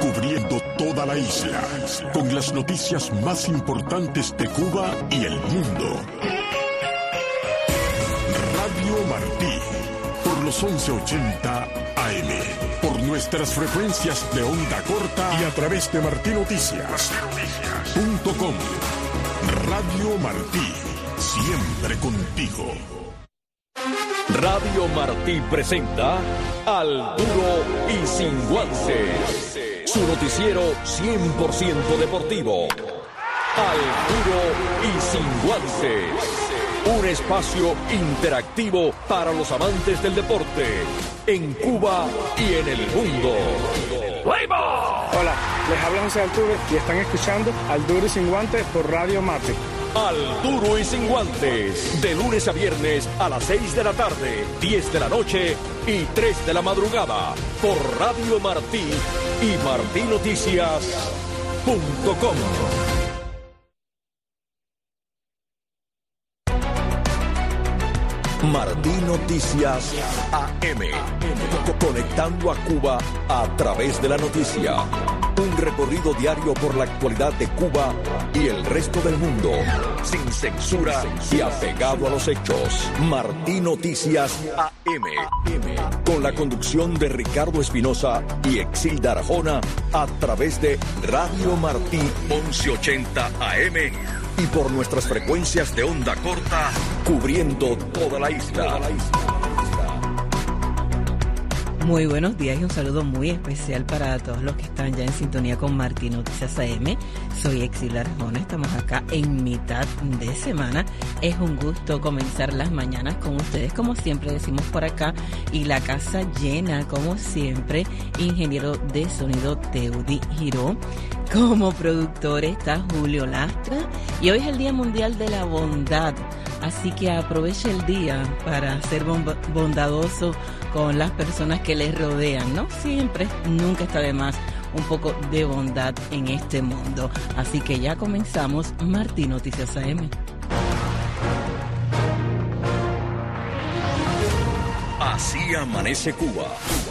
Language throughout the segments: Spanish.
cubriendo toda la isla, con las noticias más importantes de Cuba y el mundo. Radio Martí, por los 1180 AM, por nuestras frecuencias de onda corta y a través de martinoticias.com. Radio Martí, siempre contigo. Radio Martí presenta Al Duro y Sin Guantes, su noticiero 100% deportivo. Al Duro y Sin Guantes, un espacio interactivo para los amantes del deporte en Cuba y en el mundo. Hola, les habla José Altuve y están escuchando Al Duro y Sin Guantes por Radio Martí. Al Duro y Sin Guantes, de lunes a viernes a las 6 de la tarde, 10 de la noche y 3 de la madrugada, por Radio Martí y martinoticias.com. Martí Noticias AM, conectando a Cuba a través de la noticia. Un recorrido diario por la actualidad de Cuba y el resto del mundo, sin censura y apegado a los hechos. Martí Noticias AM, con la conducción de Ricardo Espinosa y Exilda Arjona, a través de Radio Martí 1180 AM y por nuestras frecuencias de onda corta, cubriendo toda la isla. Muy buenos días y un saludo muy especial para todos los que están ya en sintonía con Martí Noticias AM. Soy Exilda Arjona, estamos acá en mitad de semana. Es un gusto comenzar las mañanas con ustedes, como siempre decimos por acá, y la casa llena, como siempre. Ingeniero de sonido Teudi Giró. Como productor está Julio Lastra y hoy es el Día Mundial de la Bondad, así que aproveche el día para ser bondadoso con las personas que les rodean, ¿no? Siempre, nunca está de más un poco de bondad en este mundo. Así que ya comenzamos Martí Noticias AM. Así amanece Cuba.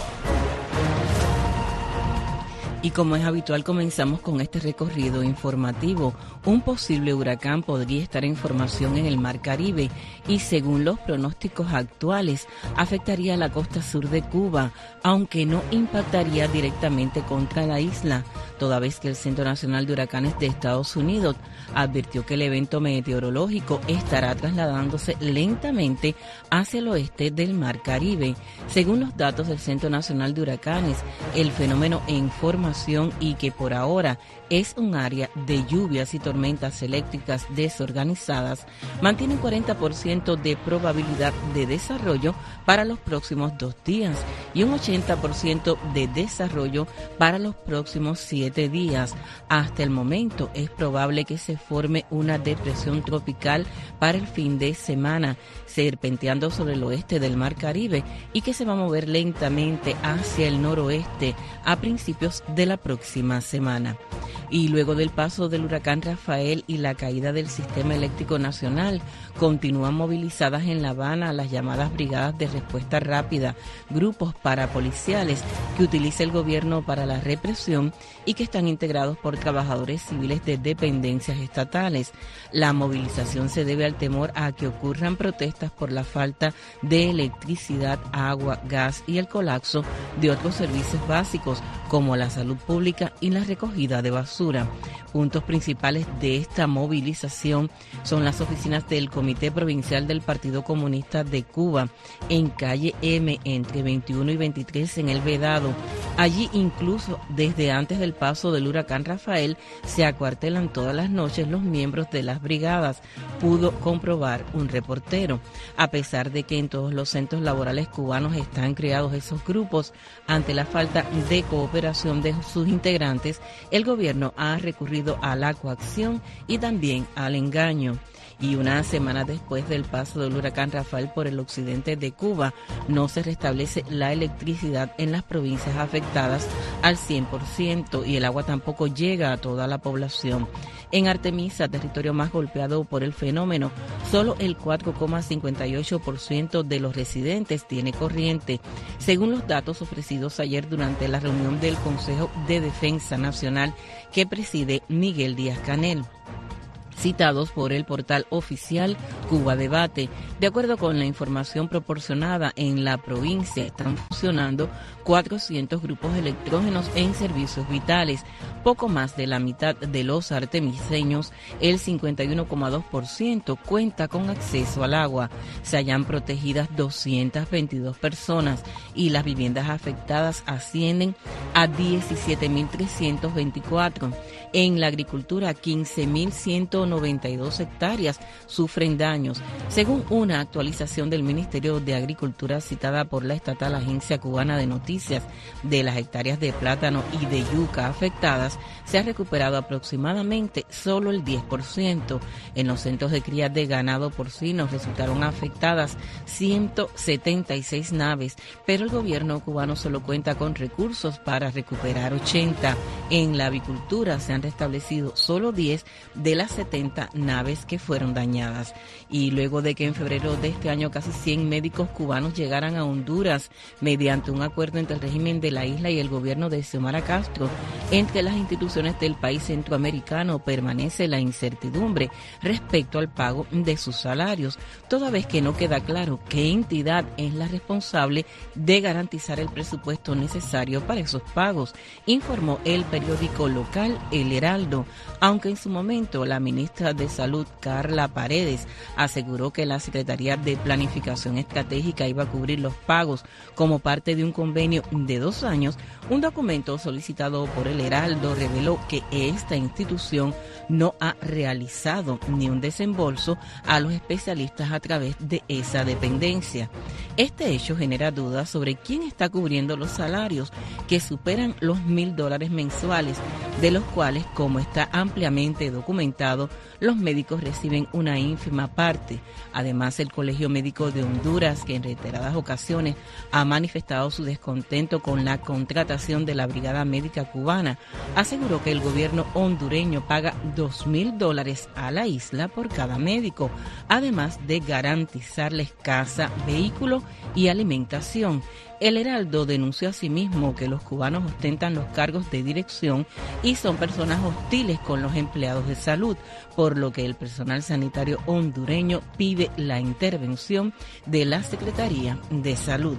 Y como es habitual, comenzamos con este recorrido informativo. Un posible huracán podría estar en formación en el Mar Caribe y, según los pronósticos actuales, afectaría la costa sur de Cuba, aunque no impactaría directamente contra la isla, toda vez que el Centro Nacional de Huracanes de Estados Unidos advirtió que el evento meteorológico estará trasladándose lentamente hacia el oeste del Mar Caribe. Según los datos del Centro Nacional de Huracanes, el fenómeno en formación y que por ahora es un área de lluvias y tormentas eléctricas desorganizadas, mantiene un 40% de probabilidad de desarrollo para los próximos 2 días y un 80% de desarrollo para los próximos 7 días. Hasta el momento es probable que se forme una depresión tropical para el fin de semana, serpenteando sobre el oeste del Mar Caribe y que se va a mover lentamente hacia el noroeste a principios de la próxima semana. Y luego del paso del huracán Rafael y la caída del sistema eléctrico nacional, continúan movilizadas en La Habana las llamadas brigadas de respuesta rápida, grupos parapoliciales que utiliza el gobierno para la represión y que están integrados por trabajadores civiles de dependencias estatales. La movilización se debe al temor a que ocurran protestas por la falta de electricidad, agua, gas y el colapso de otros servicios básicos como la salud pública y la recogida de basura. Puntos principales de esta movilización son las oficinas del Comité Provincial del Partido Comunista de Cuba en calle M entre 21 y 23 en El Vedado. Allí, incluso desde antes del paso del huracán Rafael, se acuartelan todas las noches los miembros de las brigadas, pudo comprobar un reportero. A pesar de que en todos los centros laborales cubanos están creados esos grupos, ante la falta de cooperación de sus integrantes, el gobierno ha recurrido a la coacción y también al engaño. Y una semana después del paso del huracán Rafael por el occidente de Cuba, no se restablece la electricidad en las provincias afectadas al 100% y el agua tampoco llega a toda la población. En Artemisa, territorio más golpeado por el fenómeno, solo el 4,58% de los residentes tiene corriente, según los datos ofrecidos ayer durante la reunión del Consejo de Defensa Nacional que preside Miguel Díaz-Canel, citados por el portal oficial Cuba Debate. De acuerdo con la información proporcionada, en la provincia están funcionando 400 grupos electrógenos en servicios vitales. Poco más de la mitad de los artemiseños, el 51,2%, cuenta con acceso al agua. Se hallan protegidas 222 personas y las viviendas afectadas ascienden a 17.324. En la agricultura, 15.192 hectáreas sufren daños. Según una actualización del Ministerio de Agricultura citada por la estatal Agencia Cubana de Noticias, de las hectáreas de plátano y de yuca afectadas, se ha recuperado aproximadamente solo el 10%. En los centros de cría de ganado porcino resultaron afectadas 176 naves, pero el gobierno cubano solo cuenta con recursos para recuperar 80. En la avicultura se han restablecido solo 10 de las 70 naves que fueron dañadas. Y luego de que en febrero de este año casi 100 médicos cubanos llegaran a Honduras mediante un acuerdo entre el régimen de la isla y el gobierno de Xiomara Castro, entre las instituciones del país centroamericano permanece la incertidumbre respecto al pago de sus salarios, toda vez que no queda claro qué entidad es la responsable de garantizar el presupuesto necesario para esos pagos, informó el periódico local El Heraldo, aunque en su momento la ministra de Salud, Carla Paredes, aseguró que la Secretaría de Planificación Estratégica iba a cubrir los pagos como parte de un convenio de 2 años. Un documento solicitado por El Heraldo reveló que esta institución no ha realizado ni un desembolso a los especialistas a través de esa dependencia. Este hecho genera dudas sobre quién está cubriendo los salarios que superan los $1,000 mensuales, de los cuales, como está ampliamente documentado, los médicos reciben una ínfima parte. Además, el Colegio Médico de Honduras, que en reiteradas ocasiones ha manifestado su descontento con la contratación de la Brigada Médica Cubana, aseguró que el gobierno hondureño paga $2,000 a la isla por cada médico, además de garantizarles casa, vehículo y alimentación. El Heraldo denunció asimismo que los cubanos ostentan los cargos de dirección y son personas hostiles con los empleados de salud, por lo que el personal sanitario hondureño pide la intervención de la Secretaría de Salud.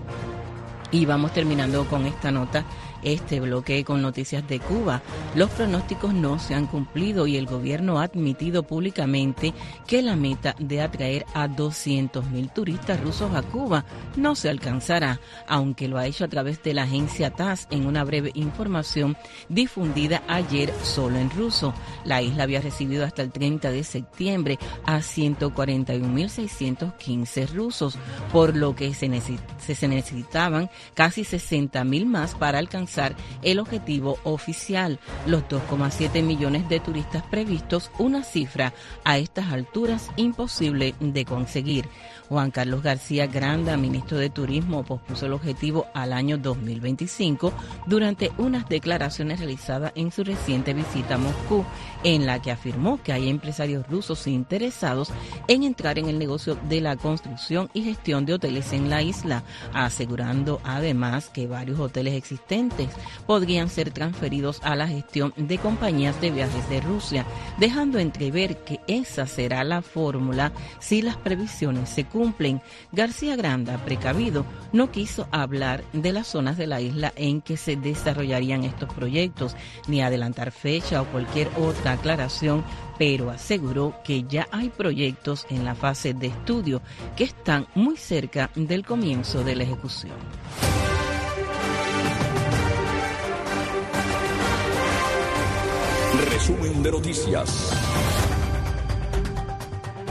Y vamos terminando con esta nota, este bloque con noticias de Cuba. Los pronósticos no se han cumplido y el gobierno ha admitido públicamente que la meta de atraer a 200,000 turistas rusos a Cuba no se alcanzará, aunque lo ha hecho a través de la agencia TASS en una breve información difundida ayer solo en ruso. La isla había recibido hasta el 30 de septiembre a 141.615 rusos, por lo que se necesitaban casi 60,000 más para alcanzar el objetivo oficial, los 2,7 millones de turistas previstos, una cifra a estas alturas imposible de conseguir. Juan Carlos García Granda, ministro de Turismo, pospuso el objetivo al año 2025 durante unas declaraciones realizadas en su reciente visita a Moscú, en la que afirmó que hay empresarios rusos interesados en entrar en el negocio de la construcción y gestión de hoteles en la isla, asegurando además que varios hoteles existentes podrían ser transferidos a la gestión de compañías de viajes de Rusia, dejando entrever que esa será la fórmula si las previsiones se cumplen. García Granda, precavido, no quiso hablar de las zonas de la isla en que se desarrollarían estos proyectos, ni adelantar fecha o cualquier otra aclaración, pero aseguró que ya hay proyectos en la fase de estudio que están muy cerca del comienzo de la ejecución. Resumen de noticias.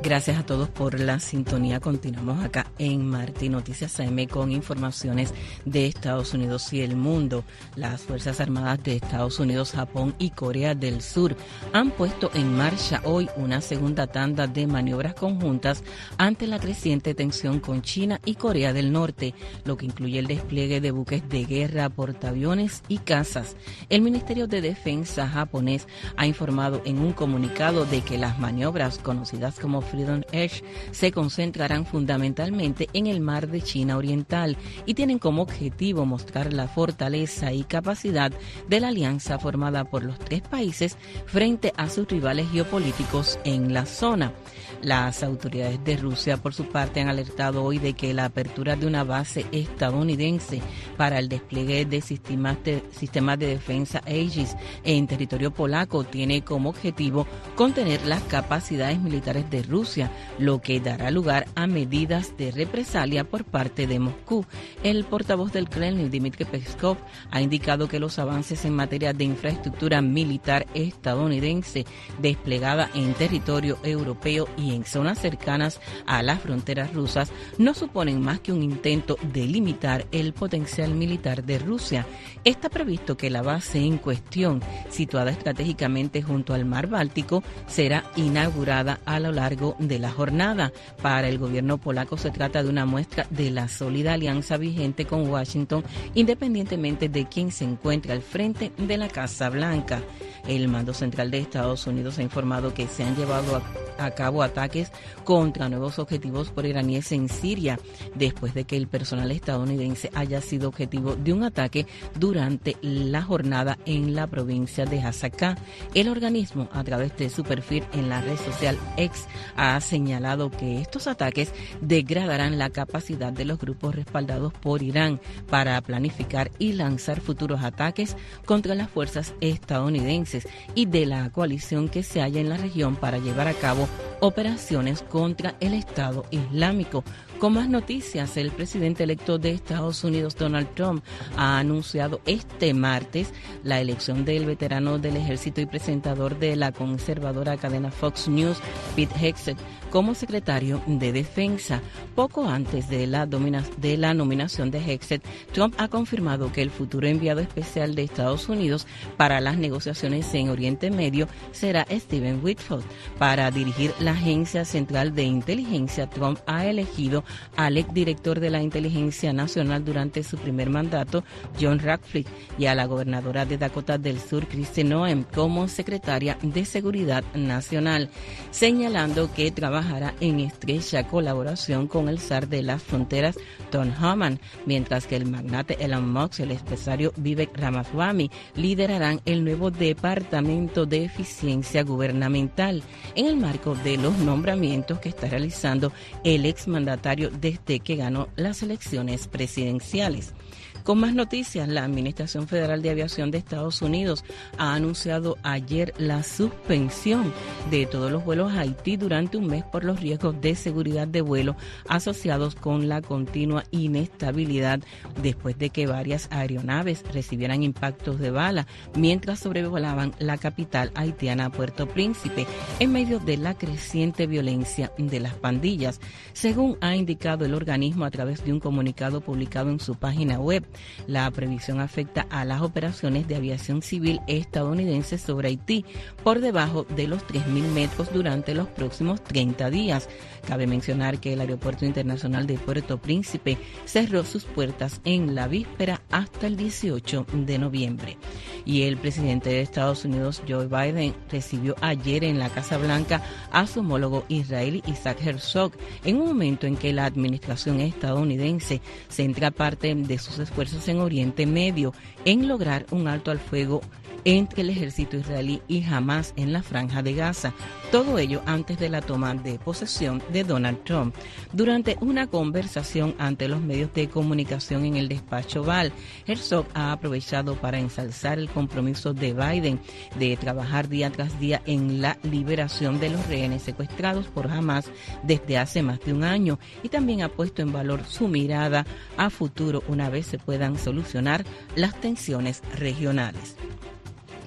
Gracias a todos por la sintonía. Continuamos acá en Martí Noticias AM con informaciones de Estados Unidos y el mundo. Las Fuerzas Armadas de Estados Unidos, Japón y Corea del Sur han puesto en marcha hoy una segunda tanda de maniobras conjuntas ante la creciente tensión con China y Corea del Norte, lo que incluye el despliegue de buques de guerra, portaaviones y cazas. El Ministerio de Defensa japonés ha informado en un comunicado de que las maniobras, conocidas como Freedom Edge, se concentrarán fundamentalmente en el mar de China Oriental y tienen como objetivo mostrar la fortaleza y capacidad de la alianza formada por los tres países frente a sus rivales geopolíticos en la zona. Las autoridades de Rusia, por su parte, han alertado hoy de que la apertura de una base estadounidense para el despliegue de sistemas de defensa Aegis en territorio polaco tiene como objetivo contener las capacidades militares de Rusia, lo que dará lugar a medidas de represalia por parte de Moscú. El portavoz del Kremlin, Dmitry Peskov, ha indicado que los avances en materia de infraestructura militar estadounidense desplegada en territorio europeo y en zonas cercanas a las fronteras rusas no suponen más que un intento de limitar el potencial militar de Rusia. Está previsto que la base en cuestión, situada estratégicamente junto al mar Báltico, será inaugurada a lo largo de la jornada. Para el gobierno polaco se trata de una muestra de la sólida alianza vigente con Washington, independientemente de quién se encuentre al frente de la Casa Blanca. El mando central de Estados Unidos ha informado que se han llevado a cabo ataques contra nuevos objetivos por iraníes en Siria, después de que el personal estadounidense haya sido objetivo de un ataque durante la jornada en la provincia de Hasakah. El organismo, a través de su perfil en la red social X, ha señalado que estos ataques degradarán la capacidad de los grupos respaldados por Irán para planificar y lanzar futuros ataques contra las fuerzas estadounidenses y de la coalición que se halla en la región para llevar a cabo operaciones contra el Estado Islámico. Con más noticias, el presidente electo de Estados Unidos, Donald Trump, ha anunciado este martes la elección del veterano del ejército y presentador de la conservadora cadena Fox News, Pete Hegseth, como secretario de Defensa. Poco antes de la nominación de Hegseth, Trump ha confirmado que el futuro enviado especial de Estados Unidos para las negociaciones en Oriente Medio será Stephen Whitfield. Para dirigir la Agencia Central de Inteligencia, Trump ha elegido al exdirector de la Inteligencia Nacional durante su primer mandato, John Ratcliffe, y a la gobernadora de Dakota del Sur, Kristi Noem, como secretaria de Seguridad Nacional, señalando que trabajará en estrecha colaboración con el zar de las fronteras, Tom Homan, mientras que el magnate Elon Musk y el empresario Vivek Ramaswamy liderarán el nuevo Departamento de Eficiencia Gubernamental, en el marco de los nombramientos que está realizando el exmandatario desde que ganó las elecciones presidenciales. Con más noticias, la Administración Federal de Aviación de Estados Unidos ha anunciado ayer la suspensión de todos los vuelos a Haití durante un mes por los riesgos de seguridad de vuelo asociados con la continua inestabilidad después de que varias aeronaves recibieran impactos de bala mientras sobrevolaban la capital haitiana, Puerto Príncipe, en medio de la creciente violencia de las pandillas. Según ha indicado el organismo a través de un comunicado publicado en su página web, la previsión afecta a las operaciones de aviación civil estadounidense sobre Haití por debajo de los 3.000 metros durante los próximos 30 días. Cabe mencionar que el Aeropuerto Internacional de Puerto Príncipe cerró sus puertas en la víspera hasta el 18 de noviembre. Y el presidente de Estados Unidos, Joe Biden, recibió ayer en la Casa Blanca a su homólogo israelí Isaac Herzog, en un momento en que la administración estadounidense centra parte de sus esfuerzos en Oriente Medio en lograr un alto al fuego entre el ejército israelí y Hamas en la Franja de Gaza. Todo ello antes de la toma de posesión de Donald Trump. Durante una conversación ante los medios de comunicación en el despacho Oval, Herzog ha aprovechado para ensalzar el compromiso de Biden de trabajar día tras día en la liberación de los rehenes secuestrados por Hamas desde hace más de un año, y también ha puesto en valor su mirada a futuro una vez se puedan solucionar las tensiones regionales.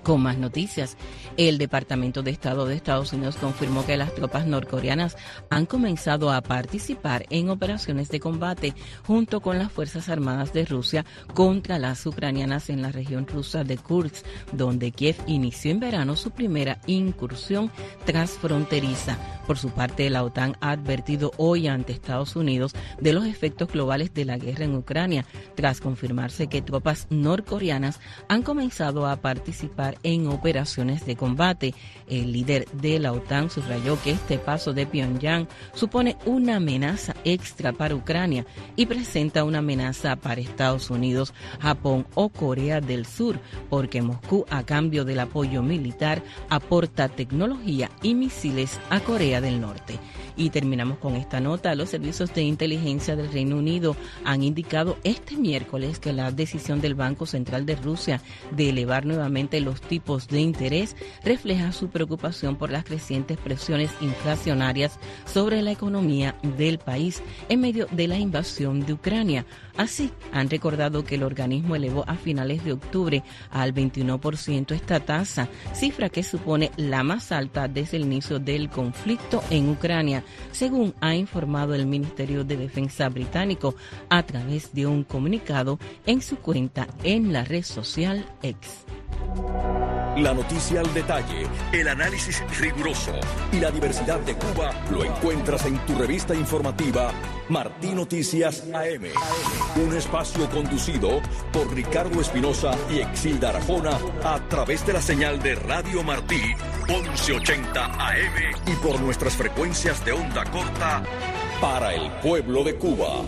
Con más noticias, el Departamento de Estado de Estados Unidos confirmó que las tropas norcoreanas han comenzado a participar en operaciones de combate junto con las Fuerzas Armadas de Rusia contra las ucranianas en la región rusa de Kursk, donde Kiev inició en verano su primera incursión transfronteriza. Por su parte, la OTAN ha advertido hoy ante Estados Unidos de los efectos globales de la guerra en Ucrania, tras confirmarse que tropas norcoreanas han comenzado a participar en operaciones de combate. El líder de la OTAN subrayó que este paso de Pyongyang supone una amenaza extra para Ucrania y presenta una amenaza para Estados Unidos, Japón o Corea del Sur, porque Moscú, a cambio del apoyo militar, aporta tecnología y misiles a Corea del Norte. Y terminamos con esta nota. Los servicios de inteligencia del Reino Unido han indicado este miércoles que la decisión del Banco Central de Rusia de elevar nuevamente los tipos de interés refleja su preocupación por las crecientes presiones inflacionarias sobre la economía del país en medio de la invasión de Ucrania. Así, han recordado que el organismo elevó a finales de octubre al 21% esta tasa, cifra que supone la más alta desde el inicio del conflicto en Ucrania, según ha informado el Ministerio de Defensa británico a través de un comunicado en su cuenta en la red social X. La noticia al detalle, el análisis riguroso y la diversidad de Cuba lo encuentras en tu revista informativa Martí Noticias AM. Un espacio conducido por Ricardo Espinosa y Exilda Arjona a través de la señal de Radio Martí 1180 AM y por nuestras frecuencias de onda corta para el pueblo de Cuba.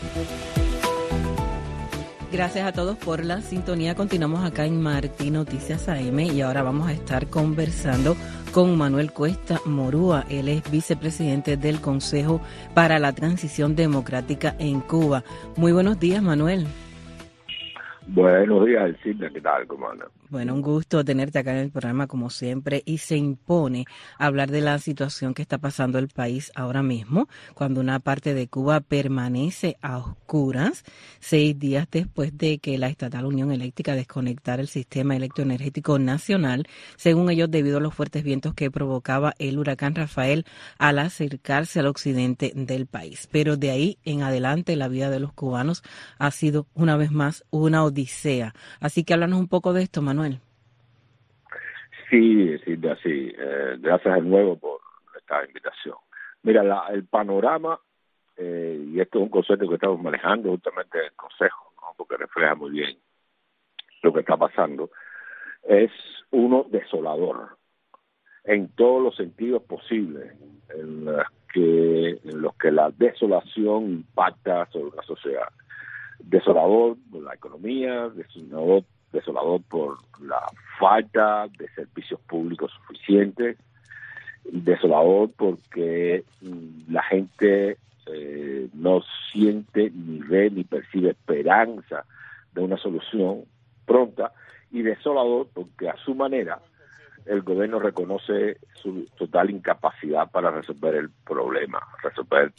Gracias a todos por la sintonía. Continuamos acá en Martí Noticias AM y ahora vamos a estar conversando con Manuel Cuesta Morúa. Él es vicepresidente del Consejo para la Transición Democrática en Cuba. Muy buenos días, Manuel. Buenos días, Silvia. ¿Qué tal? ¿Cómo andas? Bueno, un gusto tenerte acá en el programa como siempre y se impone hablar de la situación que está pasando el país ahora mismo, cuando una parte de Cuba permanece a oscuras 6 días después de que la Estatal Unión Eléctrica desconectara el sistema electroenergético nacional, según ellos debido a los fuertes vientos que provocaba el huracán Rafael al acercarse al occidente del país. Pero de ahí en adelante la vida de los cubanos ha sido una vez más una odisea. Así que háblanos un poco de esto, Manuel. Sí, Silvia, sí. Gracias de nuevo por esta invitación. Mira, el panorama, y esto es un concepto que estamos manejando justamente en el Consejo, ¿no? Porque refleja muy bien lo que está pasando, es uno desolador en todos los sentidos posibles, en los que la desolación impacta sobre la sociedad. Desolador por la economía, desolador por la falta de servicios públicos suficientes, desolador porque la gente no siente, ni ve, ni percibe esperanza de una solución pronta, y desolador porque a su manera el gobierno reconoce su total incapacidad para resolver el problema, resolver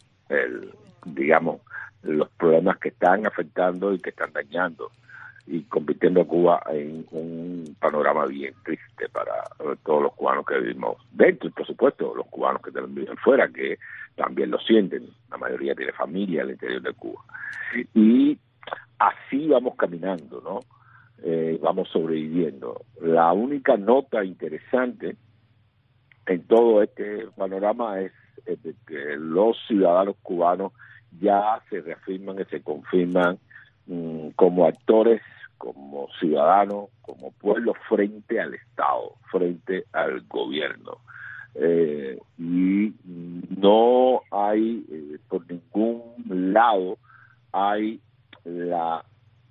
los problemas que están afectando y que están dañando y convirtiendo a Cuba en un panorama bien triste para todos los cubanos que vivimos dentro y, por supuesto, los cubanos que también viven fuera, que también lo sienten. La mayoría tiene familia al interior de Cuba. Y así vamos caminando, ¿no? Vamos sobreviviendo. La única nota interesante en todo este panorama es de que los ciudadanos cubanos ya se reafirman y se confirman como actores, como ciudadanos, como pueblo frente al Estado, frente al gobierno. Y no hay, por ningún lado, hay la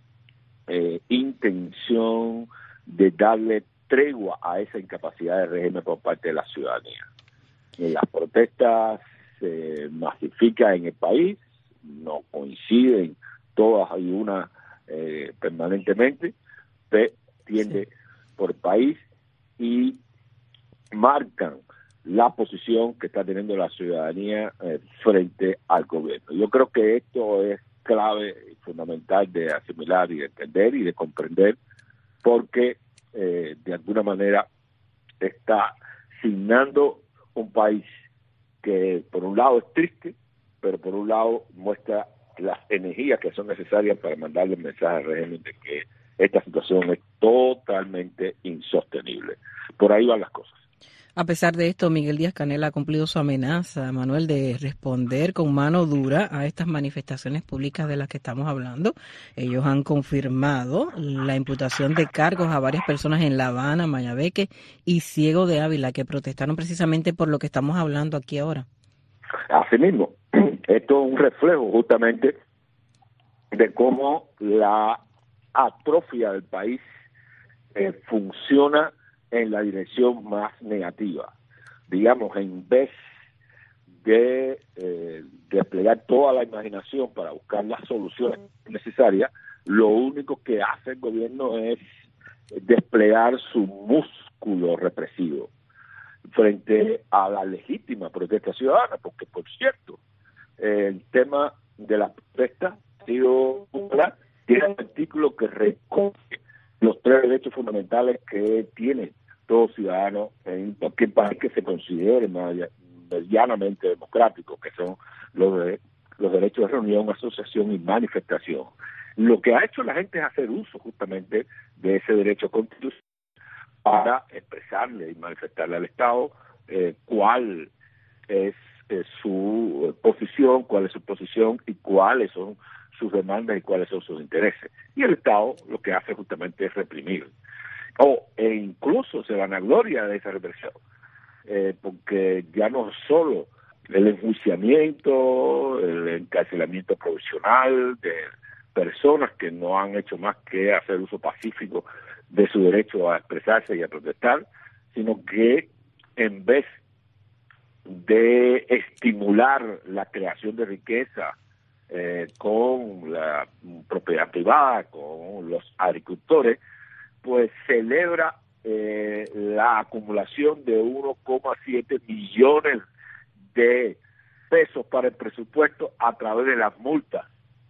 intención de darle tregua a esa incapacidad de régimen por parte de la ciudadanía. Las protestas se masifican en el país, no coinciden todas, hay una permanentemente, tiende por el país y marcan la posición que está teniendo la ciudadanía frente al gobierno. Yo creo que esto es clave y fundamental de asimilar y de entender y de comprender, porque de de alguna manera está signando un país que por un lado es triste, pero por un lado muestra las energías que son necesarias para mandarle un mensaje al régimen de que esta situación es totalmente insostenible. Por ahí van las cosas. A pesar de esto, Miguel Díaz-Canel ha cumplido su amenaza, Manuel, de responder con mano dura a estas manifestaciones públicas de las que estamos hablando. Ellos han confirmado la imputación de cargos a varias personas en La Habana, Mayabeque y Ciego de Ávila, que protestaron precisamente por lo que estamos hablando aquí ahora. Asimismo, esto es un reflejo justamente de cómo la atrofia del país funciona en la dirección más negativa. Digamos, en vez de desplegar toda la imaginación para buscar las soluciones necesarias, lo único que hace el gobierno es desplegar su músculo represivo frente a la legítima protesta ciudadana, porque, por cierto, el tema de la protesta ha sido popular, tiene un artículo que recoge los 3 derechos fundamentales que tiene todo ciudadano en cualquier país que se considere medianamente democrático, que son los derechos de reunión, asociación y manifestación. Lo que ha hecho la gente es hacer uso justamente de ese derecho constitucional para expresarle y manifestarle al Estado cuál es su posición, cuál es su posición y cuáles son sus demandas y cuáles son sus intereses. Y el Estado lo que hace justamente es reprimir. E incluso se vanagloria de esa represión, porque ya no es solo el enjuiciamiento, el encarcelamiento provisional de personas que no han hecho más que hacer uso pacífico de su derecho a expresarse y a protestar, sino que en vez de estimular la creación de riqueza con la propiedad privada, con los agricultores, pues celebra la acumulación de 1,7 millones de pesos para el presupuesto a través de las multas.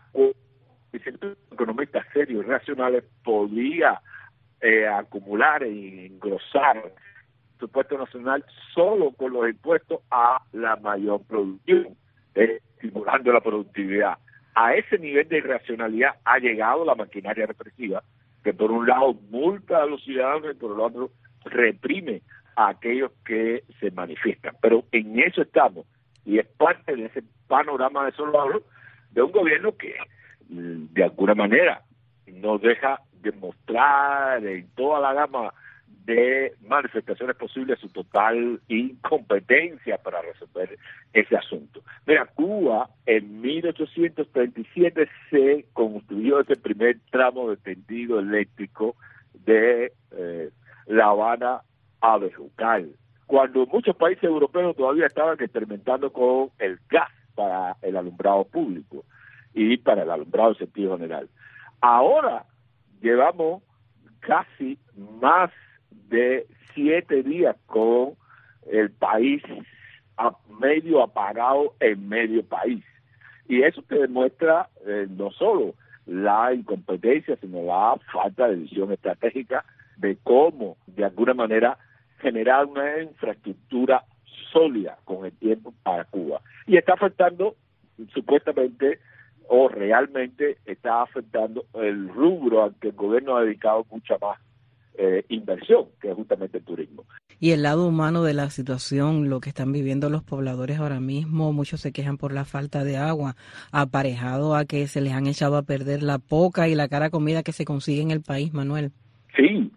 Dicen economistas serios y racionales podía acumular e engrosar el presupuesto nacional solo con los impuestos a la mayor producción, estimulando la productividad. A ese nivel de irracionalidad ha llegado la maquinaria represiva, que por un lado multa a los ciudadanos y por el otro reprime a aquellos que se manifiestan. Pero en eso estamos, y es parte de ese panorama desolador de un gobierno que de alguna manera no deja de mostrar en toda la gama de manifestaciones posibles su total incompetencia para resolver ese asunto. Mira, Cuba en 1837 se construyó ese primer tramo de tendido eléctrico de La Habana a Bejucal, cuando muchos países europeos todavía estaban experimentando con el gas para el alumbrado público y para el alumbrado en sentido general. Ahora llevamos casi más de 7 días con el país medio apagado en medio país. Y eso te demuestra no solo la incompetencia, sino la falta de visión estratégica de cómo, de alguna manera, generar una infraestructura sólida con el tiempo para Cuba. Y está afectando, supuestamente, o realmente está afectando el rubro al que el gobierno ha dedicado mucha más inversión, que es justamente el turismo. Y el lado humano de la situación, lo que están viviendo los pobladores ahora mismo, muchos se quejan por la falta de agua, aparejado a que se les han echado a perder la poca y la cara comida que se consigue en el país, Manuel. Sí,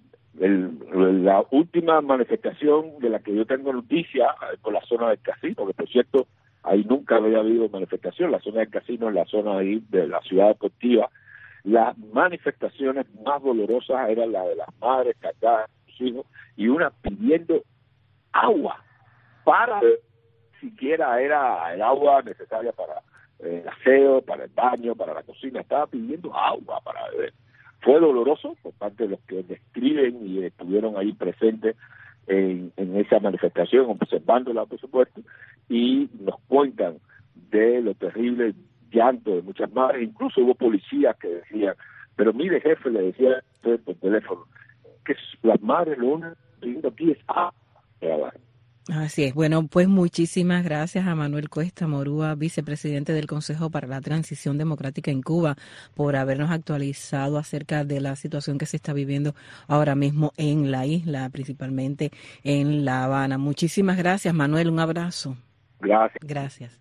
la última manifestación de la que yo tengo noticia por la zona del casino, que por cierto, ahí nunca había habido manifestación, la zona del casino es la zona ahí de la ciudad deportiva. Las manifestaciones más dolorosas eran las de las madres cargadas de sus hijos y una pidiendo agua para, siquiera era el agua necesaria para el aseo, para el baño, para la cocina, estaba pidiendo agua para beber. Fue doloroso por parte de los que describen y estuvieron ahí presentes en esa manifestación, observándola por supuesto, y nos cuentan de lo terrible llanto de muchas madres. Incluso hubo policías que decían, pero mire jefe, le decía por teléfono, que plasmar lo único que aquí es trabajar. Así es. Bueno, pues muchísimas gracias a Manuel Cuesta Morúa, vicepresidente del Consejo para la Transición Democrática en Cuba, por habernos actualizado acerca de la situación que se está viviendo ahora mismo en la isla, principalmente en La Habana. Muchísimas gracias, Manuel. Un abrazo. Gracias. Gracias.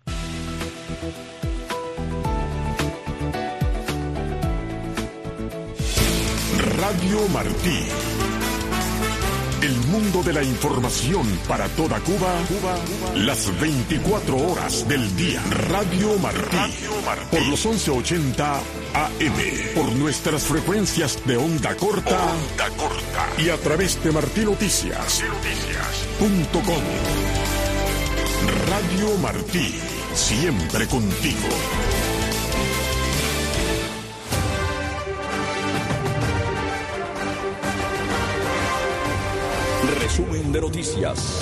Radio Martí. El mundo de la información para toda Cuba, las 24 horas del día. Radio Martí. Por los 1180 AM. Por nuestras frecuencias de onda corta. Y a través de martinoticias.com. Radio Martí. Siempre contigo. Resumen de noticias.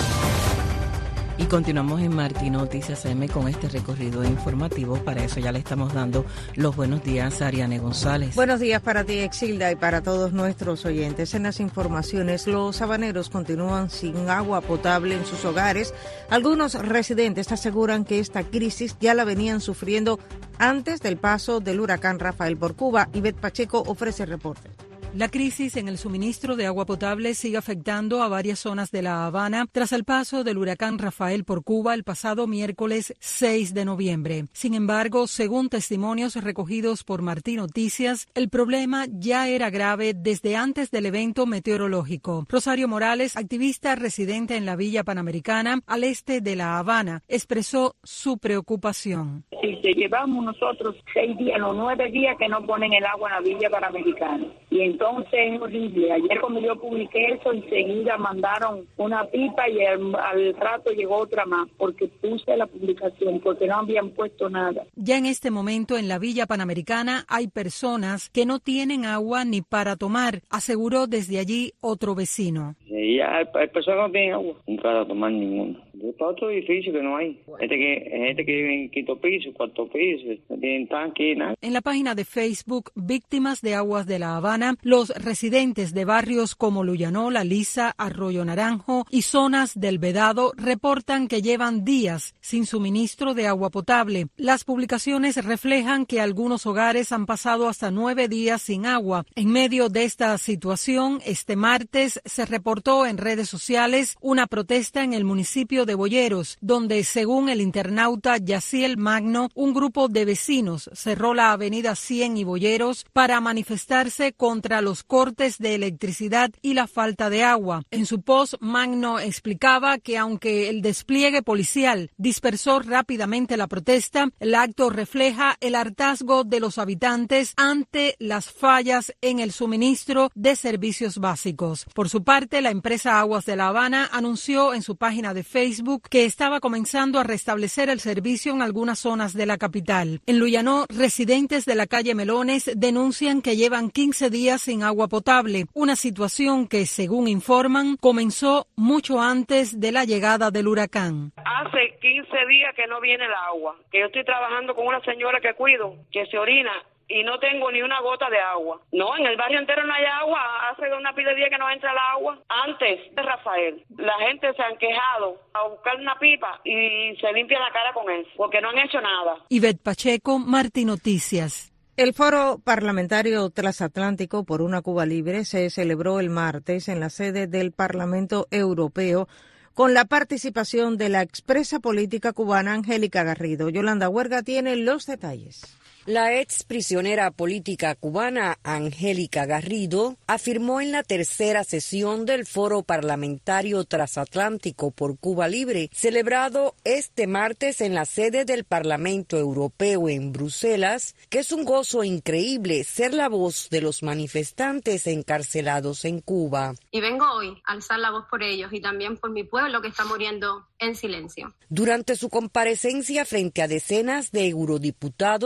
Y continuamos en Martí Noticias AM con este recorrido informativo. Para eso ya le estamos dando los buenos días a Ariane González. Buenos días para ti, Exilda, y para todos nuestros oyentes. En las informaciones, los habaneros continúan sin agua potable en sus hogares. Algunos residentes aseguran que esta crisis ya la venían sufriendo antes del paso del huracán Rafael por Cuba. Ivette Pacheco ofrece el reporte. La crisis en el suministro de agua potable sigue afectando a varias zonas de La Habana tras el paso del huracán Rafael por Cuba el pasado miércoles 6 de noviembre. Sin embargo, según testimonios recogidos por Martí Noticias, el problema ya era grave desde antes del evento meteorológico. Rosario Morales, activista residente en la Villa Panamericana, al este de La Habana, expresó su preocupación. Si llevamos nosotros 6 días o 9 días que no ponen el agua en la Villa Panamericana. Y entonces es horrible. Ayer cuando yo publiqué eso, enseguida mandaron una pipa y al rato llegó otra más, porque puse la publicación, porque no habían puesto nada. Ya en este momento en la Villa Panamericana hay personas que no tienen agua ni para tomar, aseguró desde allí otro vecino. Sí, hay personas que no tienen agua, ni para tomar ninguno. Es para otro edificio que no hay. Gente que vive en quinto piso, cuarto piso, no tienen tanque, nada. En la página de Facebook, Víctimas de Aguas de La Habana, los residentes de barrios como Luyanó, La Lisa, Arroyo Naranjo y zonas del Vedado reportan que llevan días sin suministro de agua potable. Las publicaciones reflejan que algunos hogares han pasado hasta 9 días sin agua. En medio de esta situación, este martes se reportó en redes sociales una protesta en el municipio de Boyeros, donde, según el internauta Yaciel Magno, un grupo de vecinos cerró la avenida 100 y Boyeros para manifestarse contra los cortes de electricidad y la falta de agua. En su post, Magno explicaba que aunque el despliegue policial dispersó rápidamente la protesta, el acto refleja el hartazgo de los habitantes ante las fallas en el suministro de servicios básicos. Por su parte, la empresa Aguas de La Habana anunció en su página de Facebook que estaba comenzando a restablecer el servicio en algunas zonas de la capital. En Luyanó, residentes de la calle Melones denuncian que llevan 15 días sin agua potable, una situación que, según informan, comenzó mucho antes de la llegada del huracán. Hace 15 días que no viene el agua, que yo estoy trabajando con una señora que cuido, que se orina, y no tengo ni una gota de agua. No, en el barrio entero no hay agua. Hace una pila de días que no entra el agua. Antes de Rafael, la gente se han quejado a buscar una pipa y se limpia la cara con eso, porque no han hecho nada. Ivette Pacheco, Martí Noticias. El Foro Parlamentario Transatlántico por una Cuba Libre se celebró el martes en la sede del Parlamento Europeo con la participación de la expresa política cubana Angélica Garrido. Yolanda Huerga tiene los detalles. La ex prisionera política cubana Angélica Garrido afirmó en la tercera sesión del Foro Parlamentario Transatlántico por Cuba Libre, celebrado este martes en la sede del Parlamento Europeo en Bruselas, que es un gozo increíble ser la voz de los manifestantes encarcelados en Cuba. Y vengo hoy a alzar la voz por ellos y también por mi pueblo que está muriendo en silencio. Durante su comparecencia frente a decenas de eurodiputados y políticos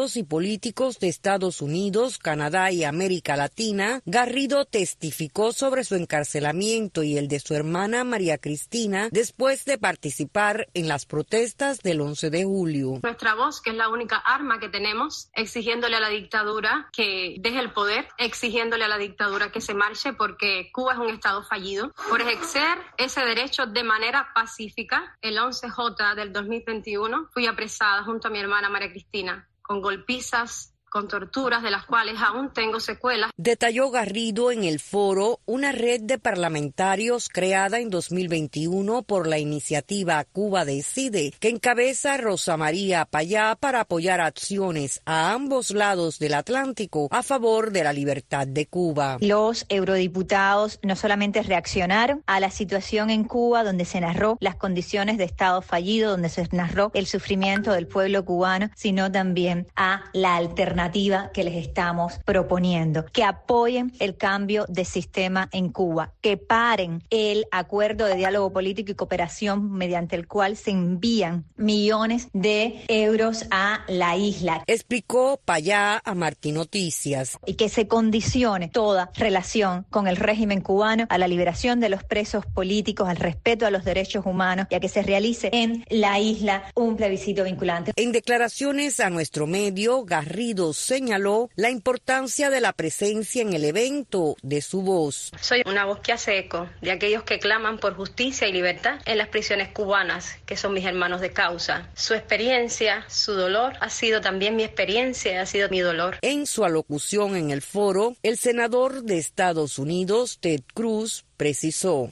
políticos de Estados Unidos, Canadá y América Latina, Garrido testificó sobre su encarcelamiento y el de su hermana María Cristina después de participar en las protestas del 11 de julio. Nuestra voz, que es la única arma que tenemos, exigiéndole a la dictadura que deje el poder, exigiéndole a la dictadura que se marche porque Cuba es un estado fallido. Por ejercer ese derecho de manera pacífica, el 11J del 2021 fui apresada junto a mi hermana María Cristina con golpizas, con torturas de las cuales aún tengo secuelas. Detalló Garrido en el foro una red de parlamentarios creada en 2021 por la iniciativa Cuba Decide, que encabeza Rosa María Payá para apoyar acciones a ambos lados del Atlántico a favor de la libertad de Cuba. Los eurodiputados no solamente reaccionaron a la situación en Cuba, donde se narró las condiciones de Estado fallido, donde se narró el sufrimiento del pueblo cubano, sino también a la alternativa que les estamos proponiendo, que apoyen el cambio de sistema en Cuba, que paren el acuerdo de diálogo político y cooperación mediante el cual se envían millones de euros a la isla. Explicó Payá a Martín Noticias. Y que se condicione toda relación con el régimen cubano a la liberación de los presos políticos, al respeto a los derechos humanos y a que se realice en la isla un plebiscito vinculante. En declaraciones a nuestro medio, Garrido señaló la importancia de la presencia en el evento de su voz. Soy una voz que hace eco de aquellos que claman por justicia y libertad en las prisiones cubanas, que son mis hermanos de causa. Su experiencia, su dolor, ha sido también mi experiencia, ha sido mi dolor. En su alocución en el foro, el senador de Estados Unidos, Ted Cruz, precisó: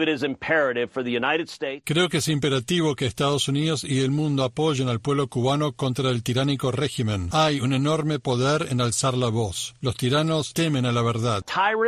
Creo que es imperativo que Estados Unidos y el mundo apoyen al pueblo cubano contra el tiránico régimen. Hay un enorme poder en alzar la voz. Los tiranos temen a la verdad.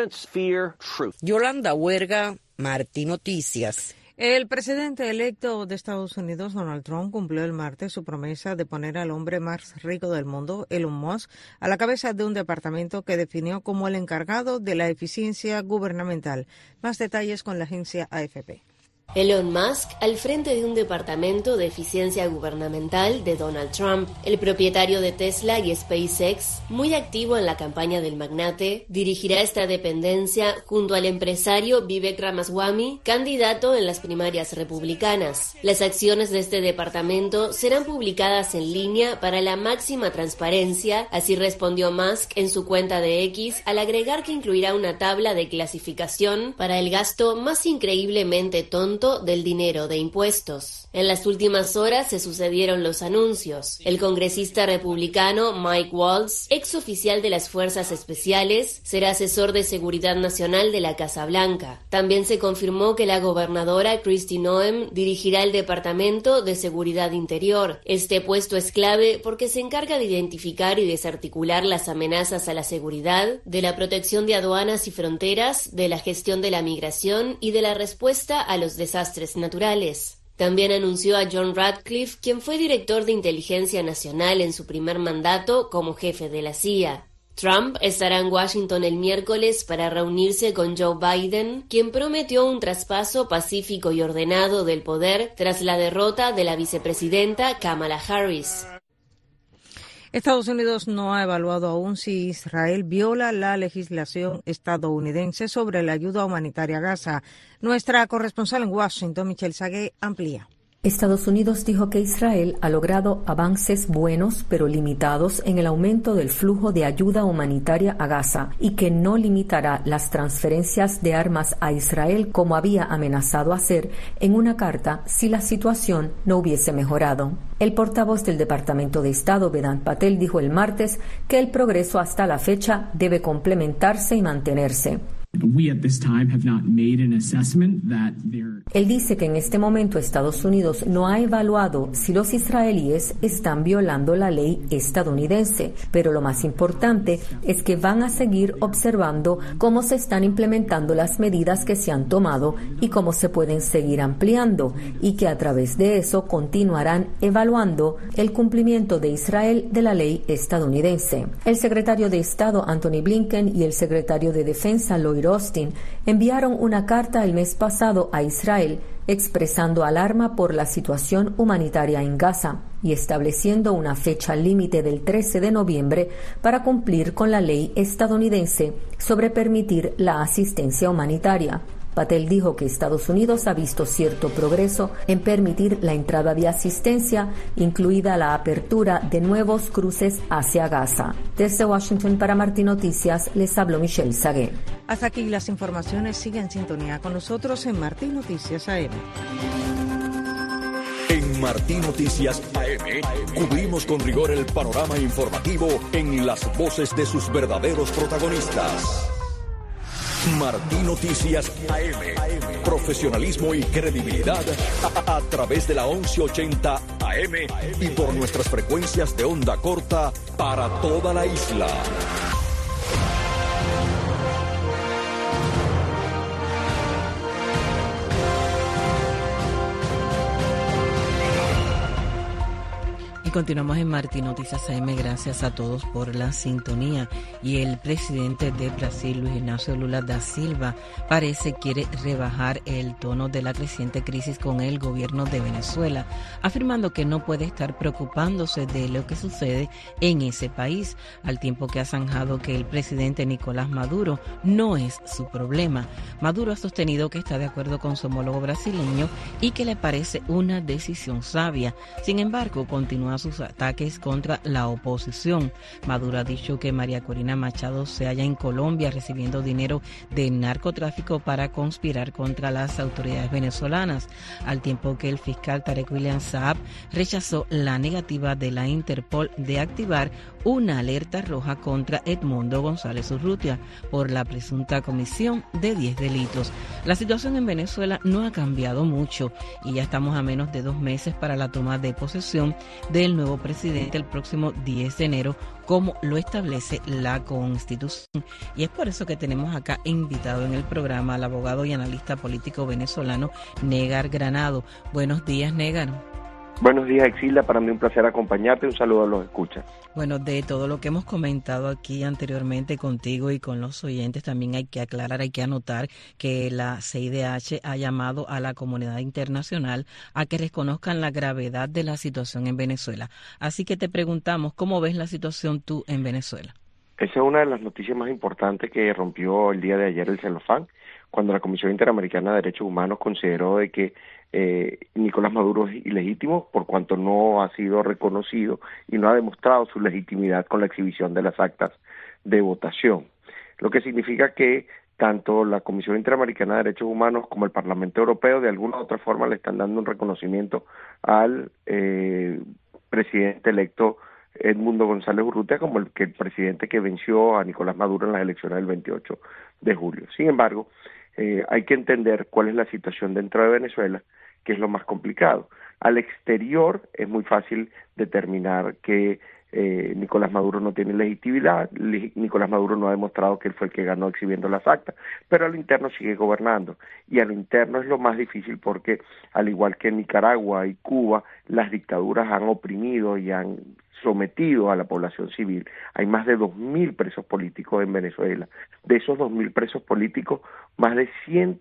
Yolanda Huerga, Martín Noticias. El presidente electo de Estados Unidos, Donald Trump, cumplió el martes su promesa de poner al hombre más rico del mundo, Elon Musk, a la cabeza de un departamento que definió como el encargado de la eficiencia gubernamental. Más detalles con la agencia AFP. Elon Musk al frente de un departamento de eficiencia gubernamental de Donald Trump. El propietario de Tesla y SpaceX, muy activo en la campaña del magnate, dirigirá esta dependencia junto al empresario Vivek Ramaswamy, candidato en las primarias republicanas. Las acciones de este departamento serán publicadas en línea para la máxima transparencia, así respondió Musk en su cuenta de X al agregar que incluirá una tabla de clasificación para el gasto más increíblemente tonto del dinero de impuestos. En las últimas horas se sucedieron los anuncios. El congresista republicano Mike Waltz, ex oficial de las Fuerzas Especiales, será asesor de Seguridad Nacional de la Casa Blanca. También se confirmó que la gobernadora Kristi Noem dirigirá el Departamento de Seguridad Interior. Este puesto es clave porque se encarga de identificar y desarticular las amenazas a la seguridad, de la protección de aduanas y fronteras, de la gestión de la migración y de la respuesta a los desastres naturales. También anunció a John Ratcliffe, quien fue director de Inteligencia Nacional en su primer mandato como jefe de la CIA. Trump estará en Washington el miércoles para reunirse con Joe Biden, quien prometió un traspaso pacífico y ordenado del poder tras la derrota de la vicepresidenta Kamala Harris. Estados Unidos no ha evaluado aún si Israel viola la legislación estadounidense sobre la ayuda humanitaria a Gaza. Nuestra corresponsal en Washington, Michelle Sagué, amplía. Estados Unidos dijo que Israel ha logrado avances buenos pero limitados en el aumento del flujo de ayuda humanitaria a Gaza y que no limitará las transferencias de armas a Israel como había amenazado hacer en una carta si la situación no hubiese mejorado. El portavoz del Departamento de Estado, Vedant Patel, dijo el martes que el progreso hasta la fecha debe complementarse y mantenerse. Él dice que en este momento Estados Unidos no ha evaluado si los israelíes están violando la ley estadounidense, pero lo más importante es que van a seguir observando cómo se están implementando las medidas que se han tomado y cómo se pueden seguir ampliando, y que a través de eso continuarán evaluando el cumplimiento de Israel de la ley estadounidense. El secretario de Estado Antony Blinken y el secretario de Defensa Lloyd Austin enviaron una carta el mes pasado a Israel expresando alarma por la situación humanitaria en Gaza y estableciendo una fecha límite del 13 de noviembre para cumplir con la ley estadounidense sobre permitir la asistencia humanitaria. Patel dijo que Estados Unidos ha visto cierto progreso en permitir la entrada de asistencia, incluida la apertura de nuevos cruces hacia Gaza. Desde Washington para Martí Noticias, les habló Michelle Sagué. Hasta aquí las informaciones. Sigue en sintonía con nosotros en Martí Noticias AM. En Martí Noticias AM cubrimos con rigor el panorama informativo en las voces de sus verdaderos protagonistas. Martí Noticias AM. Profesionalismo y credibilidad a través de la 1180 AM y por nuestras frecuencias de onda corta para toda la isla. Y continuamos en Martí Noticias AM. Gracias a todos por la sintonía. Y el presidente de Brasil, Luis Ignacio Lula da Silva, quiere rebajar el tono de la creciente crisis con el gobierno de Venezuela, afirmando que no puede estar preocupándose de lo que sucede en ese país, al tiempo que ha zanjado que el presidente Nicolás Maduro no es su problema. Maduro ha sostenido que está de acuerdo con su homólogo brasileño y que le parece una decisión sabia. Sin embargo, continúa sus ataques contra la oposición. Maduro ha dicho que María Corina Machado se halla en Colombia recibiendo dinero de narcotráfico para conspirar contra las autoridades venezolanas, al tiempo que el fiscal Tarek William Saab rechazó la negativa de la Interpol de activar una alerta roja contra Edmundo González Urrutia por la presunta comisión de 10 delitos. La situación en Venezuela no ha cambiado mucho y ya estamos a menos de 2 meses para la toma de posesión del nuevo presidente el próximo 10 de enero, como lo establece la Constitución. Y es por eso que tenemos acá invitado en el programa al abogado y analista político venezolano Negar Granado. Buenos días, Negar. Buenos días, Exilda. Para mí un placer acompañarte. Un saludo a los escuchas. Bueno, de todo lo que hemos comentado aquí anteriormente contigo y con los oyentes, también hay que aclarar, hay que anotar que la CIDH ha llamado a la comunidad internacional a que reconozcan la gravedad de la situación en Venezuela. Así que te preguntamos, ¿cómo ves la situación tú en Venezuela? Esa es una de las noticias más importantes que rompió el día de ayer el celofán, cuando la Comisión Interamericana de Derechos Humanos consideró de que Nicolás Maduro es ilegítimo por cuanto no ha sido reconocido y no ha demostrado su legitimidad con la exhibición de las actas de votación. Lo que significa que tanto la Comisión Interamericana de Derechos Humanos como el Parlamento Europeo de alguna u otra forma le están dando un reconocimiento al presidente electo Edmundo González Urrutia como el presidente que venció a Nicolás Maduro en las elecciones del 28 de julio. Sin embargo, hay que entender cuál es la situación dentro de Venezuela, que es lo más complicado. Al exterior es muy fácil determinar que Nicolás Maduro no tiene legitimidad, Nicolás Maduro no ha demostrado que él fue el que ganó exhibiendo las actas, pero al interno sigue gobernando, y al interno es lo más difícil porque, al igual que en Nicaragua y Cuba, las dictaduras han oprimido y han sometido a la población civil. Hay más de 2.000 presos políticos en Venezuela. De esos 2.000 presos políticos, más de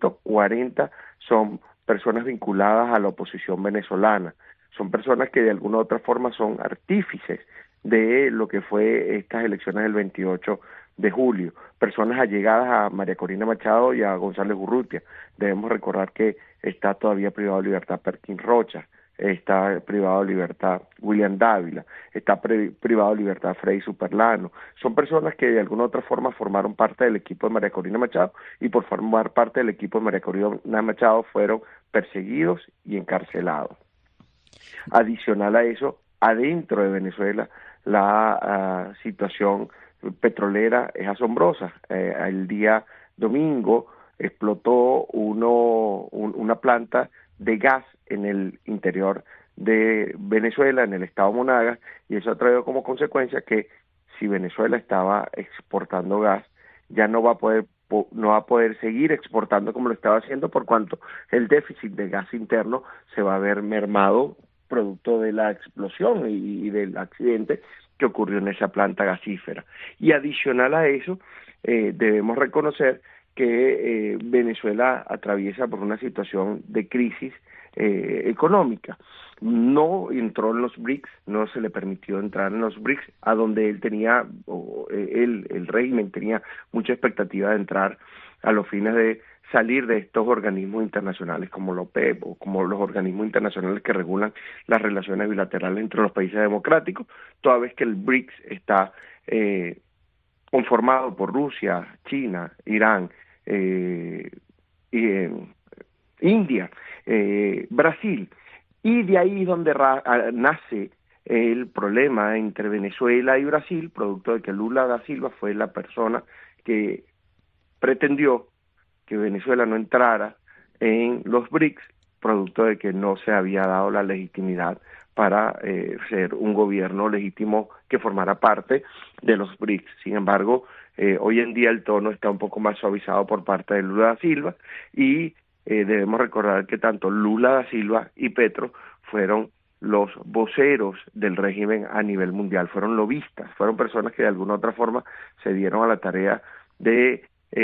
140 son personas vinculadas a la oposición venezolana. Son personas que de alguna u otra forma son artífices de lo que fue estas elecciones del 28 de julio. Personas allegadas a María Corina Machado y a González Urrutia. Debemos recordar que está todavía privado de libertad Perkin Rocha, está privado de libertad William Dávila, está privado de libertad Freddy Superlano. Son personas que de alguna u otra forma formaron parte del equipo de María Corina Machado y por formar parte del equipo de María Corina Machado fueron perseguidos y encarcelados. Adicional a eso, adentro de Venezuela la situación petrolera es asombrosa. El día domingo explotó una planta de gas en el interior de Venezuela, en el estado Monagas, y eso ha traído como consecuencia que si Venezuela estaba exportando gas, ya no va a poder seguir exportando como lo estaba haciendo, por cuanto el déficit de gas interno se va a ver mermado producto de la explosión y del accidente que ocurrió en esa planta gasífera. Y adicional a eso, debemos reconocer que Venezuela atraviesa por una situación de crisis económica. No entró en los BRICS, no se le permitió entrar en los BRICS, a donde él tenía, el régimen tenía mucha expectativa de entrar a los fines de salir de estos organismos internacionales como la OPEP o como los organismos internacionales que regulan las relaciones bilaterales entre los países democráticos, toda vez que el BRICS está conformado por Rusia, China, Irán, India, Brasil, y de ahí es donde nace el problema entre Venezuela y Brasil, producto de que Lula da Silva fue la persona que pretendió que Venezuela no entrara en los BRICS, producto de que no se había dado la legitimidad para ser un gobierno legítimo que formara parte de los BRICS. Sin embargo, hoy en día el tono está un poco más suavizado por parte de Lula da Silva y debemos recordar que tanto Lula da Silva y Petro fueron los voceros del régimen a nivel mundial, fueron lobistas, fueron personas que de alguna u otra forma se dieron a la tarea de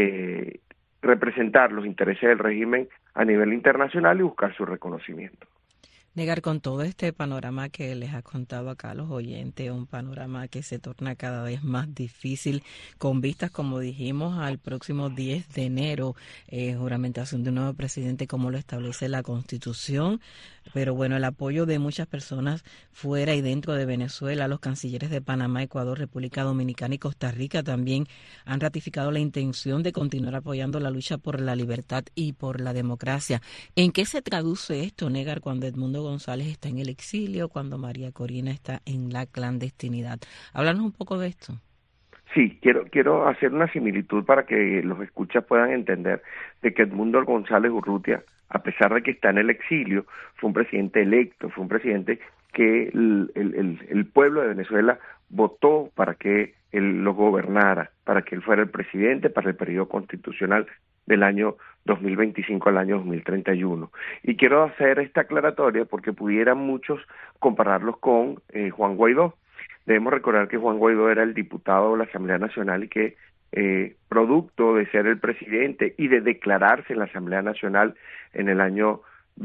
representar los intereses del régimen a nivel internacional y buscar su reconocimiento. Negar, con todo este panorama que les ha contado acá a los oyentes, un panorama que se torna cada vez más difícil, con vistas, como dijimos, al próximo 10 de enero, juramentación de un nuevo presidente como lo establece la Constitución, pero bueno, el apoyo de muchas personas fuera y dentro de Venezuela, los cancilleres de Panamá, Ecuador, República Dominicana y Costa Rica también han ratificado la intención de continuar apoyando la lucha por la libertad y por la democracia. ¿En qué se traduce esto, Negar, cuando Edmundo González está en el exilio, cuando María Corina está en la clandestinidad? Háblanos un poco de esto. Sí, quiero hacer una similitud para que los escuchas puedan entender de que Edmundo González Urrutia, a pesar de que está en el exilio, fue un presidente electo, fue un presidente que el pueblo de Venezuela votó para que él lo gobernara, para que él fuera el presidente para el periodo constitucional del año 2025 al año 2031. Y quiero hacer esta aclaratoria porque pudieran muchos compararlos con Juan Guaidó. Debemos recordar que Juan Guaidó era el diputado de la Asamblea Nacional y que producto de ser el presidente y de declararse en la Asamblea Nacional en el año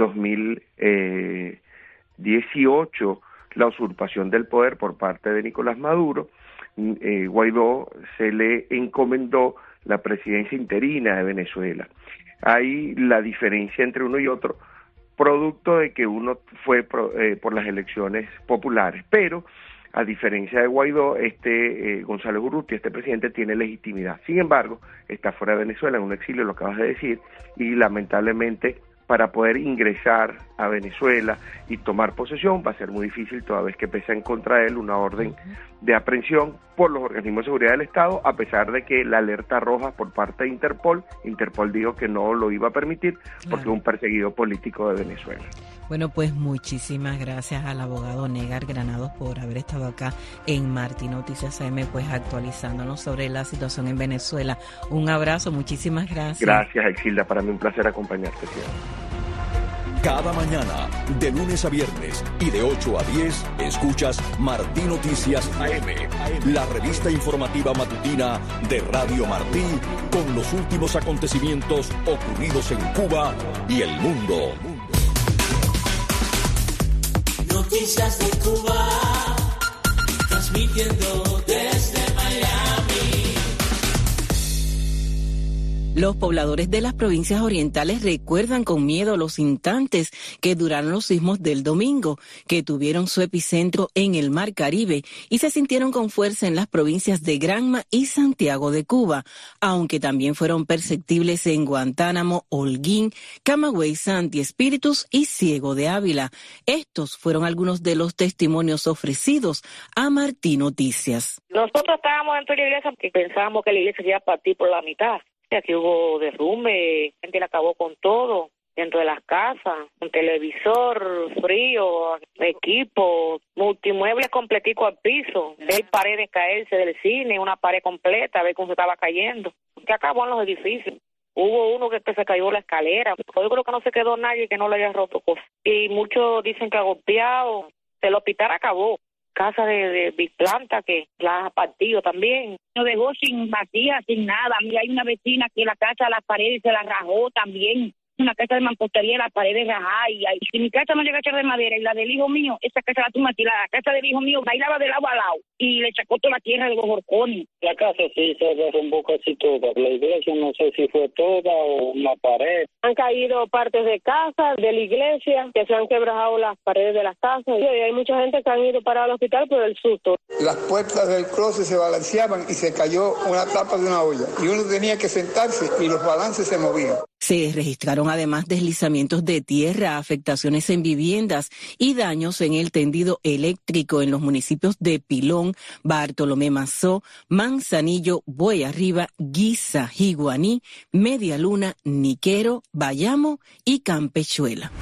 2018 la usurpación del poder por parte de Nicolás Maduro, Guaidó se le encomendó la presidencia interina de Venezuela. Hay la diferencia entre uno y otro, producto de que uno fue por las elecciones populares, pero a diferencia de Guaidó, González Urrutia, este presidente, tiene legitimidad. Sin embargo, está fuera de Venezuela, en un exilio, lo acabas de decir, y lamentablemente para poder ingresar a Venezuela y tomar posesión va a ser muy difícil, toda vez que pesa en contra de él una orden de aprehensión por los organismos de seguridad del Estado, a pesar de que la alerta roja por parte de Interpol dijo que no lo iba a permitir porque es un perseguido político de Venezuela. Bueno, pues muchísimas gracias al abogado Negar Granados por haber estado acá en Martí Noticias AM, pues actualizándonos sobre la situación en Venezuela. Un abrazo, muchísimas gracias. Gracias, Exilda, para mí un placer acompañarte siempre. Cada mañana, de lunes a viernes y de 8 a 10, escuchas Martí Noticias AM, la revista informativa matutina de Radio Martí, con los últimos acontecimientos ocurridos en Cuba y el mundo. Noticias de Cuba, transmitiendo desde Miami. Los pobladores de las provincias orientales recuerdan con miedo los instantes que duraron los sismos del domingo, que tuvieron su epicentro en el Mar Caribe y se sintieron con fuerza en las provincias de Granma y Santiago de Cuba, aunque también fueron perceptibles en Guantánamo, Holguín, Camagüey, Santi Espíritus y Ciego de Ávila. Estos fueron algunos de los testimonios ofrecidos a Martí Noticias. Nosotros estábamos dentro de la iglesia porque pensábamos que la iglesia se iba a partir por la mitad. Aquí hubo derrumbe, gente le acabó con todo, dentro de las casas, un televisor, frío, equipo, multimuebles completico al piso, ver paredes caerse del cine, una pared completa, a ver cómo se estaba cayendo. Que acabó en los edificios. Hubo uno que se cayó la escalera. Yo creo que no se quedó nadie que no le haya roto cosas. Y muchos dicen que ha golpeado. El hospital acabó casa de Big Planta que la ha partido también. Nos dejó sin vacía, sin nada. Mira, hay una vecina que la casa, las paredes se las rajó también. Una casa de mampostería, las paredes rajadas. Y si mi casa no llega a ser de madera y la del hijo mío, esa casa la tumba tirada. La casa del hijo mío bailaba de lado a lado y le sacó toda la tierra de los horcones. La casa sí se derrumbó casi toda. La iglesia no sé si fue toda o una pared. Han caído partes de casa, de la iglesia, que se han quebrado las paredes de las casas. Y hay mucha gente que han ido para el hospital por el susto. Las puertas del closet se balanceaban y se cayó una tapa de una olla. Y uno tenía que sentarse y los balances se movían. Se registraron además deslizamientos de tierra, afectaciones en viviendas y daños en el tendido eléctrico en los municipios de Pilón, Bartolomé Mazó, Manzanillo, Buey Arriba, Guisa, Jiguaní, Media Luna, Niquero, Bayamo y Campechuela.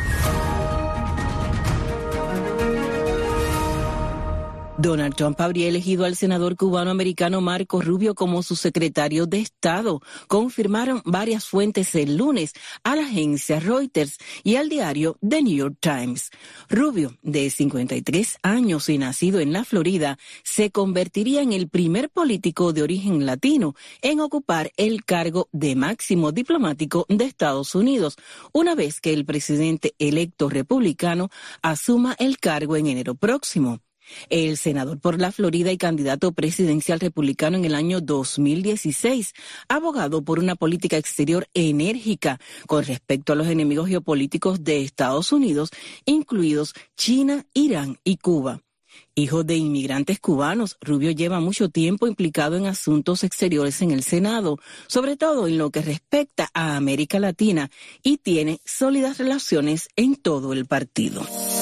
Donald Trump habría elegido al senador cubano-americano Marco Rubio como su secretario de Estado, confirmaron varias fuentes el lunes a la agencia Reuters y al diario The New York Times. Rubio, de 53 años y nacido en la Florida, se convertiría en el primer político de origen latino en ocupar el cargo de máximo diplomático de Estados Unidos, una vez que el presidente electo republicano asuma el cargo en enero próximo. El senador por la Florida y candidato presidencial republicano en el año 2016, abogado por una política exterior enérgica con respecto a los enemigos geopolíticos de Estados Unidos, incluidos China, Irán y Cuba. Hijo de inmigrantes cubanos, Rubio lleva mucho tiempo implicado en asuntos exteriores en el Senado, sobre todo en lo que respecta a América Latina, y tiene sólidas relaciones en todo el partido.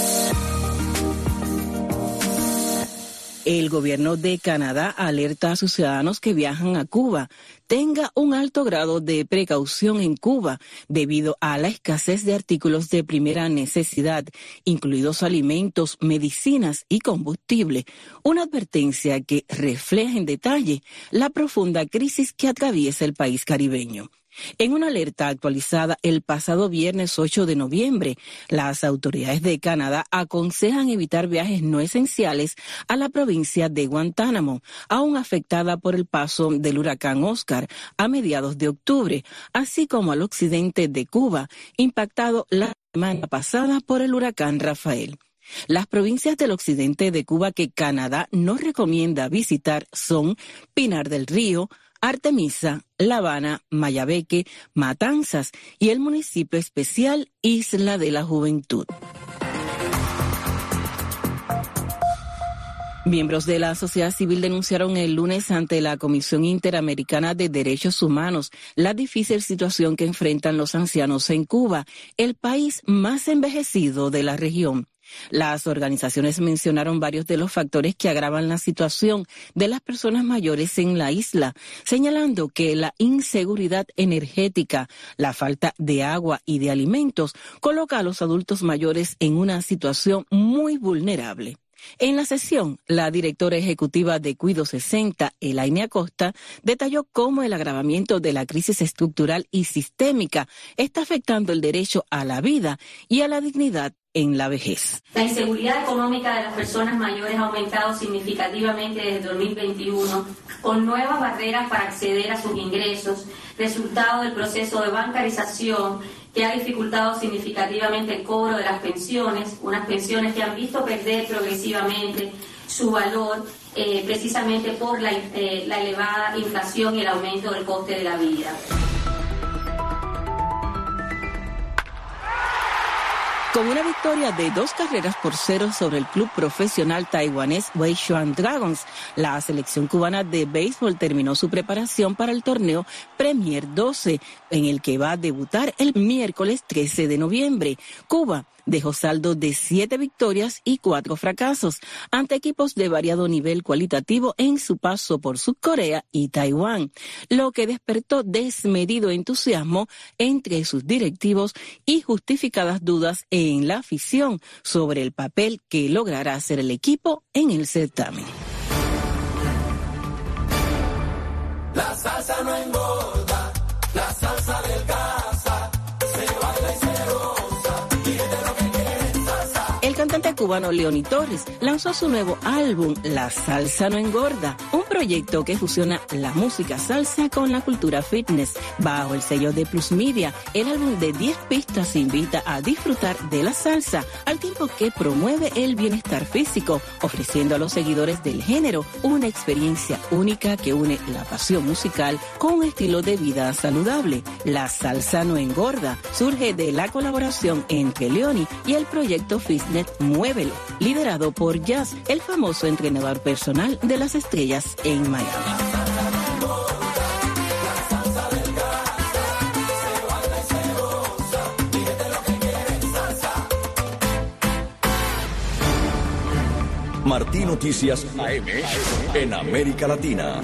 El gobierno de Canadá alerta a sus ciudadanos que viajan a Cuba. Tenga un alto grado de precaución en Cuba debido a la escasez de artículos de primera necesidad, incluidos alimentos, medicinas y combustible. Una advertencia que refleja en detalle la profunda crisis que atraviesa el país caribeño. En una alerta actualizada el pasado viernes 8 de noviembre, las autoridades de Canadá aconsejan evitar viajes no esenciales a la provincia de Guantánamo, aún afectada por el paso del huracán Oscar a mediados de octubre, así como al occidente de Cuba, impactado la semana pasada por el huracán Rafael. Las provincias del occidente de Cuba que Canadá no recomienda visitar son Pinar del Río, Artemisa, La Habana, Mayabeque, Matanzas y el municipio especial Isla de la Juventud. Miembros de la sociedad civil denunciaron el lunes ante la Comisión Interamericana de Derechos Humanos la difícil situación que enfrentan los ancianos en Cuba, el país más envejecido de la región. Las organizaciones mencionaron varios de los factores que agravan la situación de las personas mayores en la isla, señalando que la inseguridad energética, la falta de agua y de alimentos coloca a los adultos mayores en una situación muy vulnerable. En la sesión, la directora ejecutiva de Cuido 60, Elaine Acosta, detalló cómo el agravamiento de la crisis estructural y sistémica está afectando el derecho a la vida y a la dignidad en la vejez. La inseguridad económica de las personas mayores ha aumentado significativamente desde 2021, con nuevas barreras para acceder a sus ingresos, resultado del proceso de bancarización que ha dificultado significativamente el cobro de las pensiones, unas pensiones que han visto perder progresivamente su valor precisamente por la elevada inflación y el aumento del coste de la vida. Con una victoria de 2-0 sobre el club profesional taiwanés Weishuan Dragons, la selección cubana de béisbol terminó su preparación para el torneo Premier 12, en el que va a debutar el miércoles 13 de noviembre. Cuba dejó saldo de 7 victorias y 4 fracasos ante equipos de variado nivel cualitativo en su paso por Sudcorea y Taiwán, lo que despertó desmedido entusiasmo entre sus directivos y justificadas dudas en la afición sobre el papel que logrará hacer el equipo en el certamen. La salsa no engorda, la salsa delgaza, se baila y se goza, pídete lo que quieres, salsa. El cantante cantante cubano Leoni Torres lanzó su nuevo álbum La Salsa No Engorda, un proyecto que fusiona la música salsa con la cultura fitness. Bajo el sello de Plus Media, el álbum de 10 pistas invita a disfrutar de la salsa, al tiempo que promueve el bienestar físico, ofreciendo a los seguidores del género una experiencia única que une la pasión musical con un estilo de vida saludable. La Salsa No Engorda surge de la colaboración entre Leoni y el proyecto fitness Muévelo, liderado por Jazz, el famoso entrenador personal de las estrellas en Miami. Martí Noticias AM en América Latina.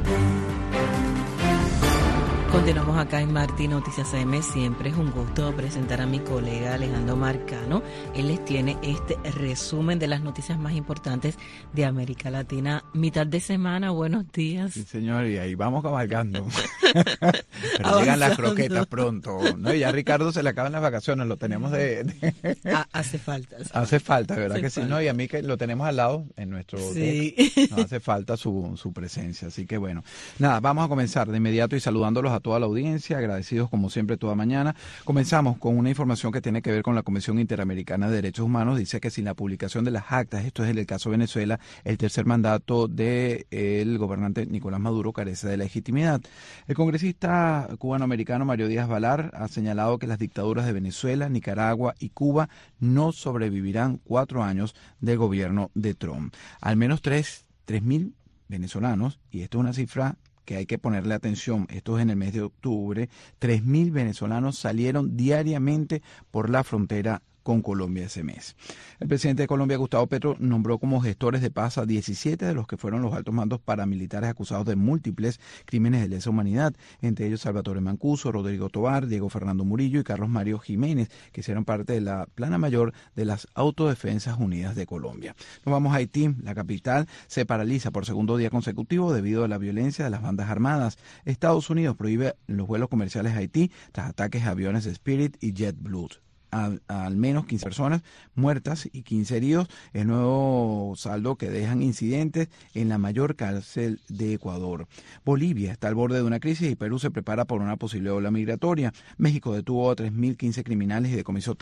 Continuamos acá en Martí Noticias AM. Siempre es un gusto presentar a mi colega Alejandro Marcano. Él les tiene este resumen de las noticias más importantes de América Latina. Mitad de semana, buenos días. Sí, señor, y ahí vamos cabalgando. Pero llegan las croquetas pronto, ¿no? Y ya a Ricardo se le acaban las vacaciones, lo tenemos Hace falta. Hace falta, ¿verdad que sí? No, y a mí que lo tenemos al lado en nuestro deck, nos hace falta su presencia. Así que bueno, nada, vamos a comenzar de inmediato y saludándolos a toda la audiencia, agradecidos como siempre toda mañana. Comenzamos con una información que tiene que ver con la Convención Interamericana de Derechos Humanos. Dice que sin la publicación de las actas, esto es en el caso de Venezuela, el tercer mandato del gobernante Nicolás Maduro carece de legitimidad. El congresista cubano-americano Mario Díaz Balar ha señalado que las dictaduras de Venezuela, Nicaragua y Cuba no sobrevivirán 4 años de gobierno de Trump. Al menos 3.000 venezolanos, y esto es una cifra que hay que ponerle atención, esto es en el mes de octubre, 3.000 venezolanos salieron diariamente por la frontera con Colombia ese mes. El presidente de Colombia, Gustavo Petro, nombró como gestores de paz a 17 de los que fueron los altos mandos paramilitares acusados de múltiples crímenes de lesa humanidad, entre ellos Salvatore Mancuso, Rodrigo Tovar, Diego Fernando Murillo y Carlos Mario Jiménez, que hicieron parte de la plana mayor de las Autodefensas Unidas de Colombia. Nos vamos a Haití. La capital se paraliza por segundo día consecutivo debido a la violencia de las bandas armadas. Estados Unidos prohíbe los vuelos comerciales a Haití tras ataques a aviones Spirit y JetBlue. Al menos 15 personas muertas y 15 heridos, el nuevo saldo que dejan incidentes en la mayor cárcel de Ecuador. Bolivia está al borde de una crisis y Perú se prepara por una posible ola migratoria. México detuvo a 3.015 criminales y decomisó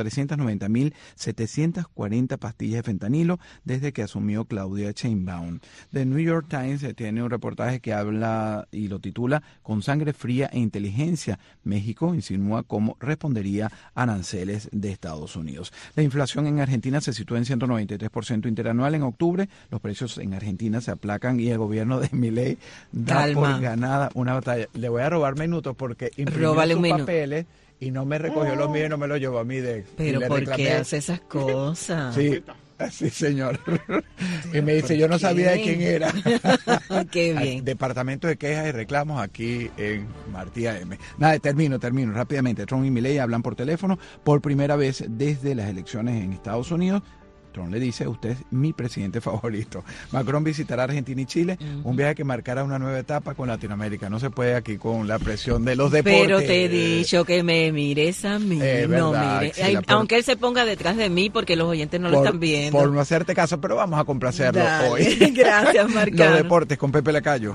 390.740 pastillas de fentanilo desde que asumió Claudia Sheinbaum. The New York Times tiene un reportaje que habla y lo titula "Con sangre fría e inteligencia, México insinúa cómo respondería a aranceles de Estados Unidos". La inflación en Argentina se sitúa en 193% interanual en octubre. Los precios en Argentina se aplacan y el gobierno de Milei da por ganada una batalla. Le voy a robar minutos porque imprimió sus papeles y no me recogió los míos y no me los llevó a mi desk. Pero ¿por qué hace esas cosas? Sí. Sí, señor. Y me dice, yo no sabía de quién era. Qué bien. Departamento de quejas y reclamos aquí en Martí AM. Nada, termino rápidamente. Trump y Milei hablan por teléfono por primera vez desde las elecciones en Estados Unidos. Trump le dice, usted es mi presidente favorito. Macron visitará Argentina y Chile, un viaje que marcará una nueva etapa con Latinoamérica. No se puede aquí con la presión de los deportes. Pero te he dicho que me mires a mí, no mire. Sí, aunque él se ponga detrás de mí porque los oyentes no lo están viendo. Por no hacerte caso, pero vamos a complacerlo hoy. Gracias, Marcano. Los deportes con Pepe Lacayo.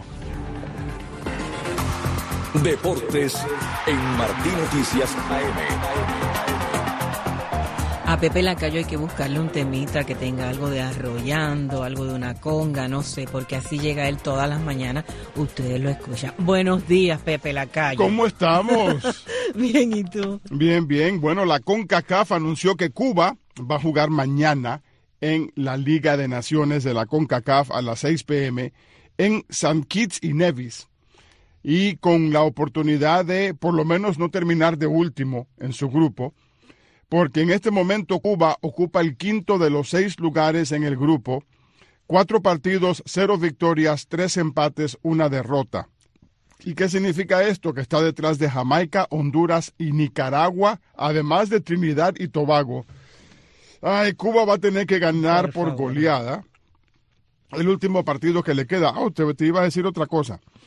Deportes en Martí Noticias AM. A Pepe Lacayo hay que buscarle un temita que tenga algo de arrollando, algo de una conga, no sé, porque así llega él todas las mañanas. Ustedes lo escuchan. Buenos días, Pepe Lacayo. ¿Cómo estamos? Bien, ¿y tú? Bien, bien. Bueno, la CONCACAF anunció que Cuba va a jugar mañana en la Liga de Naciones de la CONCACAF a las 6 p.m. en St. Kitts y Nevis. Y con la oportunidad de, por lo menos, no terminar de último en su grupo, porque en este momento Cuba ocupa el quinto de los 6 lugares en el grupo, 4 partidos, 0 victorias, 3 empates, 1 derrota. ¿Y qué significa esto? Que está detrás de Jamaica, Honduras y Nicaragua, además de Trinidad y Tobago. Ay, Cuba va a tener que ganar por goleada el último partido que le queda. Te iba a decir otra cosa.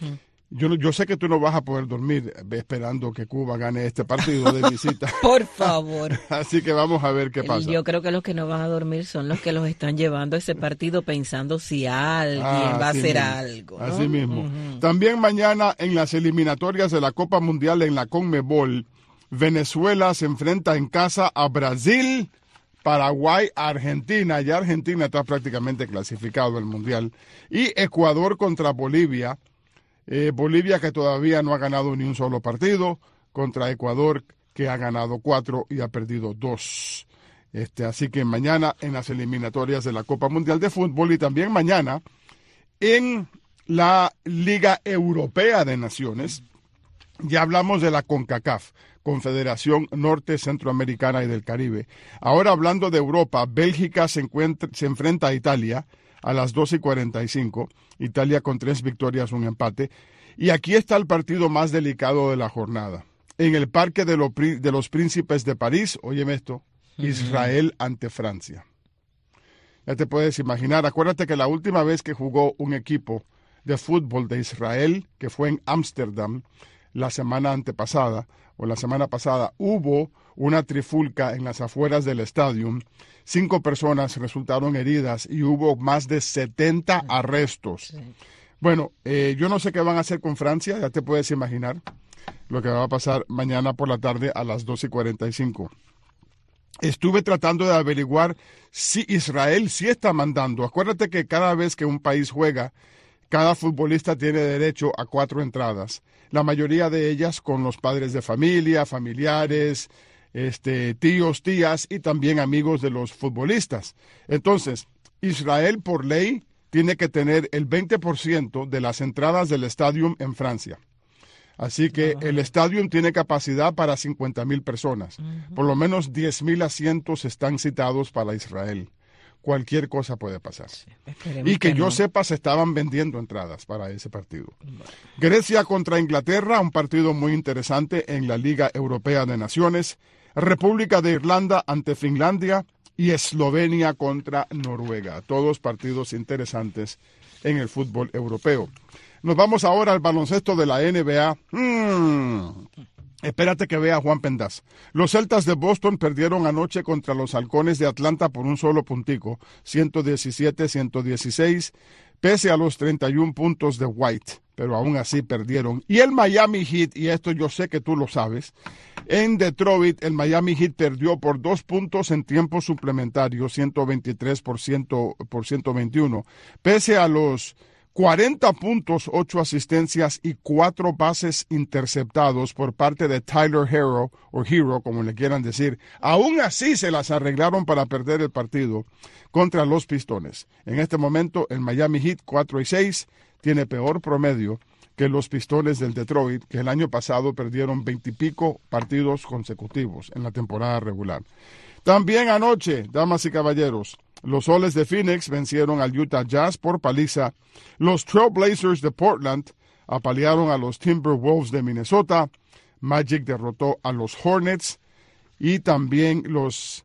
Yo sé que tú no vas a poder dormir esperando que Cuba gane este partido de visita. Por favor. Así que vamos a ver qué pasa. Yo creo que los que no van a dormir son los que los están llevando a ese partido pensando si alguien va a hacer algo, ¿no? Así mismo. También mañana en las eliminatorias de la Copa Mundial en la CONMEBOL, Venezuela se enfrenta en casa a Brasil, Paraguay, Argentina. Ya Argentina está prácticamente clasificado al Mundial. Y Ecuador contra Bolivia. Bolivia que todavía no ha ganado ni un solo partido, contra Ecuador que ha ganado 4 y ha perdido 2. Así que mañana en las eliminatorias de la Copa Mundial de Fútbol y también mañana en la Liga Europea de Naciones. Ya hablamos de la CONCACAF, Confederación Norte, Centroamericana y del Caribe. Ahora hablando de Europa, Bélgica se enfrenta a Italia a las 2:45, Italia con 3 victorias, 1 empate. Y aquí está el partido más delicado de la jornada. En el Parque de los Príncipes de París, óyeme esto, Israel ante Francia. Ya te puedes imaginar, acuérdate que la última vez que jugó un equipo de fútbol de Israel, que fue en Ámsterdam, la semana pasada, hubo una trifulca en las afueras del estadio. 5 personas resultaron heridas y hubo más de 70 arrestos. Sí. Bueno, yo no sé qué van a hacer con Francia, ya te puedes imaginar lo que va a pasar mañana por la tarde a las 2:45. Estuve tratando de averiguar si Israel sí está mandando. Acuérdate que cada vez que un país juega, cada futbolista tiene derecho a 4 entradas. La mayoría de ellas con los padres de familia, familiares, tíos, tías y también amigos de los futbolistas. Entonces, Israel por ley tiene que tener el 20% de las entradas del estadio en Francia. Así que el estadio tiene capacidad para 50,000 personas. Por lo menos 10,000 asientos están citados para Israel. Cualquier cosa puede pasar. Sí, y que yo sepa, se estaban vendiendo entradas para ese partido. Grecia contra Inglaterra, un partido muy interesante en la Liga Europea de Naciones. República de Irlanda ante Finlandia y Eslovenia contra Noruega. Todos partidos interesantes en el fútbol europeo. Nos vamos ahora al baloncesto de la NBA. Espérate que vea Juan Pendaz. Los Celtas de Boston perdieron anoche contra los Halcones de Atlanta por un solo puntico, 117-116, pese a los 31 puntos de White, pero aún así perdieron. Y el Miami Heat, y esto yo sé que tú lo sabes, en Detroit el Miami Heat perdió por 2 puntos en tiempo suplementario, 123 por 121, pese a los 40 puntos, 8 asistencias y 4 bases interceptados por parte de Tyler Hero, o Hero, como le quieran decir. Aún así se las arreglaron para perder el partido contra los Pistones. En este momento, el Miami Heat, 4-6, tiene peor promedio que los Pistones del Detroit, que el año pasado perdieron 20 y pico partidos consecutivos en la temporada regular. También anoche, damas y caballeros, los Soles de Phoenix vencieron al Utah Jazz por paliza. Los Trail Blazers de Portland apalearon a los Timberwolves de Minnesota. Magic derrotó a los Hornets. Y también los,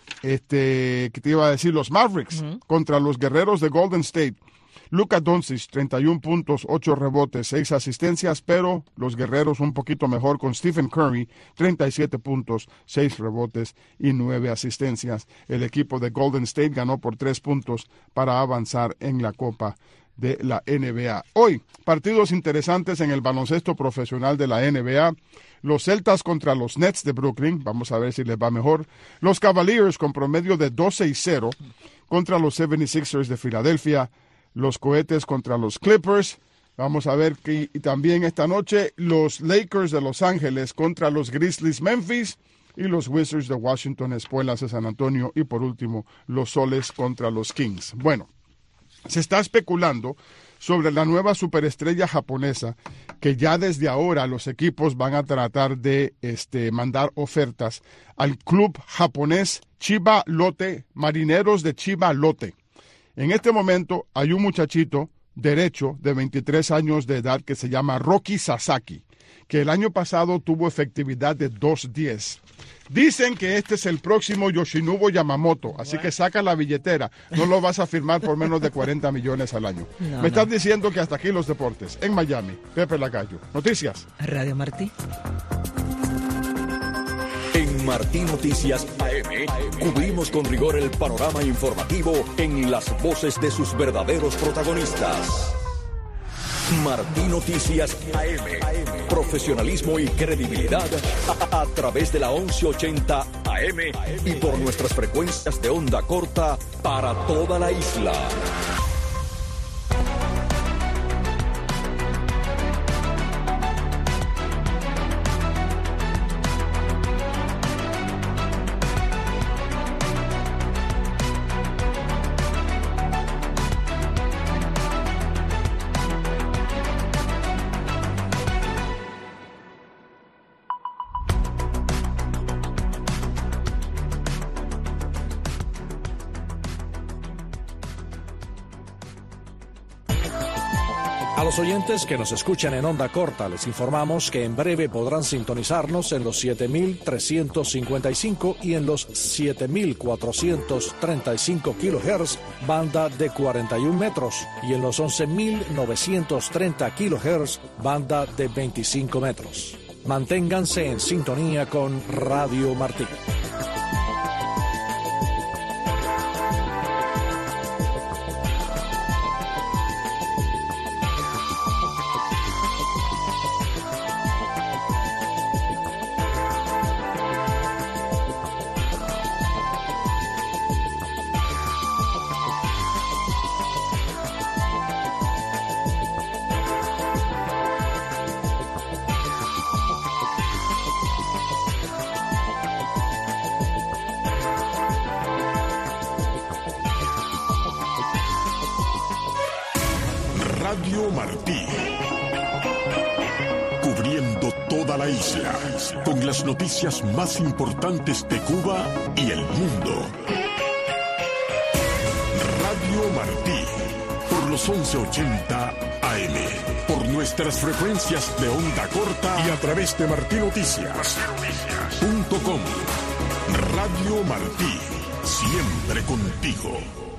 los Mavericks contra los Guerreros de Golden State. Luka Doncic, 31 puntos, 8 rebotes, 6 asistencias, pero los Guerreros un poquito mejor con Stephen Curry, 37 puntos, 6 rebotes y 9 asistencias. El equipo de Golden State ganó por 3 puntos para avanzar en la Copa de la NBA. Hoy, partidos interesantes en el baloncesto profesional de la NBA. Los Celtas contra los Nets de Brooklyn, vamos a ver si les va mejor. Los Cavaliers con promedio de 12-0 contra los 76ers de Filadelfia. Los Cohetes contra los Clippers. Vamos a ver que y también esta noche los Lakers de Los Ángeles contra los Grizzlies Memphis y los Wizards de Washington, Espuelas de San Antonio y por último los Soles contra los Kings. Bueno, se está especulando sobre la nueva superestrella japonesa que ya desde ahora los equipos van a tratar de mandar ofertas al club japonés Chiba Lotte, Marineros de Chiba Lotte. En este momento hay un muchachito derecho de 23 años de edad que se llama Roki Sasaki. que el año pasado tuvo efectividad de 2.10. Dicen que este es el próximo Yoshinobu Yamamoto, así que saca la billetera. No lo vas a firmar por menos de 40 millones al año. Me estás diciendo que hasta aquí los deportes. En Miami, Pepe Lacayo. Noticias. Radio Martí. En Martí Noticias AM cubrimos con rigor el panorama informativo en las voces de sus verdaderos protagonistas. Martí Noticias AM. Profesionalismo y credibilidad a través de la 1180 AM y por nuestras frecuencias de onda corta para toda la isla. A los oyentes que nos escuchan en onda corta, les informamos que en breve podrán sintonizarnos en los 7.355 y en los 7.435 kHz, banda de 41 metros, y en los 11.930 kHz, banda de 25 metros. Manténganse en sintonía con Radio Martí. Radio Martí, cubriendo toda la isla, con las noticias más importantes de Cuba y el mundo. Radio Martí, por los 1180 AM, por nuestras frecuencias de onda corta y a través de martinoticias.com. Radio Martí, siempre contigo.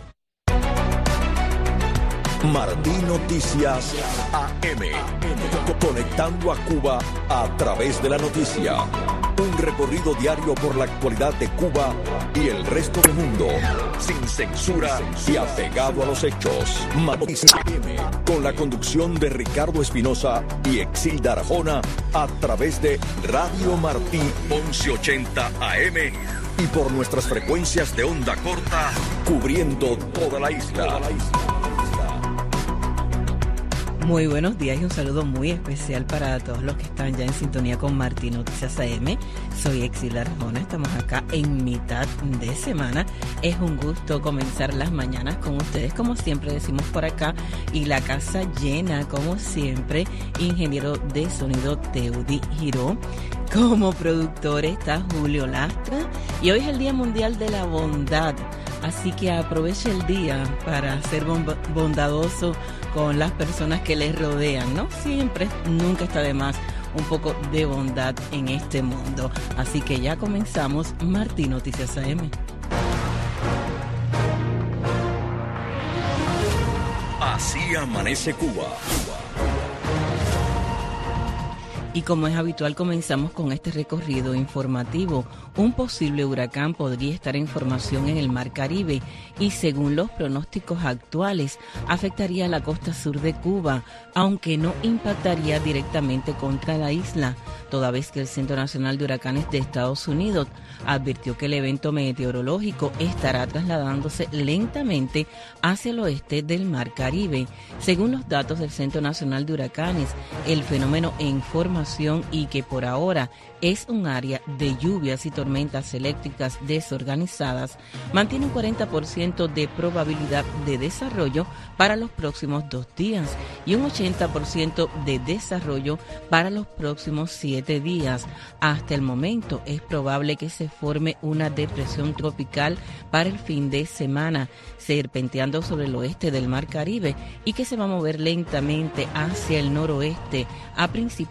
Martí Noticias AM, conectando a Cuba a través de la noticia. Un recorrido diario por la actualidad de Cuba y el resto del mundo, sin censura y apegado a los hechos. Martí Noticias AM, con la conducción de Ricardo Espinosa y Exilda Arjona, a través de Radio Martí 1180 AM y por nuestras frecuencias de onda corta, cubriendo toda la isla. Muy buenos días y un saludo muy especial para todos los que están ya en sintonía con Martí Noticias AM. Soy Exilda Arjona, estamos acá en mitad de semana. Es un gusto comenzar las mañanas con ustedes, como siempre decimos por acá, y la casa llena, como siempre. Ingeniero de sonido Teudi Giró. Como productor está Julio Lastra y hoy es el Día Mundial de la Bondad. Así que aproveche el día para ser bondadoso con las personas que les rodean, ¿no? Siempre, nunca está de más un poco de bondad en este mundo. Así que ya comenzamos Martí Noticias AM. Así amanece Cuba. Y como es habitual, comenzamos con este recorrido informativo. Un posible huracán podría estar en formación en el Mar Caribe y, según los pronósticos actuales, afectaría la costa sur de Cuba, aunque no impactaría directamente contra la isla, toda vez que el Centro Nacional de Huracanes de Estados Unidos advirtió que el evento meteorológico estará trasladándose lentamente hacia el oeste del Mar Caribe. Según los datos del Centro Nacional de Huracanes, el fenómeno en formación y que por ahora es un área de lluvias y tormentas eléctricas desorganizadas, mantiene un 40% de probabilidad de desarrollo para los próximos 2 días y un 80% de desarrollo para los próximos 7 días. Hasta el momento es probable que se forme una depresión tropical para el fin de semana, serpenteando sobre el oeste del Mar Caribe y que se va a mover lentamente hacia el noroeste a principios de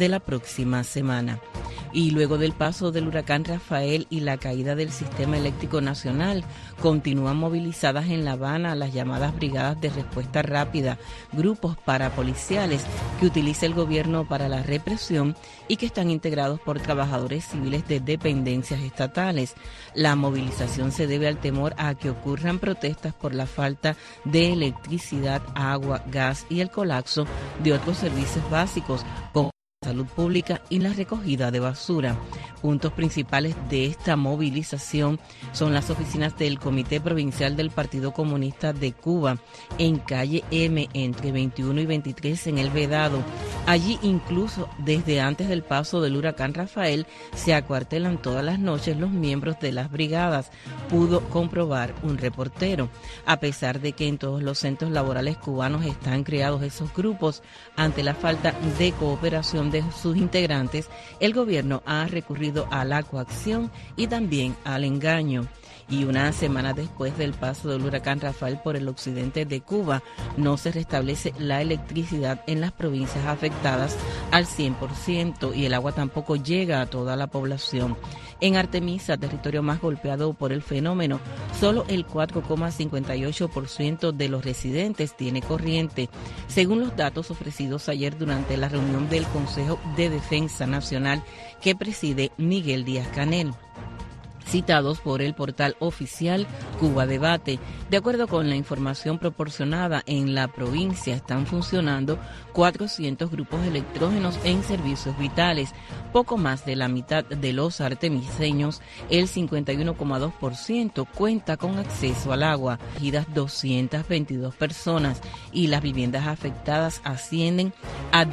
de la próxima semana. Y luego del paso del huracán Rafael y la caída del sistema eléctrico nacional, continúan movilizadas en La Habana las llamadas brigadas de respuesta rápida, grupos parapoliciales que utiliza el gobierno para la represión y que están integrados por trabajadores civiles de dependencias estatales. La movilización se debe al temor a que ocurran protestas por la falta de electricidad, agua, gas y el colapso de otros servicios básicos como salud pública y la recogida de basura. Puntos principales de esta movilización son las oficinas del Comité Provincial del Partido Comunista de Cuba en calle M entre 21 y 23 en El Vedado. Allí incluso desde antes del paso del huracán Rafael se acuartelan todas las noches los miembros de las brigadas, pudo comprobar un reportero. A pesar de que en todos los centros laborales cubanos están creados esos grupos, ante la falta de cooperación de sus integrantes, el gobierno ha recurrido a la coacción y también al engaño. Y una semana después del paso del huracán Rafael por el occidente de Cuba, no se restablece la electricidad en las provincias afectadas al 100% y el agua tampoco llega a toda la población. En Artemisa, territorio más golpeado por el fenómeno, solo el 4,58% de los residentes tiene corriente, según los datos ofrecidos ayer durante la reunión del Consejo de Defensa Nacional que preside Miguel Díaz-Canel, citados por el portal oficial Cuba Debate. De acuerdo con la información proporcionada, en la provincia están funcionando 400 grupos electrógenos en servicios vitales. Poco más de la mitad de los artemiseños, el 51,2%, cuenta con acceso al agua. 222 personas y las viviendas afectadas ascienden a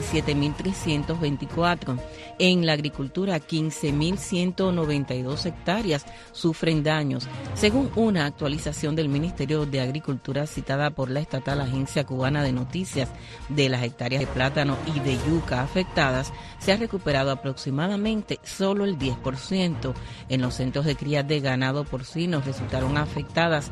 17.324. En la agricultura, 15.192 hectáreas sufren daños. Según una actualización del Ministerio de Agricultura citada por la estatal Agencia Cubana de Noticias, de las hectáreas de plátano y de yuca afectadas, se ha recuperado aproximadamente solo el 10%. En los centros de cría de ganado porcino resultaron afectadas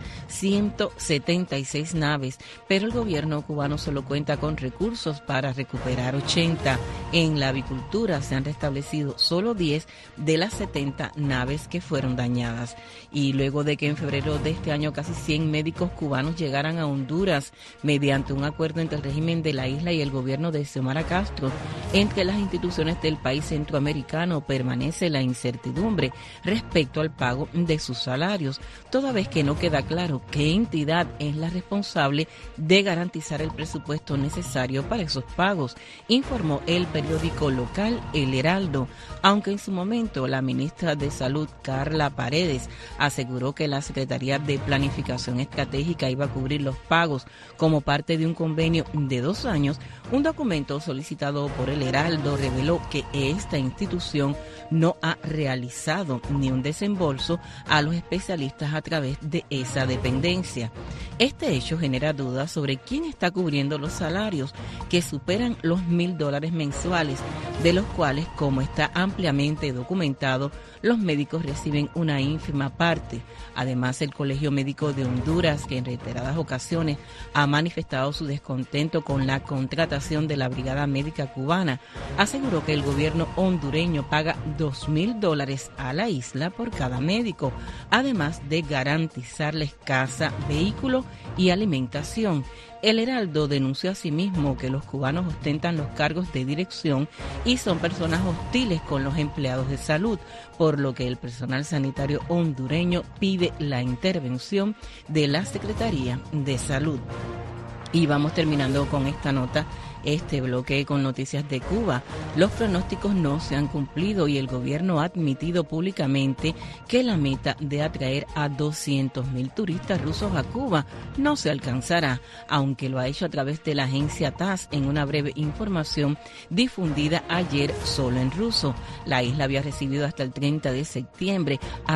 176 naves, pero el gobierno cubano solo cuenta con recursos para recuperar 80. En la avicultura se han restablecido solo 10 de las 70 naves que fueron dañadas. Y luego de que en febrero de este año casi 100 médicos cubanos llegaran a Honduras mediante un acuerdo entre el régimen de la isla y el gobierno de Xiomara Castro, entre las instituciones del país centroamericano permanece la incertidumbre respecto al pago de sus salarios, toda vez que no queda claro qué entidad es la responsable de garantizar el presupuesto necesario para esos pagos, informó el periódico local El Heraldo, aunque en su momento la ministra de Salud, Carla Paredes, aseguró que la Secretaría de Planificación Estratégica iba a cubrir los pagos como parte de un convenio de 2 años. Un documento solicitado por El Heraldo reveló que esta institución no ha realizado ni un desembolso a los especialistas a través de esa dependencia. Este hecho genera dudas sobre quién está cubriendo los salarios que superan los $1,000 mensuales, de los cuales, como está ampliamente documentado, los médicos reciben una ínfima parte. Además, el Colegio Médico de Honduras, que en reiteradas ocasiones ha manifestado su descontento con la contratación de la Brigada Médica Cubana, aseguró que el gobierno hondureño paga $2,000 a la isla por cada médico, además de garantizarles casa, vehículo y alimentación. El Heraldo denunció asimismo que los cubanos ostentan los cargos de dirección y son personas hostiles con los empleados de salud, por lo que el personal sanitario hondureño pide la intervención de la Secretaría de Salud. Y vamos terminando con esta nota, este bloque con noticias de Cuba. Los pronósticos no se han cumplido y el gobierno ha admitido públicamente que la meta de atraer a 200,000 turistas rusos a Cuba no se alcanzará, aunque lo ha hecho a través de la agencia TASS en una breve información difundida ayer solo en ruso. La isla había recibido hasta el 30 de septiembre a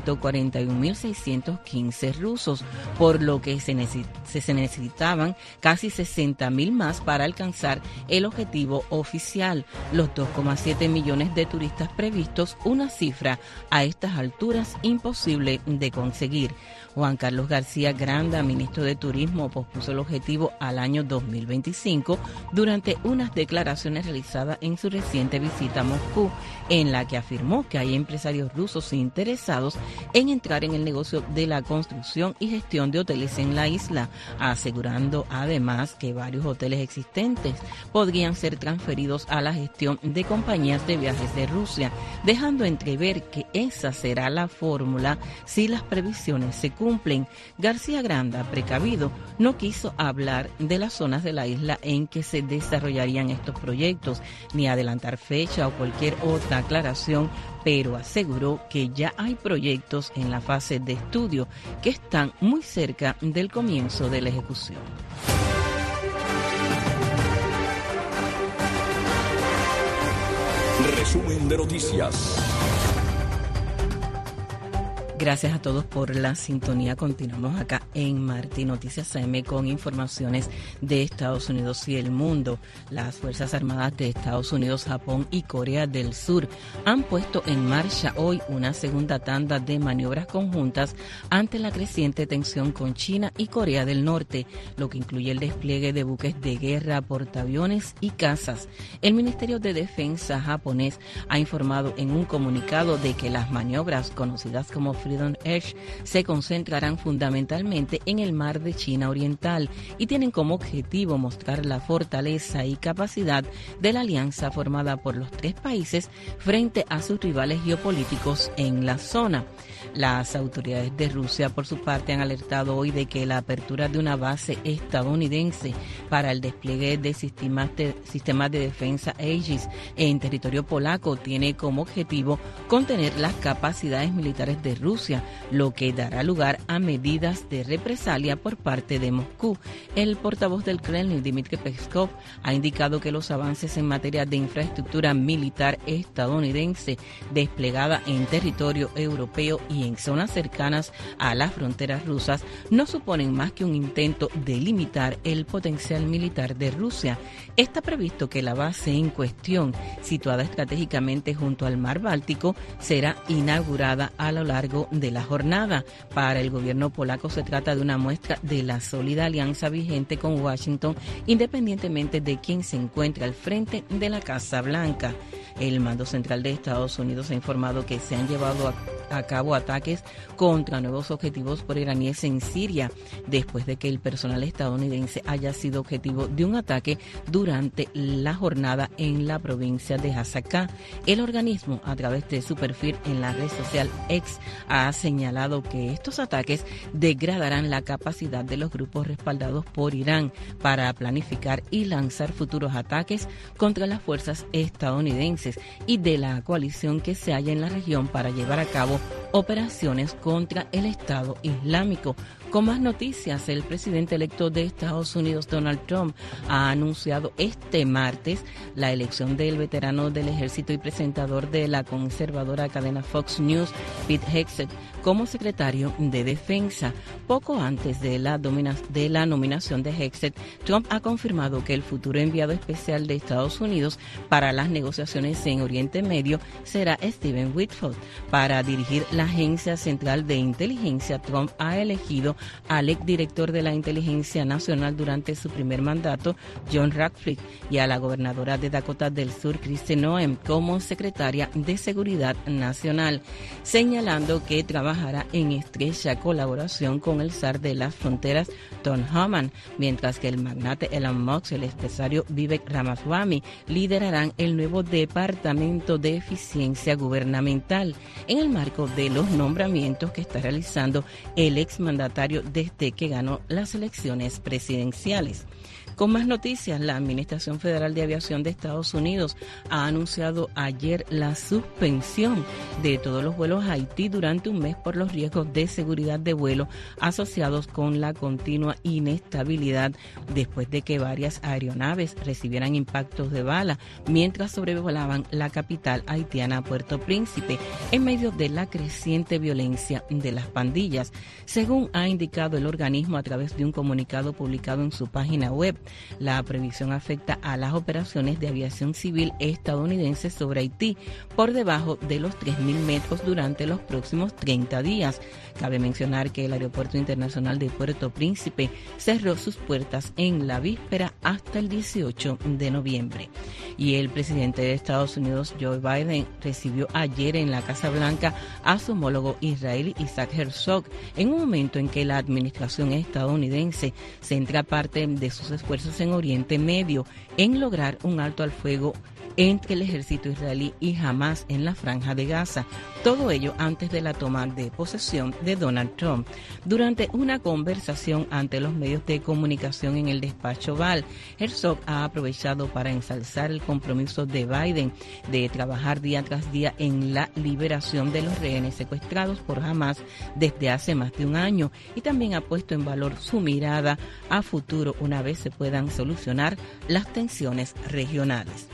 141.615 rusos, por lo que se necesitaban casi 60,000 más para alcanzar alcanzar el objetivo oficial, los 2,7 millones de turistas previstos, una cifra a estas alturas imposible de conseguir. Juan Carlos García Granda, ministro de Turismo, pospuso el objetivo al año 2025 durante unas declaraciones realizadas en su reciente visita a Moscú, en la que afirmó que hay empresarios rusos interesados en entrar en el negocio de la construcción y gestión de hoteles en la isla, asegurando además que varios hoteles existentes podrían ser transferidos a la gestión de compañías de viajes de Rusia, dejando entrever que esa será la fórmula si las previsiones se cumplen. García Granda, precavido, no quiso hablar de las zonas de la isla en que se desarrollarían estos proyectos, ni adelantar fecha o cualquier otra aclaración, pero aseguró que ya hay proyectos en la fase de estudio que están muy cerca del comienzo de la ejecución. Resumen de noticias. Gracias a todos por la sintonía. Continuamos acá en Martí Noticias AM con informaciones de Estados Unidos y el mundo. Las Fuerzas Armadas de Estados Unidos, Japón y Corea del Sur han puesto en marcha hoy una segunda tanda de maniobras conjuntas ante la creciente tensión con China y Corea del Norte, lo que incluye el despliegue de buques de guerra, portaaviones y cazas. El Ministerio de Defensa japonés ha informado en un comunicado de que las maniobras, conocidas como Freedom Edge, se concentrarán fundamentalmente en el mar de China Oriental y tienen como objetivo mostrar la fortaleza y capacidad de la alianza formada por los tres países frente a sus rivales geopolíticos en la zona. Las autoridades de Rusia, por su parte, han alertado hoy de que la apertura de una base estadounidense para el despliegue de sistemas de defensa Aegis en territorio polaco tiene como objetivo contener las capacidades militares de Rusia, lo que dará lugar a medidas de represalia por parte de Moscú. El portavoz del Kremlin, Dmitry Peskov, ha indicado que los avances en materia de infraestructura militar estadounidense desplegada en territorio europeo y en zonas cercanas a las fronteras rusas no suponen más que un intento de limitar el potencial militar de Rusia. Está previsto que la base en cuestión, situada estratégicamente junto al mar Báltico, será inaugurada a lo largo de la jornada. Para el gobierno polaco se trata de una muestra de la sólida alianza vigente con Washington, independientemente de quién se encuentre al frente de la Casa Blanca. El mando central de Estados Unidos ha informado que se han llevado a cabo ataques contra nuevos objetivos por iraníes en Siria, después de que el personal estadounidense haya sido objetivo de un ataque durante la jornada en la provincia de Hasakah. El organismo, a través de su perfil en la red social X, ha señalado que estos ataques degradarán la capacidad de los grupos respaldados por Irán para planificar y lanzar futuros ataques contra las fuerzas estadounidenses y de la coalición que se halla en la región para llevar a cabo operaciones contra el Estado Islámico. Con más noticias, el presidente electo de Estados Unidos, Donald Trump, ha anunciado este martes la elección del veterano del ejército y presentador de la conservadora cadena Fox News, Pete Hegseth, como secretario de Defensa. Poco antes de la nominación de Hegseth, Trump ha confirmado que el futuro enviado especial de Estados Unidos para las negociaciones en Oriente Medio será Stephen Whitfield. Para dirigir la Agencia Central de Inteligencia, Trump ha elegido al exdirector de la Inteligencia Nacional durante su primer mandato, John Ratcliffe, y a la gobernadora de Dakota del Sur, Kristi Noem, como secretaria de Seguridad Nacional, señalando que trabajará en estrecha colaboración con el zar de las fronteras, Tom Homan, mientras que el magnate Elon Musk y el empresario Vivek Ramaswamy liderarán el nuevo Departamento de Eficiencia Gubernamental, en el marco de los nombramientos que está realizando el exmandatario desde que ganó las elecciones presidenciales. Con más noticias, la Administración Federal de Aviación de Estados Unidos ha anunciado ayer la suspensión de todos los vuelos a Haití durante un mes por los riesgos de seguridad de vuelo asociados con la continua inestabilidad después de que varias aeronaves recibieran impactos de bala mientras sobrevolaban la capital haitiana, Puerto Príncipe, en medio de la creciente violencia de las pandillas. Según ha indicado el organismo a través de un comunicado publicado en su página web, La prohibición afecta a las operaciones de aviación civil estadounidense sobre Haití por debajo de los 3.000 metros durante los próximos 30 días. Cabe mencionar que el Aeropuerto Internacional de Puerto Príncipe cerró sus puertas en la víspera hasta el 18 de noviembre. Y el presidente de Estados Unidos, Joe Biden, recibió ayer en la Casa Blanca a su homólogo israelí Isaac Herzog, en un momento en que la administración estadounidense centra parte de sus esfuerzos en Oriente Medio en lograr un alto al fuego entre el ejército israelí y Hamas en la Franja de Gaza. Todo ello antes de la toma de posesión de Donald Trump. Durante una conversación ante los medios de comunicación en el despacho Oval, Herzog ha aprovechado para ensalzar el compromiso de Biden de trabajar día tras día en la liberación de los rehenes secuestrados por Hamas desde hace más de un año, y también ha puesto en valor su mirada a futuro una vez se puedan solucionar las tensiones regionales.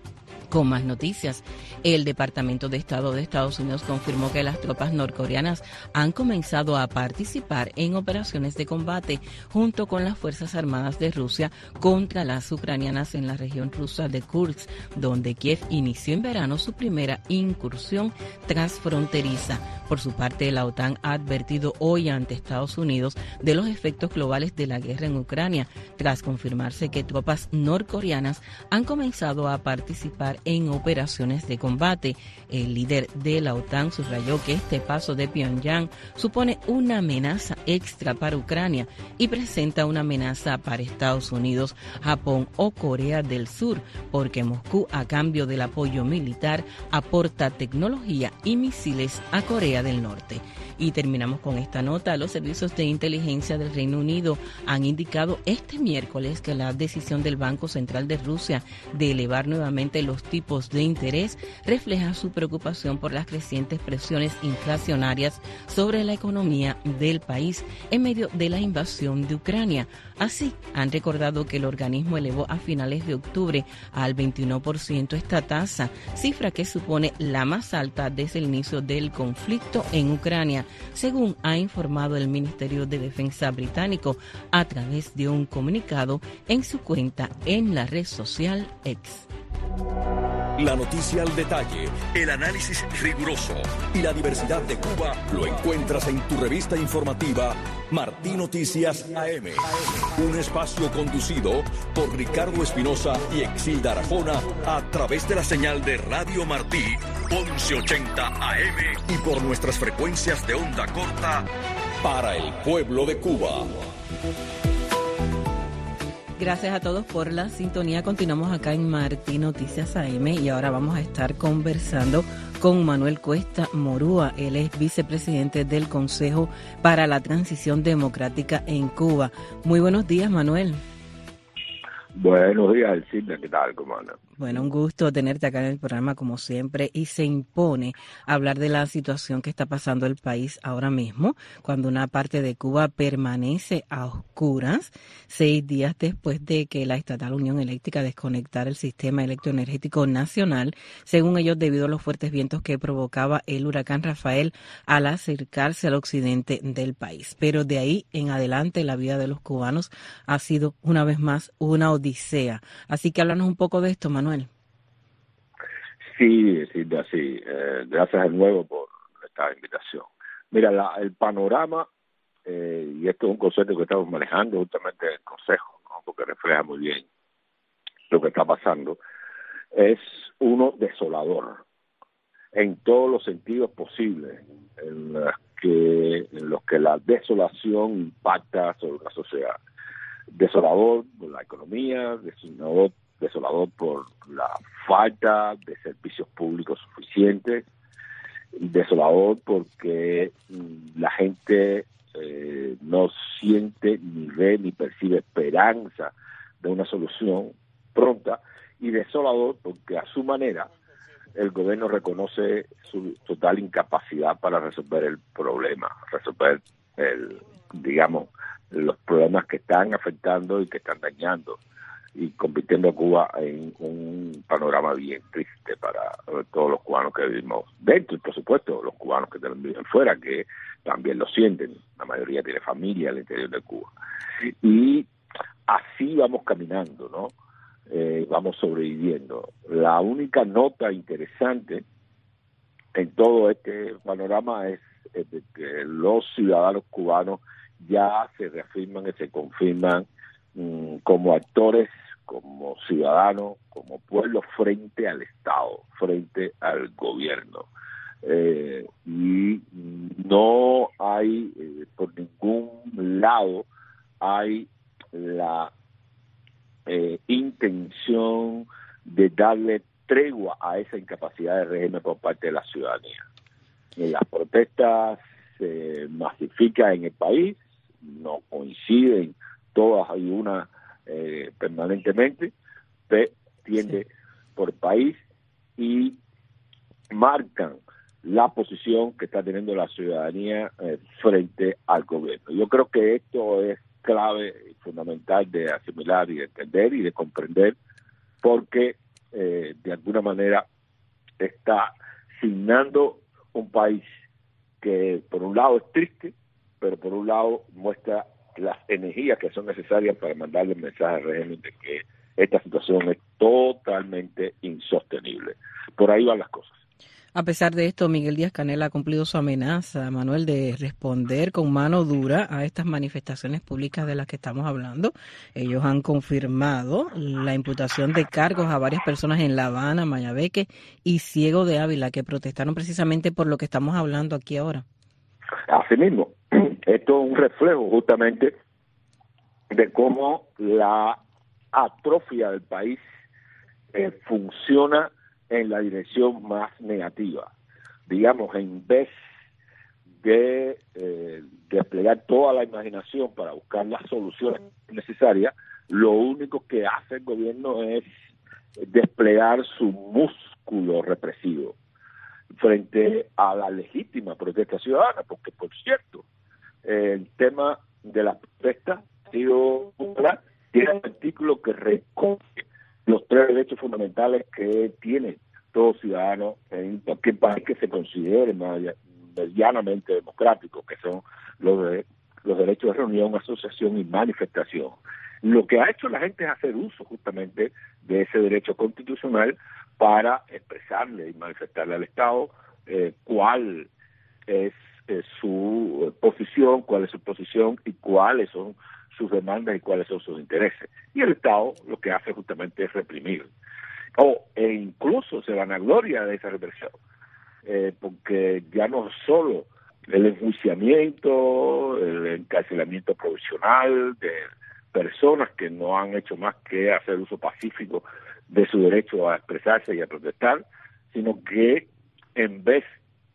Con más noticias, el Departamento de Estado de Estados Unidos confirmó que las tropas norcoreanas han comenzado a participar en operaciones de combate junto con las Fuerzas Armadas de Rusia contra las ucranianas en la región rusa de Kursk, donde Kiev inició en verano su primera incursión transfronteriza. Por su parte, la OTAN ha advertido hoy ante Estados Unidos de los efectos globales de la guerra en Ucrania, tras confirmarse que tropas norcoreanas han comenzado a participar en operaciones de combate. El líder de la OTAN subrayó que este paso de Pyongyang supone una amenaza extra para Ucrania y presenta una amenaza para Estados Unidos, Japón o Corea del Sur, porque Moscú, a cambio del apoyo militar, aporta tecnología y misiles a Corea del Norte. Y terminamos con esta nota. Los servicios de inteligencia del Reino Unido han indicado este miércoles que la decisión del Banco Central de Rusia de elevar nuevamente los tipos de interés refleja su preocupación por las crecientes presiones inflacionarias sobre la economía del país en medio de la invasión de Ucrania. Así, han recordado que el organismo elevó a finales de octubre al 21% esta tasa, cifra que supone la más alta desde el inicio del conflicto en Ucrania, según ha informado el Ministerio de Defensa británico a través de un comunicado en su cuenta en la red social X. La noticia al detalle, el análisis riguroso y la diversidad de Cuba lo encuentras en tu revista informativa Martí Noticias AM. Un espacio conducido por Ricardo Espinosa y Exilda Arjona a través de la señal de Radio Martí 1180 AM y por nuestras frecuencias de onda corta para el pueblo de Cuba. Gracias a todos por la sintonía. Continuamos acá en Martí Noticias AM y ahora vamos a estar conversando con Manuel Cuesta Morúa. Él es vicepresidente del Consejo para la Transición Democrática en Cuba. Muy buenos días, Manuel. Buenos días, Elcida. ¿Qué tal, cómo andas? Bueno, un gusto tenerte acá en el programa como siempre, y se impone hablar de la situación que está pasando el país ahora mismo, cuando una parte de Cuba permanece a oscuras 6 días después de que la estatal Unión Eléctrica desconectara el sistema electroenergético nacional, según ellos debido a los fuertes vientos que provocaba el huracán Rafael al acercarse al occidente del país. Pero de ahí en adelante la vida de los cubanos ha sido una vez más una odisea. Así que háblanos un poco de esto, Manuel. Sí, gracias de nuevo por esta invitación. Mira, el panorama, y esto es un concepto que estamos manejando justamente en el Consejo, ¿no? Porque refleja muy bien lo que está pasando, es uno desolador, en todos los sentidos posibles, en los que la desolación impacta sobre la sociedad. Desolador por la economía, desolador por la falta de servicios públicos suficientes, desolador porque la gente no siente, ni ve, ni percibe esperanza de una solución pronta, y desolador porque a su manera el gobierno reconoce su total incapacidad para resolver el problema, resolver los problemas que están afectando y que están dañando y convirtiendo a Cuba en un panorama bien triste para todos los cubanos que vivimos dentro y, por supuesto, los cubanos que también viven fuera, que también lo sienten. La mayoría tiene familia al interior de Cuba. Y así vamos caminando, ¿no? Vamos sobreviviendo. La única nota interesante en todo este panorama es de que los ciudadanos cubanos ya se reafirman y se confirman como actores, como ciudadanos, como pueblo frente al Estado, frente al gobierno. Y no hay, por ningún lado, hay la intención de darle tregua a esa incapacidad de régimen por parte de la ciudadanía. Las protestas se masifican en el país, no coinciden todas y una permanentemente, tiende por país y marcan la posición que está teniendo la ciudadanía frente al gobierno. Yo creo que esto es clave y fundamental de asimilar y de entender y de comprender, porque de alguna manera está signando un país que por un lado es triste, pero por un lado muestra las energías que son necesarias para mandarle el mensaje al régimen de que esta situación es totalmente insostenible. Por ahí van las cosas. A pesar de esto, Miguel Díaz-Canel ha cumplido su amenaza, Manuel, de responder con mano dura a estas manifestaciones públicas de las que estamos hablando. Ellos han confirmado la imputación de cargos a varias personas en La Habana, Mayabeque y Ciego de Ávila, que protestaron precisamente por lo que estamos hablando aquí ahora. Así mismo, esto es un reflejo justamente de cómo la atrofia del país funciona en la dirección más negativa. Digamos, en vez de desplegar toda la imaginación para buscar las soluciones necesarias, lo único que hace el gobierno es desplegar su músculo represivo frente a la legítima protesta ciudadana, porque, por cierto, el tema de la protesta ha sido popular, tiene un artículo que recoge los 3 derechos fundamentales que tiene todo ciudadano en cualquier país que se considere medianamente democrático, que son los derechos de reunión, asociación y manifestación. Lo que ha hecho la gente es hacer uso justamente de ese derecho constitucional para expresarle y manifestarle al Estado cuál es su posición y cuáles son sus demandas y cuáles son sus intereses. Y el Estado lo que hace justamente es reprimir. E incluso se vanagloria de esa represión, porque ya no solo el enjuiciamiento, el encarcelamiento provisional de personas que no han hecho más que hacer uso pacífico de su derecho a expresarse y a protestar, sino que en vez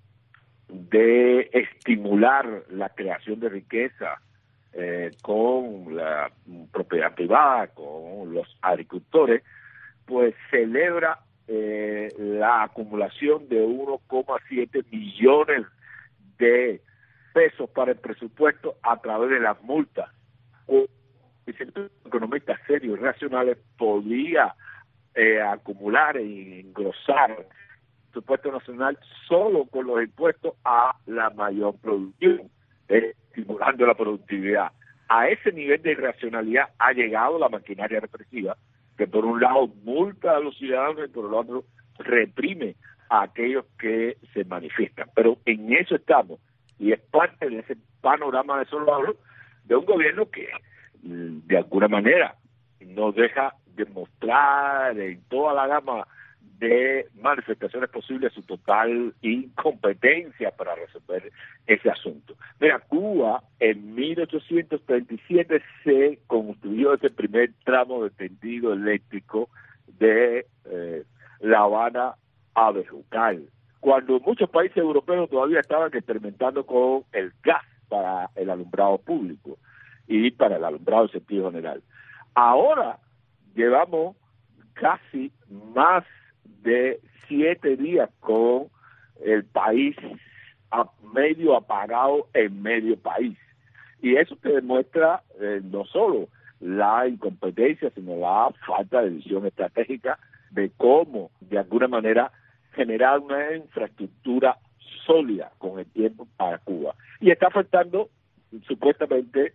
de estimular la creación de riqueza con la propiedad privada, con los agricultores, pues celebra la acumulación de 1,7 millones de pesos para el presupuesto a través de las multas. Un economista serio y racional podría acumular e engrosar el presupuesto nacional solo con los impuestos a la mayor producción, estimulando la productividad. A ese nivel de irracionalidad ha llegado la maquinaria represiva, que por un lado multa a los ciudadanos y por el otro reprime a aquellos que se manifiestan. Pero en eso estamos, y es parte de ese panorama desolador de un gobierno que de alguna manera nos deja demostrar en toda la gama de manifestaciones posibles su total incompetencia para resolver ese asunto. Mira, Cuba en 1837 se construyó ese primer tramo de tendido eléctrico de La Habana a Bejucal, cuando muchos países europeos todavía estaban experimentando con el gas para el alumbrado público y para el alumbrado en sentido general. Ahora llevamos casi más de 7 días con el país medio apagado en medio país. Y eso te demuestra no solo la incompetencia, sino la falta de visión estratégica de cómo, de alguna manera, generar una infraestructura sólida con el tiempo para Cuba. Y está faltando, supuestamente,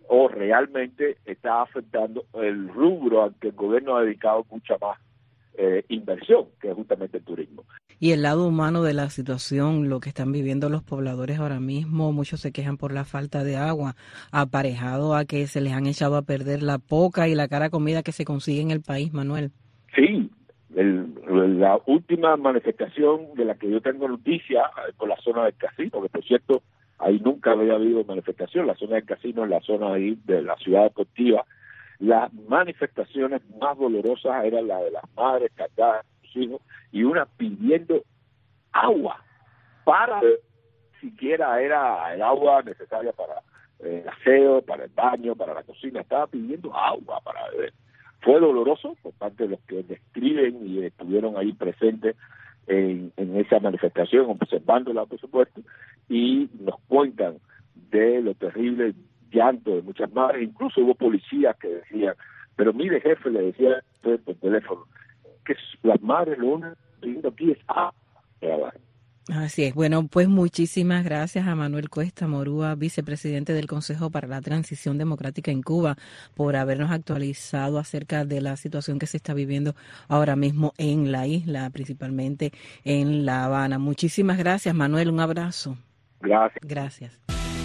o realmente está afectando el rubro al que el gobierno ha dedicado mucha más inversión, que es justamente el turismo. Y el lado humano de la situación, lo que están viviendo los pobladores ahora mismo, muchos se quejan por la falta de agua, aparejado a que se les han echado a perder la poca y la cara comida que se consigue en el país, Manuel. Sí, la última manifestación de la que yo tengo noticia por la zona del casino, que por cierto, ahí nunca había habido manifestación, la zona del casino es la zona ahí de la ciudad deportiva. Las manifestaciones más dolorosas eran las de las madres cargadas de sus hijos y una pidiendo agua para, siquiera era el agua necesaria para el aseo, para el baño, para la cocina, estaba pidiendo agua para beber. Fue doloroso por parte de los que describen y estuvieron ahí presentes en esa manifestación, observándola por supuesto, y nos cuentan de lo terrible llanto de muchas madres. Incluso hubo policías que decían, pero mire jefe, le decía por teléfono, que las madres lo único que están pidiendo aquí es agua. Así es. Bueno, pues muchísimas gracias a Manuel Cuesta Morúa, vicepresidente del Consejo para la Transición Democrática en Cuba, por habernos actualizado acerca de la situación que se está viviendo ahora mismo en la isla, principalmente en La Habana. Muchísimas gracias, Manuel. Un abrazo. Gracias. Gracias.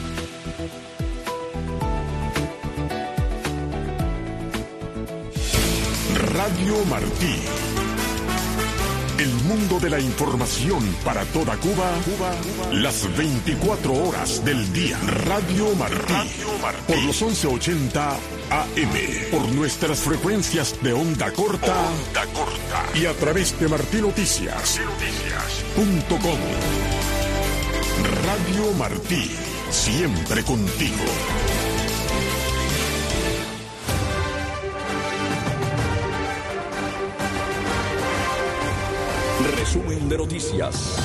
Radio Martí. El mundo de la información para toda Cuba, las 24 horas del día. Radio Martí. Por los 1180 AM. Por nuestras frecuencias de onda corta. Y a través de martinoticias.com. Radio Martí. Siempre contigo. Resumen de noticias.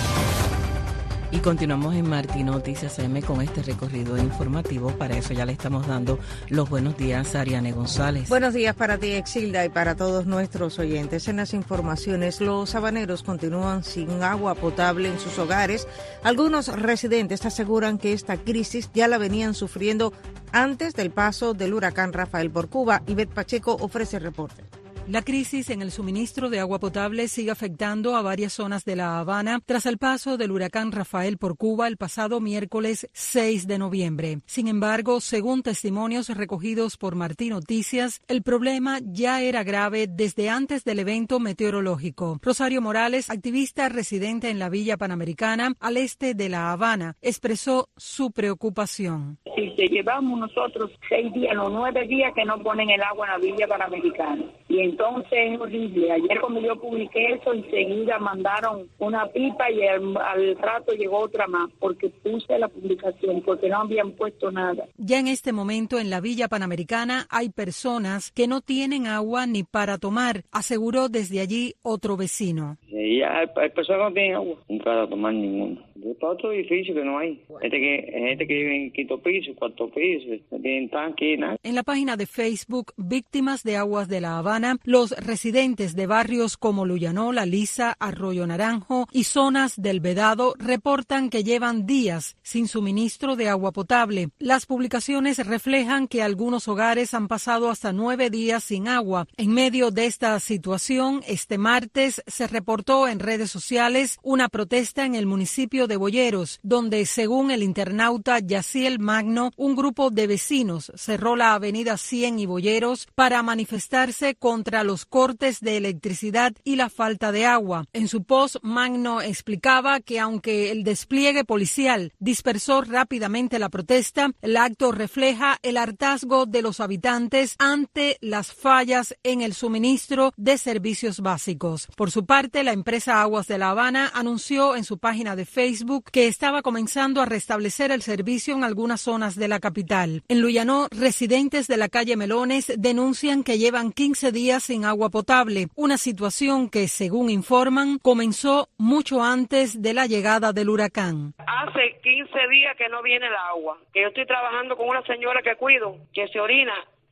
Y continuamos en Martí Noticias AM con este recorrido informativo. Para eso ya le estamos dando los buenos días a Ariane González. Buenos días para ti, Exilda, y para todos nuestros oyentes. En las informaciones, los habaneros continúan sin agua potable en sus hogares. Algunos residentes aseguran que esta crisis ya la venían sufriendo antes del paso del huracán Rafael por Cuba. Ivette Pacheco ofrece el reporte. La crisis en el suministro de agua potable sigue afectando a varias zonas de La Habana tras el paso del huracán Rafael por Cuba el pasado miércoles 6 de noviembre. Sin embargo, según testimonios recogidos por Martí Noticias, el problema ya era grave desde antes del evento meteorológico. Rosario Morales, activista residente en la Villa Panamericana, al este de La Habana, expresó su preocupación. Si te llevamos nosotros 6 días o 9 días que no ponen el agua en la Villa Panamericana. Y entonces es horrible. Ayer cuando yo publiqué eso, enseguida mandaron una pipa y al rato llegó otra más, porque puse la publicación, porque no habían puesto nada. Ya en este momento en la Villa Panamericana hay personas que no tienen agua ni para tomar, aseguró desde allí otro vecino. Sí, hay personas que no tienen agua, ni para tomar ninguno. Es para otro edificio que no hay. Gente que vive en quinto piso, cuarto piso, no tienen tanque, nada. En la página de Facebook, Víctimas de Aguas de La Habana, los residentes de barrios como Luyanó, La Lisa, Arroyo Naranjo y zonas del Vedado reportan que llevan días sin suministro de agua potable. Las publicaciones reflejan que algunos hogares han pasado hasta 9 días sin agua. En medio de esta situación, este martes se reportó en redes sociales una protesta en el municipio de Boyeros, donde, según el internauta Yaciel Magno, un grupo de vecinos cerró la avenida 100 y Boyeros para manifestarse contra los cortes de electricidad y la falta de agua. En su post, Magno explicaba que aunque el despliegue policial dispersó rápidamente la protesta, el acto refleja el hartazgo de los habitantes ante las fallas en el suministro de servicios básicos. Por su parte, la empresa Aguas de La Habana anunció en su página de Facebook que estaba comenzando a restablecer el servicio en algunas zonas de la capital. En Luyanó, residentes de la calle Melones denuncian que llevan 15 días sin agua potable, una situación que, según informan, comenzó mucho antes de la llegada del huracán. Hace 15 días que no viene el agua, que yo estoy trabajando con una señora que cuido, que se orina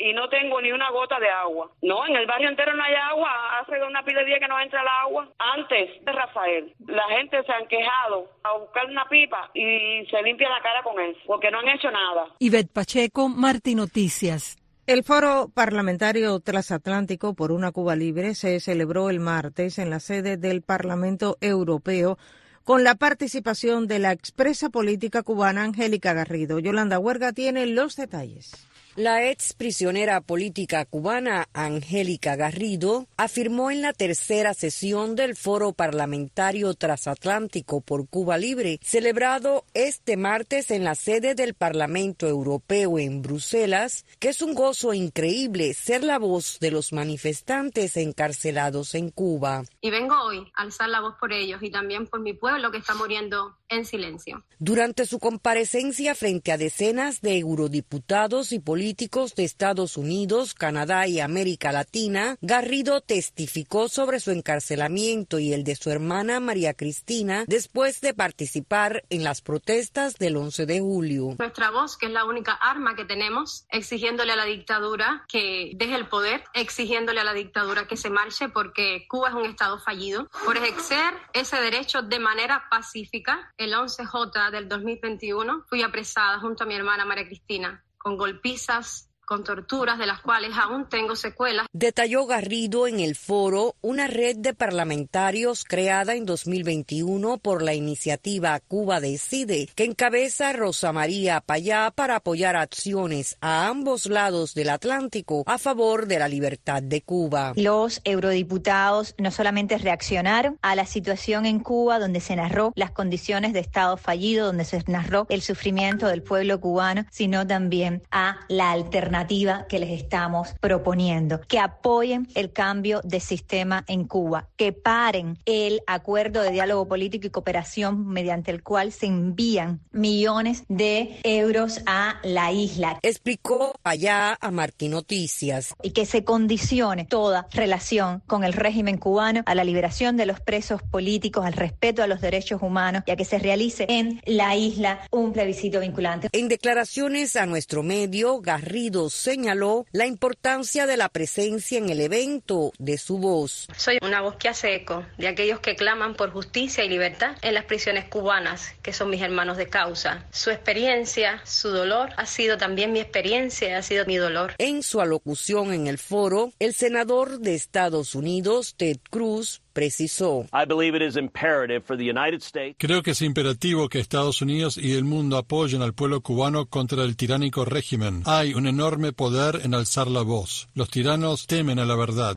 y no tengo ni una gota de agua. No, en el barrio entero no hay agua. Hace una pila de días que no entra el agua. Antes de Rafael, la gente se han quejado a buscar una pipa y se limpia la cara con eso, porque no han hecho nada. Ivette Pacheco, Martí Noticias. El Foro Parlamentario Transatlántico por una Cuba Libre se celebró el martes en la sede del Parlamento Europeo con la participación de la expresa política cubana Angélica Garrido. Yolanda Huerga tiene los detalles. La ex prisionera política cubana Angélica Garrido afirmó en la tercera sesión del Foro Parlamentario Transatlántico por Cuba Libre, celebrado este martes en la sede del Parlamento Europeo en Bruselas, que es un gozo increíble ser la voz de los manifestantes encarcelados en Cuba. Y vengo hoy a alzar la voz por ellos y también por mi pueblo que está muriendo en silencio. Durante su comparecencia frente a decenas de eurodiputados y políticos de Estados Unidos, Canadá y América Latina, Garrido testificó sobre su encarcelamiento y el de su hermana María Cristina después de participar en las protestas del 11 de julio. Nuestra voz, que es la única arma que tenemos, exigiéndole a la dictadura que deje el poder, exigiéndole a la dictadura que se marche porque Cuba es un estado fallido, por ejercer ese derecho de manera pacífica. El 11J del 2021 fui apresada junto a mi hermana María Cristina con golpizas, con torturas de las cuales aún tengo secuelas. Detalló Garrido en el foro una red de parlamentarios creada en 2021 por la iniciativa Cuba Decide, que encabeza Rosa María Payá para apoyar acciones a ambos lados del Atlántico a favor de la libertad de Cuba. Los eurodiputados no solamente reaccionaron a la situación en Cuba, donde se narró las condiciones de Estado fallido, donde se narró el sufrimiento del pueblo cubano, sino también a la alternativa que les estamos proponiendo, que apoyen el cambio de sistema en Cuba, que paren el acuerdo de diálogo político y cooperación mediante el cual se envían millones de euros a la isla. Explicó allá a Martí Noticias. Y que se condicione toda relación con el régimen cubano a la liberación de los presos políticos, al respeto a los derechos humanos y a que se realice en la isla un plebiscito vinculante. En declaraciones a nuestro medio, Garrido señaló la importancia de la presencia en el evento de su voz. Soy una voz que hace eco de aquellos que claman por justicia y libertad en las prisiones cubanas, que son mis hermanos de causa. Su experiencia, su dolor, ha sido también mi experiencia, ha sido mi dolor. En su alocución en el foro, el senador de Estados Unidos, Ted Cruz, precisó. Creo que es imperativo que Estados Unidos y el mundo apoyen al pueblo cubano contra el tiránico régimen. Hay un enorme poder en alzar la voz. Los tiranos temen a la verdad.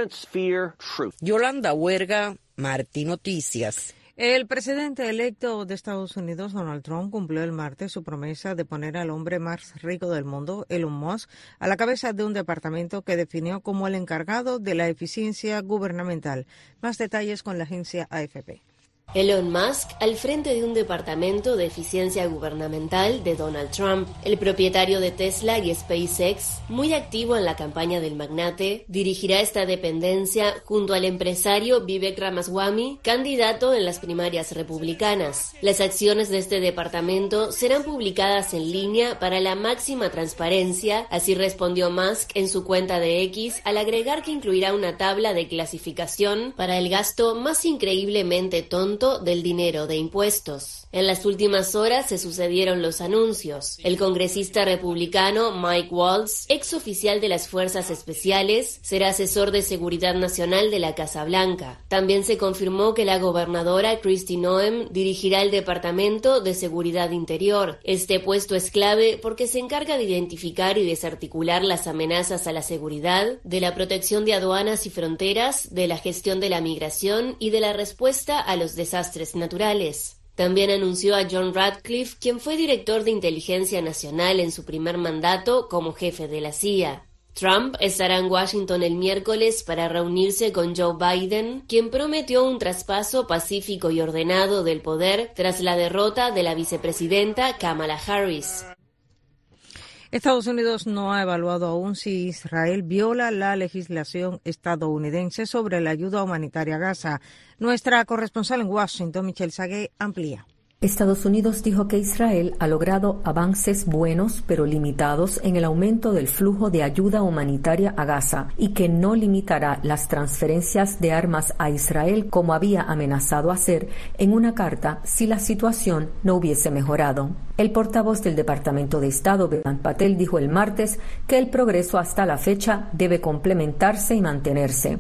Yolanda Huerga, Martí Noticias. El presidente electo de Estados Unidos, Donald Trump, cumplió el martes su promesa de poner al hombre más rico del mundo, Elon Musk, a la cabeza de un departamento que definió como el encargado de la eficiencia gubernamental. Más detalles con la agencia AFP. Elon Musk al frente de un departamento de eficiencia gubernamental de Donald Trump. El propietario de Tesla y SpaceX, muy activo en la campaña del magnate, dirigirá esta dependencia junto al empresario Vivek Ramaswamy, candidato en las primarias republicanas. Las acciones de este departamento serán publicadas en línea para la máxima transparencia, así respondió Musk en su cuenta de X al agregar que incluirá una tabla de clasificación para el gasto más increíblemente tonto del dinero de impuestos. En las últimas horas se sucedieron los anuncios. El congresista republicano Mike Waltz, ex oficial de las Fuerzas Especiales, será asesor de Seguridad Nacional de la Casa Blanca. También se confirmó que la gobernadora Kristi Noem dirigirá el Departamento de Seguridad Interior. Este puesto es clave porque se encarga de identificar y desarticular las amenazas a la seguridad, de la protección de aduanas y fronteras, de la gestión de la migración y de la respuesta a los desastres naturales. También anunció a John Ratcliffe, quien fue director de Inteligencia Nacional en su primer mandato como jefe de la CIA. Trump estará en Washington el miércoles para reunirse con Joe Biden, quien prometió un traspaso pacífico y ordenado del poder tras la derrota de la vicepresidenta Kamala Harris. Estados Unidos no ha evaluado aún si Israel viola la legislación estadounidense sobre la ayuda humanitaria a Gaza. Nuestra corresponsal en Washington, Michelle Sagué, amplía. Estados Unidos dijo que Israel ha logrado avances buenos pero limitados en el aumento del flujo de ayuda humanitaria a Gaza y que no limitará las transferencias de armas a Israel como había amenazado hacer en una carta si la situación no hubiese mejorado. El portavoz del Departamento de Estado, Vedant Patel, dijo el martes que el progreso hasta la fecha debe complementarse y mantenerse.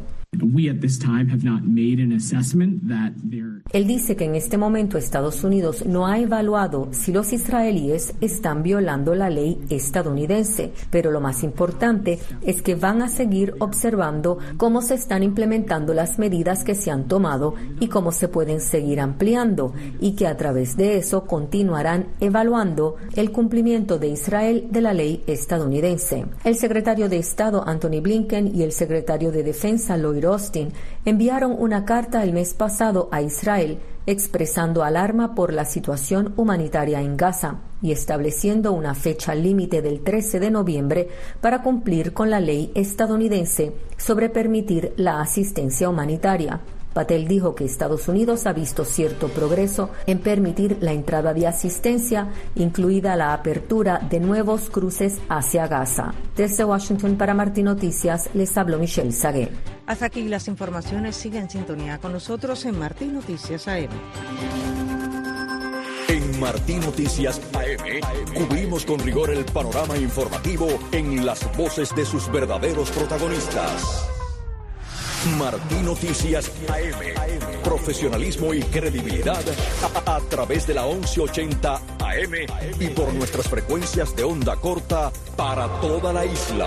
Él dice que en este momento Estados Unidos no ha evaluado si los israelíes están violando la ley estadounidense, pero lo más importante es que van a seguir observando cómo se están implementando las medidas que se han tomado y cómo se pueden seguir ampliando, y que a través de eso continuarán evaluando el cumplimiento de Israel de la ley estadounidense. El secretario de Estado Antony Blinken y el secretario de Defensa Lloyd Austin enviaron una carta el mes pasado a Israel expresando alarma por la situación humanitaria en Gaza y estableciendo una fecha límite del 13 de noviembre para cumplir con la ley estadounidense sobre permitir la asistencia humanitaria. Patel dijo que Estados Unidos ha visto cierto progreso en permitir la entrada de asistencia, incluida la apertura de nuevos cruces hacia Gaza. Desde Washington para Martí Noticias, les habló Michelle Saguer. Hasta aquí las informaciones. Siga en sintonía con nosotros en Martí Noticias AM. En Martí Noticias AM cubrimos con rigor el panorama informativo en las voces de sus verdaderos protagonistas. Martí Noticias AM. Profesionalismo y credibilidad a través de la 1180 AM y por nuestras frecuencias de onda corta para toda la isla.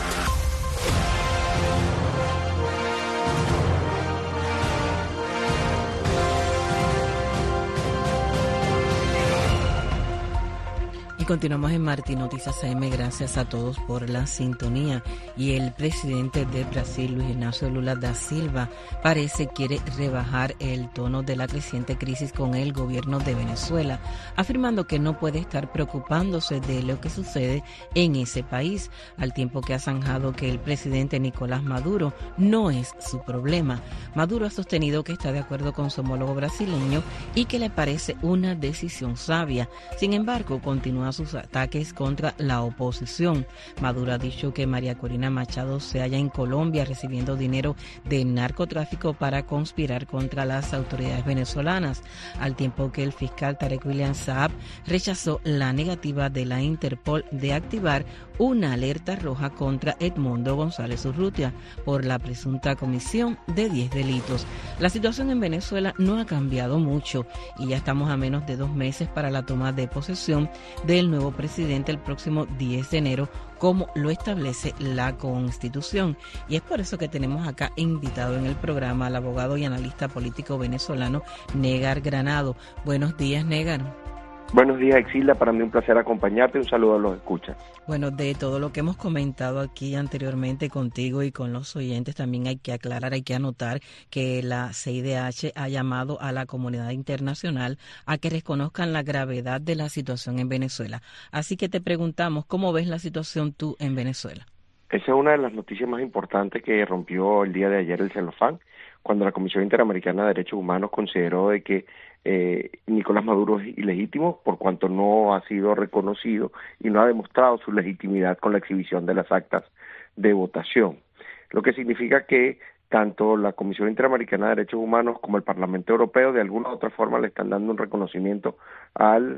Y continuamos en Martí Noticias AM. Gracias a todos por la sintonía. Y el presidente de Brasil, Luis Inácio Lula da Silva, quiere rebajar el tono de la creciente crisis con el gobierno de Venezuela, afirmando que no puede estar preocupándose de lo que sucede en ese país, al tiempo que ha zanjado que el presidente Nicolás Maduro no es su problema. Maduro ha sostenido que está de acuerdo con su homólogo brasileño y que le parece una decisión sabia. Sin embargo, continúa sus ataques contra la oposición. Maduro ha dicho que María Corina Machado se halla en Colombia recibiendo dinero de narcotráfico para conspirar contra las autoridades venezolanas, al tiempo que el fiscal Tarek William Saab rechazó la negativa de la Interpol de activar una alerta roja contra Edmundo González Urrutia por la presunta comisión de 10 delitos. La situación en Venezuela no ha cambiado mucho y ya estamos a menos de 2 meses para la toma de posesión del nuevo presidente el próximo 10 de enero, como lo establece la Constitución. Y es por eso que tenemos acá invitado en el programa al abogado y analista político venezolano Negar Granado. Buenos días, Negar. Buenos días, Exilda. Para mí un placer acompañarte. Un saludo a los escuchas. Bueno, de todo lo que hemos comentado aquí anteriormente contigo y con los oyentes, también hay que aclarar, hay que anotar que la CIDH ha llamado a la comunidad internacional a que reconozcan la gravedad de la situación en Venezuela. Así que te preguntamos, ¿cómo ves la situación tú en Venezuela? Esa es una de las noticias más importantes que rompió el día de ayer el celofán, cuando la Comisión Interamericana de Derechos Humanos consideró de que Nicolás Maduro es ilegítimo por cuanto no ha sido reconocido y no ha demostrado su legitimidad con la exhibición de las actas de votación. Lo que significa que tanto la Comisión Interamericana de Derechos Humanos como el Parlamento Europeo de alguna u otra forma le están dando un reconocimiento al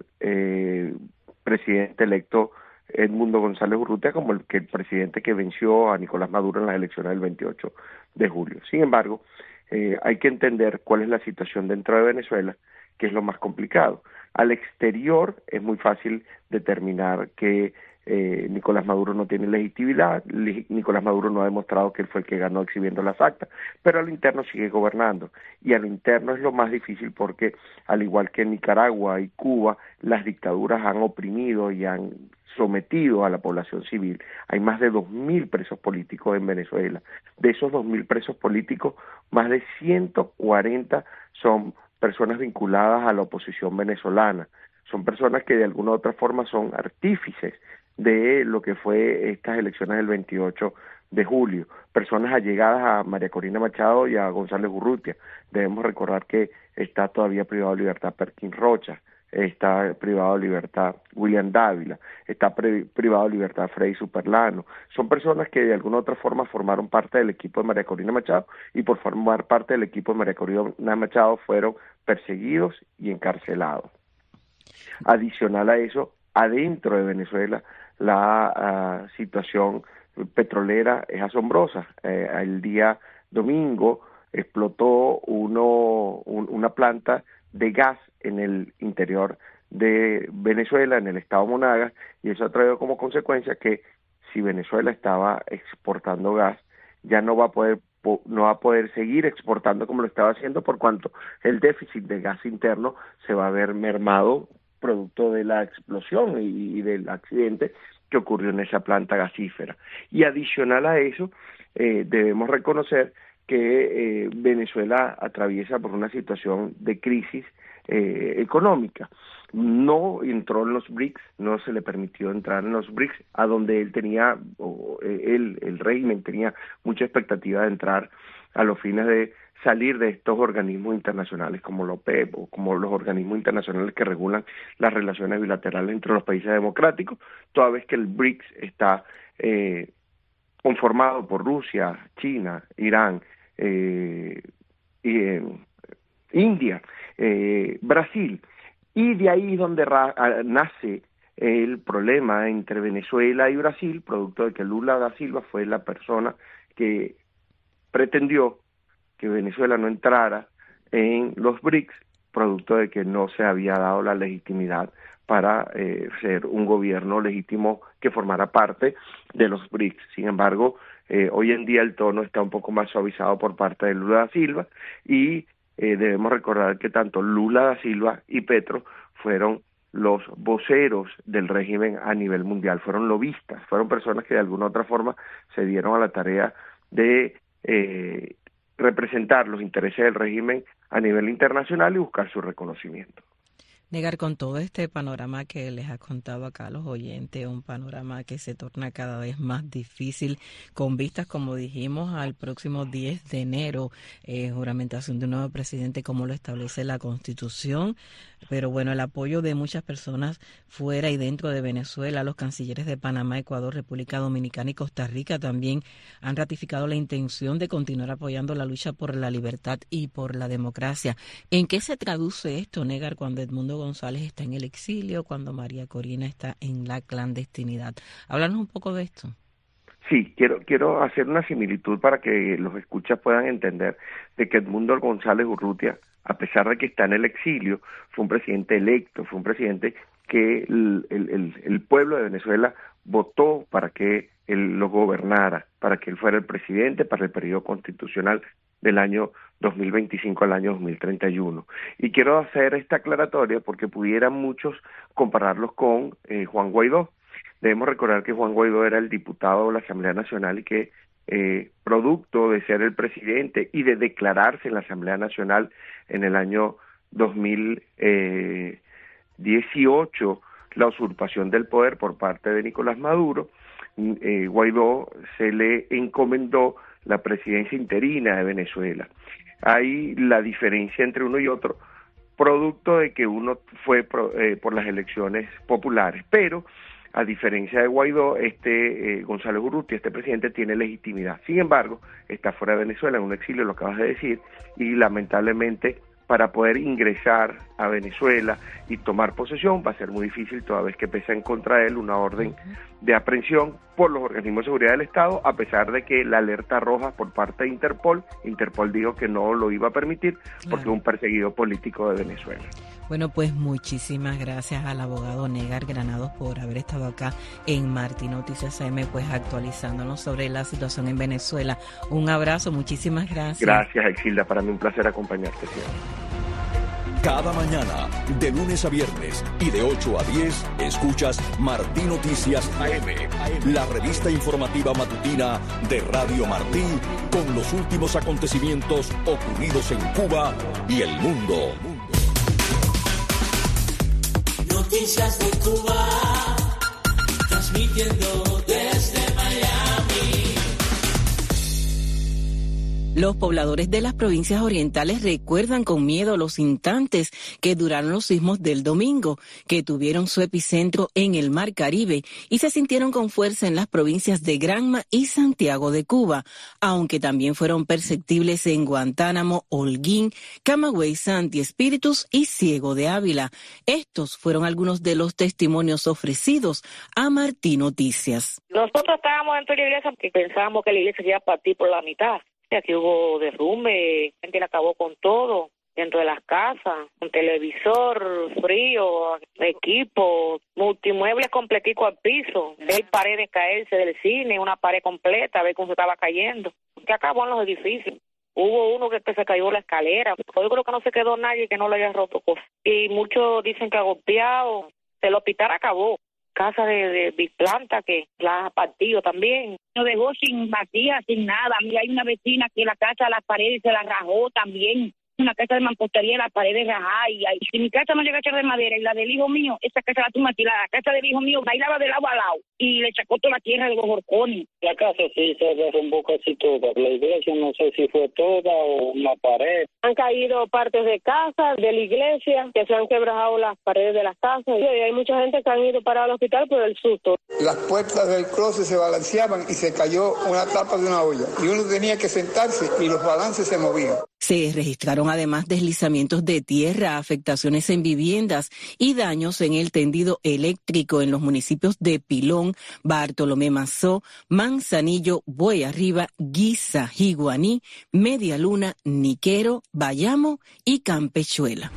presidente electo Edmundo González Urrutia como el presidente que venció a Nicolás Maduro en las elecciones del 28 de julio. Sin embargo, hay que entender cuál es la situación dentro de Venezuela, que es lo más complicado. Al exterior es muy fácil determinar que Nicolás Maduro no tiene legitimidad, Nicolás Maduro no ha demostrado que él fue el que ganó exhibiendo las actas, pero al interno sigue gobernando, y al interno es lo más difícil porque, al igual que en Nicaragua y Cuba, las dictaduras han oprimido y han sometido a la población civil. Hay más de 2.000 presos políticos en Venezuela. De esos 2.000 presos políticos, más de 140 son personas vinculadas a la oposición venezolana. Son personas que de alguna u otra forma son artífices de lo que fue estas elecciones del 28 de julio. Personas allegadas a María Corina Machado y a González Urrutia. Debemos recordar que está todavía privado de libertad Perkin Rocha, está privado de libertad William Dávila, está privado de libertad Freddy Superlano. Son personas que de alguna u otra forma formaron parte del equipo de María Corina Machado y por formar parte del equipo de María Corina Machado fueron perseguidos y encarcelados. Adicional a eso, adentro de Venezuela la situación petrolera es asombrosa. El día domingo explotó una planta de gas en el interior de Venezuela, en el estado Monagas, y eso ha traído como consecuencia que si Venezuela estaba exportando gas, ya no va a poder seguir exportando como lo estaba haciendo, por cuanto el déficit de gas interno se va a ver mermado producto de la explosión y del accidente que ocurrió en esa planta gasífera. Y adicional a eso, debemos reconocer que Venezuela atraviesa por una situación de crisis económica. No entró en los BRICS, no se le permitió entrar en los BRICS, a donde él tenía, el régimen tenía mucha expectativa de entrar a los fines de salir de estos organismos internacionales como la OPEP o como los organismos internacionales que regulan las relaciones bilaterales entre los países democráticos, toda vez que el BRICS está conformado por Rusia, China, Irán, India, Brasil, y de ahí es donde nace el problema entre Venezuela y Brasil, producto de que Lula da Silva fue la persona que pretendió que Venezuela no entrara en los BRICS, producto de que no se había dado la legitimidad para ser un gobierno legítimo que formara parte de los BRICS. Sin embargo, hoy en día el tono está un poco más suavizado por parte de Lula da Silva y debemos recordar que tanto Lula da Silva y Petro fueron los voceros del régimen a nivel mundial, fueron lobistas, fueron personas que de alguna u otra forma se dieron a la tarea de representar los intereses del régimen a nivel internacional y buscar su reconocimiento. Negar, con todo este panorama que les ha contado acá a los oyentes, un panorama que se torna cada vez más difícil, con vistas, como dijimos, al próximo 10 de enero, juramentación de un nuevo presidente como lo establece la Constitución, pero bueno, el apoyo de muchas personas fuera y dentro de Venezuela, los cancilleres de Panamá, Ecuador, República Dominicana y Costa Rica también han ratificado la intención de continuar apoyando la lucha por la libertad y por la democracia. ¿En qué se traduce esto, Negar, cuando Edmundo González está en el exilio, cuando María Corina está en la clandestinidad? Háblanos un poco de esto. Sí, quiero hacer una similitud para que los escuchas puedan entender de que Edmundo González Urrutia, a pesar de que está en el exilio, fue un presidente electo, fue un presidente que el pueblo de Venezuela votó para que él lo gobernara, para que él fuera el presidente para el periodo constitucional del año 2025 al año 2031. Y quiero hacer esta aclaratoria porque pudieran muchos compararlos con Juan Guaidó. Debemos recordar que Juan Guaidó era el diputado de la Asamblea Nacional y que producto de ser el presidente y de declararse en la Asamblea Nacional en el año 2018 la usurpación del poder por parte de Nicolás Maduro, Guaidó se le encomendó la presidencia interina de Venezuela. Hay la diferencia entre uno y otro, producto de que uno fue por las elecciones populares, pero a diferencia de Guaidó, González Urrutia, este presidente, tiene legitimidad. Sin embargo, está fuera de Venezuela, en un exilio, lo acabas de decir, y lamentablemente para poder ingresar a Venezuela y tomar posesión va a ser muy difícil, toda vez que pesa en contra de él una orden de aprehensión por los organismos de seguridad del Estado, a pesar de que la alerta roja por parte de Interpol dijo que no lo iba a permitir porque es un perseguido político de Venezuela. Bueno, pues muchísimas gracias al abogado Negar Granados por haber estado acá en Martí Noticias AM, pues actualizándonos sobre la situación en Venezuela. Un abrazo, muchísimas gracias. Gracias, Exilda, para mí un placer acompañarte siempre. Cada mañana, de lunes a viernes y de 8 a 10, escuchas Martí Noticias AM, la revista informativa matutina de Radio Martí, con los últimos acontecimientos ocurridos en Cuba y el mundo. Noticias de Cuba, transmitiendo desde Miami. Los pobladores de las provincias orientales recuerdan con miedo los instantes que duraron los sismos del domingo, que tuvieron su epicentro en el Mar Caribe y se sintieron con fuerza en las provincias de Granma y Santiago de Cuba, aunque también fueron perceptibles en Guantánamo, Holguín, Camagüey, Santi Espíritus y Ciego de Ávila. Estos fueron algunos de los testimonios ofrecidos a Martí Noticias. Nosotros estábamos dentro de la iglesia porque pensábamos que la iglesia se iba a partir por la mitad. Aquí hubo derrumbe, gente la acabó con todo, dentro de las casas, un televisor, frío, equipo, multimuebles completico al piso, ver paredes caerse del cine, una pared completa, ver cómo se estaba cayendo. Que acabó en los edificios. Hubo uno que se cayó la escalera. Yo creo que no se quedó nadie que no le haya roto cosas. Y muchos dicen que ha golpeado. El hospital acabó. Casa de planta que la ha partido también. Nos dejó sin vacía, sin nada. Mira, hay una vecina que la casa, las paredes se la rajó también. Una casa de mampostería, las paredes rajadas. Y si mi casa no llega a ser de madera y la del hijo mío, esa casa la tumba tirada. La casa del hijo mío bailaba de lado a lado y le sacó toda la tierra de los horcones. La casa sí se derrumbó casi toda. La iglesia no sé si fue toda o una pared. Han caído partes de casa, de la iglesia, que se han quebrado las paredes de las casas. Y hay mucha gente que han ido para el hospital por el susto. Las puertas del closet se balanceaban y se cayó una tapa de una olla. Y uno tenía que sentarse y los balances se movían. Se registraron además deslizamientos de tierra, afectaciones en viviendas y daños en el tendido eléctrico en los municipios de Pilón, Bartolomé Mazó, Manzanillo, Buey Arriba, Guisa, Jiguaní, Media Luna, Niquero, Bayamo y Campechuela.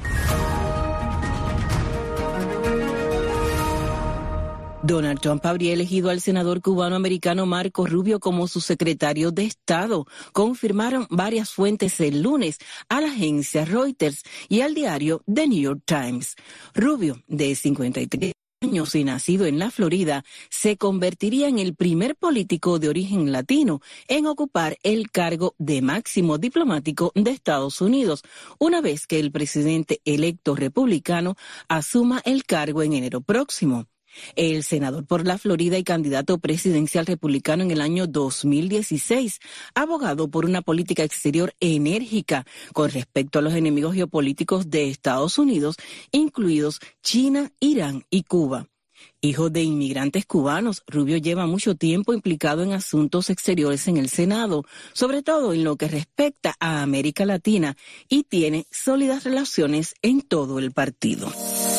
Donald Trump habría elegido al senador cubano-americano Marco Rubio como su secretario de Estado, confirmaron varias fuentes el lunes a la agencia Reuters y al diario The New York Times. Rubio, de 53 años y nacido en la Florida, se convertiría en el primer político de origen latino en ocupar el cargo de máximo diplomático de Estados Unidos, una vez que el presidente electo republicano asuma el cargo en enero próximo. El senador por la Florida y candidato presidencial republicano en el año 2016, abogado por una política exterior enérgica con respecto a los enemigos geopolíticos de Estados Unidos, incluidos China, Irán y Cuba. Hijo de inmigrantes cubanos, Rubio lleva mucho tiempo implicado en asuntos exteriores en el Senado, sobre todo en lo que respecta a América Latina, y tiene sólidas relaciones en todo el partido.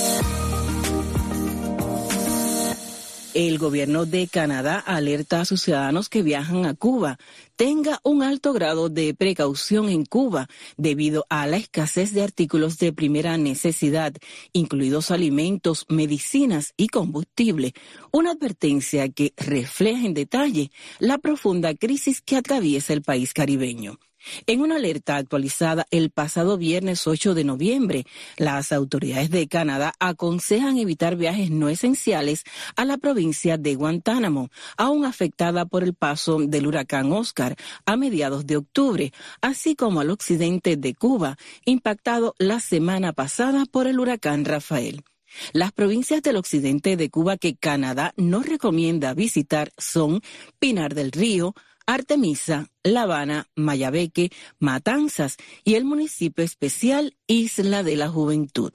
El gobierno de Canadá alerta a sus ciudadanos que viajan a Cuba. Tenga un alto grado de precaución en Cuba debido a la escasez de artículos de primera necesidad, incluidos alimentos, medicinas y combustible. Una advertencia que refleja en detalle la profunda crisis que atraviesa el país caribeño. En una alerta actualizada el pasado viernes 8 de noviembre, las autoridades de Canadá aconsejan evitar viajes no esenciales a la provincia de Guantánamo, aún afectada por el paso del huracán Oscar a mediados de octubre, así como al occidente de Cuba, impactado la semana pasada por el huracán Rafael. Las provincias del occidente de Cuba que Canadá no recomienda visitar son Pinar del Río, Artemisa, La Habana, Mayabeque, Matanzas y el municipio especial Isla de la Juventud.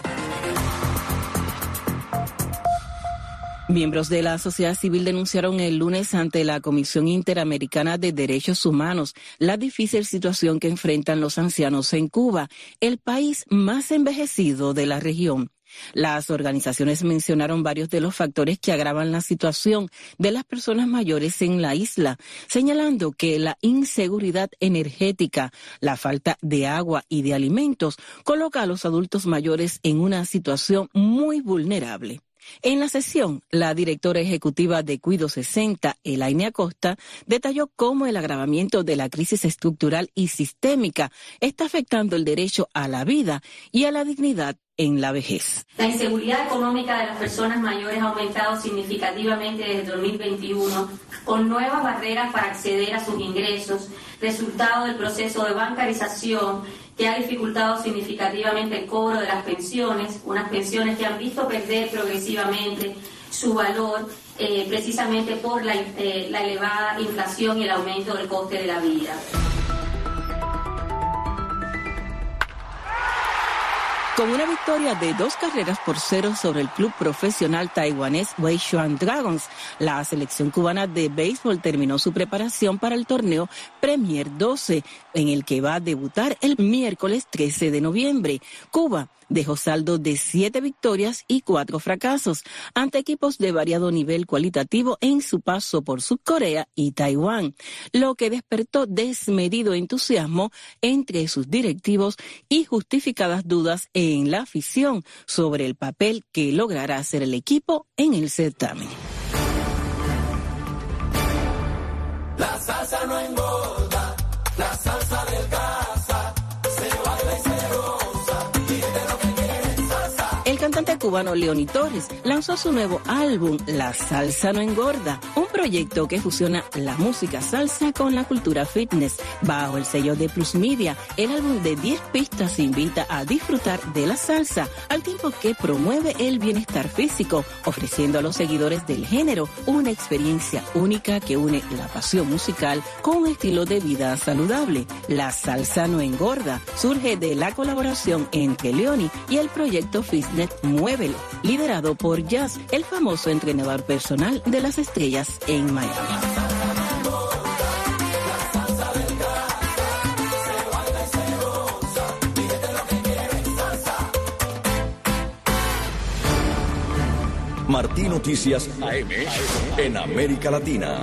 Miembros de la sociedad civil denunciaron el lunes ante la Comisión Interamericana de Derechos Humanos la difícil situación que enfrentan los ancianos en Cuba, el país más envejecido de la región. Las organizaciones mencionaron varios de los factores que agravan la situación de las personas mayores en la isla, señalando que la inseguridad energética, la falta de agua y de alimentos coloca a los adultos mayores en una situación muy vulnerable. En la sesión, la directora ejecutiva de Cuido 60, Elaine Acosta, detalló cómo el agravamiento de la crisis estructural y sistémica está afectando el derecho a la vida y a la dignidad en la vejez. La inseguridad económica de las personas mayores ha aumentado significativamente desde 2021, con nuevas barreras para acceder a sus ingresos, resultado del proceso de bancarización que ha dificultado significativamente el cobro de las pensiones, unas pensiones que han visto perder progresivamente su valor precisamente por la elevada inflación y el aumento del coste de la vida. Con una victoria de 2-0 sobre el club profesional taiwanés Weishuan Dragons, la selección cubana de béisbol terminó su preparación para el torneo Premier 12, en el que va a debutar el miércoles 13 de noviembre. Cuba dejó saldo de 7 victorias y 4 fracasos ante equipos de variado nivel cualitativo en su paso por Subcorea y Taiwán, lo que despertó desmedido entusiasmo entre sus directivos y justificadas dudas en la afición sobre el papel que logrará hacer el equipo en el certamen. La salsa no engorda, la salsa adelgaza, se baila y se goza, pídete lo que quieres, salsa. El cantante cubano Leoni Torres lanzó su nuevo álbum La Salsa No Engorda, un proyecto que fusiona la música salsa con la cultura fitness. Bajo el sello de Plus Media, el álbum de 10 pistas invita a disfrutar de la salsa, al tiempo que promueve el bienestar físico, ofreciendo a los seguidores del género una experiencia única que une la pasión musical con un estilo de vida saludable. La Salsa No Engorda surge de la colaboración entre Leoni y el proyecto fitness Muévelo, liderado por Jazz, el famoso entrenador personal de las estrellas en Miami. Martí Noticias AM en América Latina.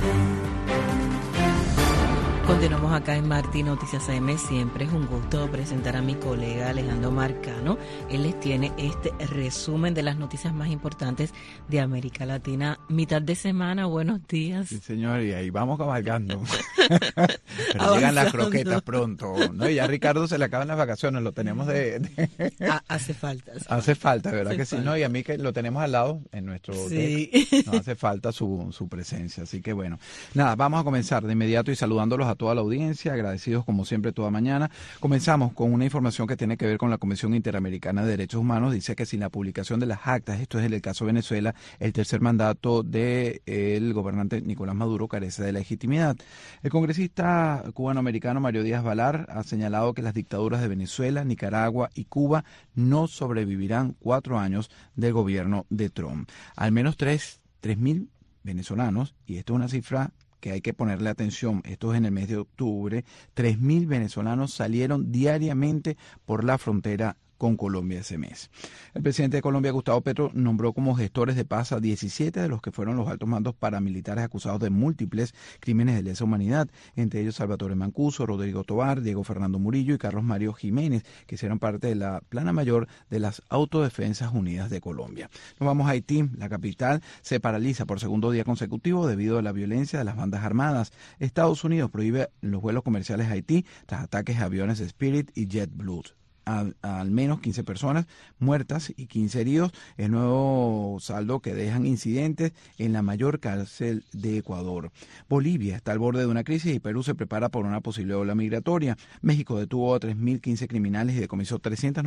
Continuamos acá en Martí Noticias AM. Siempre es un gusto presentar a mi colega Alejandro Marcano. Él les tiene este resumen de las noticias más importantes de América Latina. Mitad de semana, buenos días. Sí, señor, y ahí vamos cabalgando. Pero llegan las croquetas pronto, ¿no? Y ya a Ricardo se le acaban las vacaciones, lo tenemos Hace falta. Hace falta, ¿verdad que sí? No, y a mí que lo tenemos al lado en nuestro sí. deck, nos hace falta su presencia. Así que bueno, nada, vamos a comenzar de inmediato y saludándolos a toda la audiencia, agradecidos como siempre toda mañana. Comenzamos con una información que tiene que ver con la Comisión Interamericana de Derechos Humanos. Dice que sin la publicación de las actas, esto es en el caso de Venezuela, el tercer mandato del gobernante Nicolás Maduro carece de legitimidad. El congresista cubano-americano Mario Díaz Balar ha señalado que las dictaduras de Venezuela, Nicaragua y Cuba no sobrevivirán 4 años del gobierno de Trump. Al menos 3.000 venezolanos, y esto es una cifra que hay que ponerle atención, esto es en el mes de octubre, 3.000 venezolanos salieron diariamente por la frontera con Colombia ese mes. El presidente de Colombia, Gustavo Petro, nombró como gestores de paz a 17 de los que fueron los altos mandos paramilitares acusados de múltiples crímenes de lesa humanidad, entre ellos Salvatore Mancuso, Rodrigo Tovar, Diego Fernando Murillo y Carlos Mario Jiménez, que hicieron parte de la plana mayor de las Autodefensas Unidas de Colombia. Nos vamos a Haití. La capital se paraliza por segundo día consecutivo debido a la violencia de las bandas armadas. Estados Unidos prohíbe los vuelos comerciales a Haití tras ataques a aviones Spirit y JetBlue. Al menos 15 personas muertas y 15 heridos, el nuevo saldo que dejan incidentes en la mayor cárcel de Ecuador. Bolivia está al borde de una crisis y Perú se prepara por una posible ola migratoria. México detuvo a 3.015 criminales y decomisó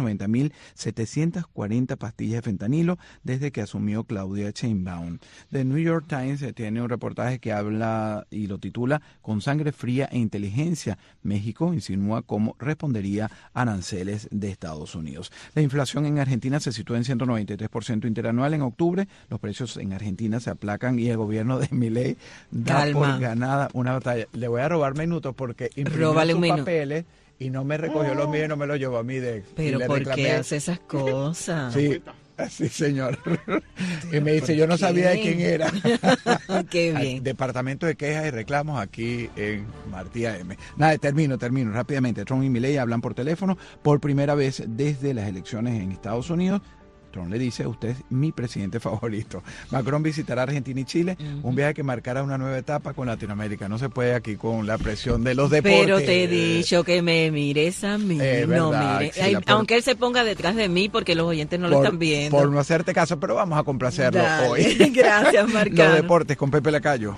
390.740 pastillas de fentanilo desde que asumió Claudia Sheinbaum. The New York Times tiene un reportaje que habla y lo titula "Con sangre fría e inteligencia, México insinúa cómo respondería a aranceles de Estados Unidos". La inflación en Argentina se sitúa en 193% interanual en octubre. Los precios en Argentina se aplacan y el gobierno de Milei da por ganada una batalla. Le voy a robar minutos porque imprimió sus papeles y no me recogió los míos y no me los llevó a mi desk. Pero ¿por qué hace esas cosas? Sí. Sí, señor. Y me dice, yo no sabía de quién era. Qué bien. Departamento de Quejas y Reclamos aquí en Martí AM. Nada, termino rápidamente. Trump y Milei hablan por teléfono por primera vez desde las elecciones en Estados Unidos. Trump le dice, usted es mi presidente favorito. Macron visitará Argentina y Chile, un viaje que marcará una nueva etapa con Latinoamérica. No se puede aquí con la presión de los deportes. Pero te he dicho que me mires a mí, no mire. Sí, aunque él se ponga detrás de mí porque los oyentes no lo están viendo. Por no hacerte caso, pero vamos a complacerlo hoy. Gracias, Marcano. Los deportes con Pepe Lacayo.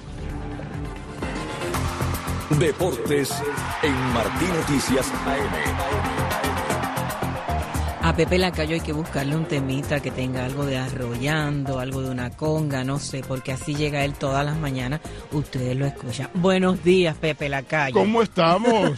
Deportes en Martí Noticias AM. A Pepe Lacayo hay que buscarle un temita que tenga algo de arrollando, algo de una conga, no sé, porque así llega él todas las mañanas. Ustedes lo escuchan. Buenos días, Pepe Lacayo. ¿Cómo estamos?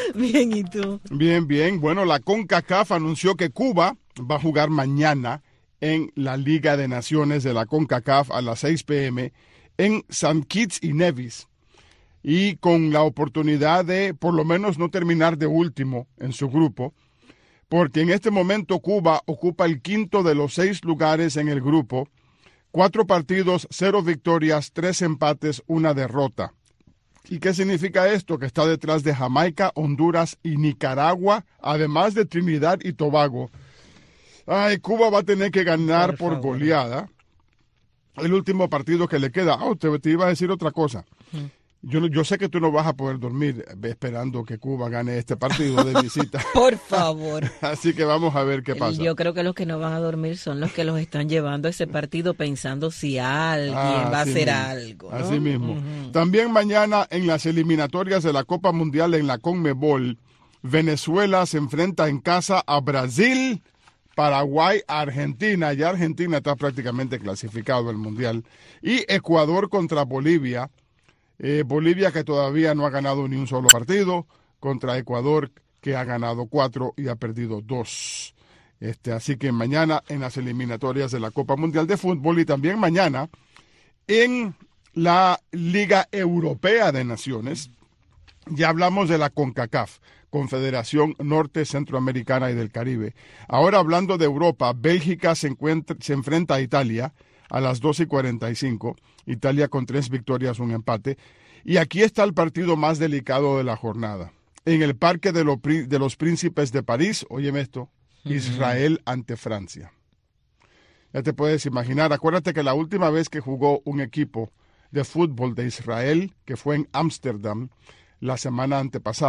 Bien, ¿y tú? Bien, bien. Bueno, la CONCACAF anunció que Cuba va a jugar mañana en la Liga de Naciones de la CONCACAF a las 6 p.m. en St. Kitts y Nevis, y con la oportunidad de por lo menos no terminar de último en su grupo, porque en este momento Cuba ocupa el quinto de los 6 lugares en el grupo, 4 partidos, 0 victorias, 3 empates, 1 derrota. ¿Y qué significa esto? Que está detrás de Jamaica, Honduras y Nicaragua, además de Trinidad y Tobago. Ay, Cuba va a tener que ganar por goleada el último partido que le queda. Te iba a decir otra cosa. Yo sé que tú no vas a poder dormir esperando que Cuba gane este partido de visita. Por favor. Así que vamos a ver qué pasa. Yo creo que los que no van a dormir son los que los están llevando a ese partido pensando si alguien va a hacer algo, ¿no? Así mismo. También mañana en las eliminatorias de la Copa Mundial en la CONMEBOL, Venezuela se enfrenta en casa a Brasil, Paraguay, Argentina. Ya Argentina está prácticamente clasificado al Mundial. Y Ecuador contra Bolivia. Bolivia, que todavía no ha ganado ni un solo partido, contra Ecuador, que ha ganado 4 y ha perdido 2. Así que mañana en las eliminatorias de la Copa Mundial de Fútbol, y también mañana en la Liga Europea de Naciones. Ya hablamos de la CONCACAF, Confederación Norte, Centroamericana y del Caribe. Ahora, hablando de Europa, Bélgica se enfrenta a Italia a las 2:45, Italia con 3 victorias, 1 empate. Y aquí está el partido más delicado de la jornada. En el Parque de los Príncipes de París, óyeme esto, Israel ante Francia. Ya te puedes imaginar, acuérdate que la última vez que jugó un equipo de fútbol de Israel, que fue en Ámsterdam, la semana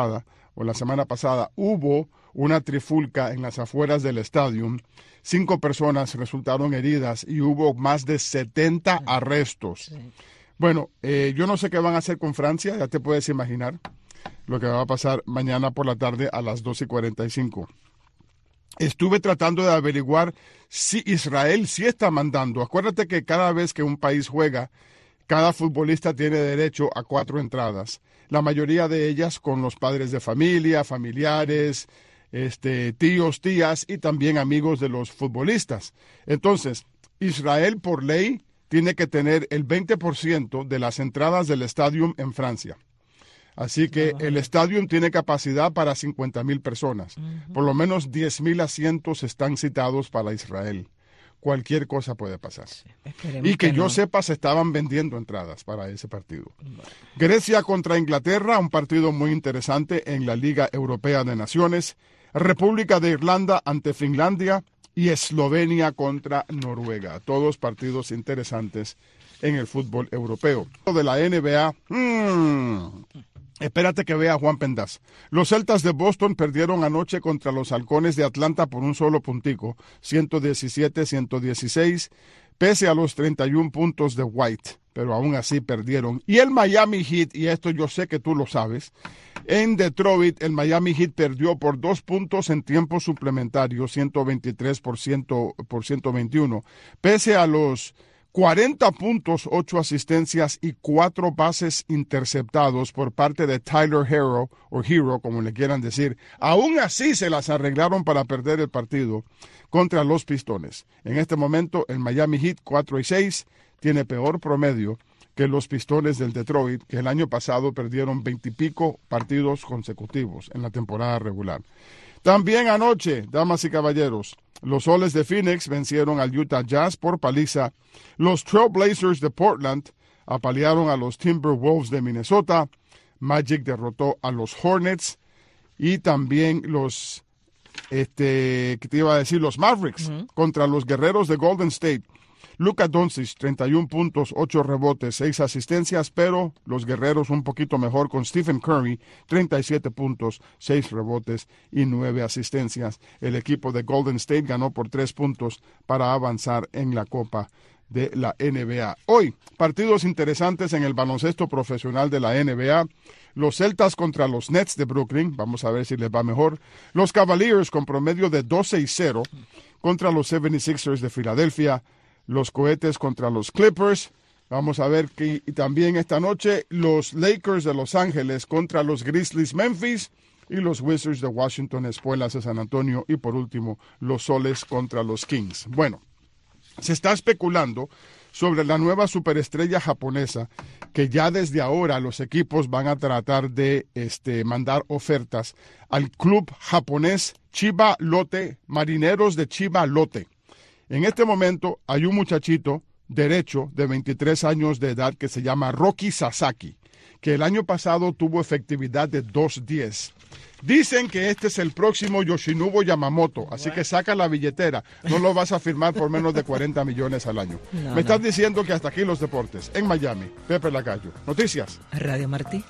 pasada, hubo una trifulca en las afueras del estadio. 5 personas resultaron heridas y hubo más de 70 arrestos. Sí. Bueno, yo no sé qué van a hacer con Francia, ya te puedes imaginar lo que va a pasar mañana por la tarde a las 2:45. Estuve tratando de averiguar si Israel sí está mandando. Acuérdate que cada vez que un país juega, cada futbolista tiene derecho a 4 entradas. La mayoría de ellas con los padres de familia, familiares, tíos, tías y también amigos de los futbolistas. Entonces, Israel por ley tiene que tener el 20% de las entradas del estadio en Francia. Así que el estadio tiene capacidad para 50,000 personas. Por lo menos 10,000 asientos están citados para Israel. Cualquier cosa puede pasar. Y que yo sepa, se estaban vendiendo entradas para ese partido. Grecia contra Inglaterra, un partido muy interesante en la Liga Europea de Naciones. República de Irlanda ante Finlandia y Eslovenia contra Noruega. Todos partidos interesantes en el fútbol europeo. De la NBA, espérate que vea Juan Pendaz. Los Celtas de Boston perdieron anoche contra los Halcones de Atlanta por un solo puntico, 117-116, pese a los 31 puntos de White, pero aún así perdieron. Y el Miami Heat, y esto yo sé que tú lo sabes, en Detroit el Miami Heat perdió por 2 puntos en tiempo suplementario, 123 por 121, pese a los 40 puntos, 8 asistencias y 4 pases interceptados por parte de Tyler Hero, o Hero, como le quieran decir. Aún así se las arreglaron para perder el partido contra los Pistones. En este momento, el Miami Heat, 4-6, tiene peor promedio que los Pistones del Detroit, que el año pasado perdieron 20 y pico partidos consecutivos en la temporada regular. También anoche, damas y caballeros, los Soles de Phoenix vencieron al Utah Jazz por paliza. Los Trail Blazers de Portland apalearon a los Timberwolves de Minnesota. Magic derrotó a los Hornets. Y también los, los Mavericks contra los Guerreros de Golden State. Luka Doncic, 31 puntos, 8 rebotes, 6 asistencias, pero los Guerreros un poquito mejor con Stephen Curry, 37 puntos, 6 rebotes y 9 asistencias. El equipo de Golden State ganó por 3 puntos para avanzar en la Copa de la NBA. Hoy, partidos interesantes en el baloncesto profesional de la NBA. Los Celtas contra los Nets de Brooklyn, vamos a ver si les va mejor. Los Cavaliers con promedio de 12-0 contra los 76ers de Filadelfia. Los Cohetes contra los Clippers. Vamos a ver que y también esta noche los Lakers de Los Ángeles contra los Grizzlies Memphis. y los Wizards de Washington, Espuelas de San Antonio y por último los Soles contra los Kings. Bueno, se está especulando sobre la nueva superestrella japonesa que ya desde ahora los equipos van a tratar de mandar ofertas al club japonés Chiba Lotte, Marineros de Chiba Lotte. En este momento hay un muchachito derecho de 23 años de edad que se llama Roki Sasaki, que el año pasado tuvo efectividad de 2.10. Dicen que este es el próximo Yoshinobu Yamamoto, así que saca la billetera. No lo vas a firmar por menos de 40 millones al año. Me estás diciendo que hasta aquí los deportes. En Miami, Pepe Lacayo. Noticias. Radio Martí.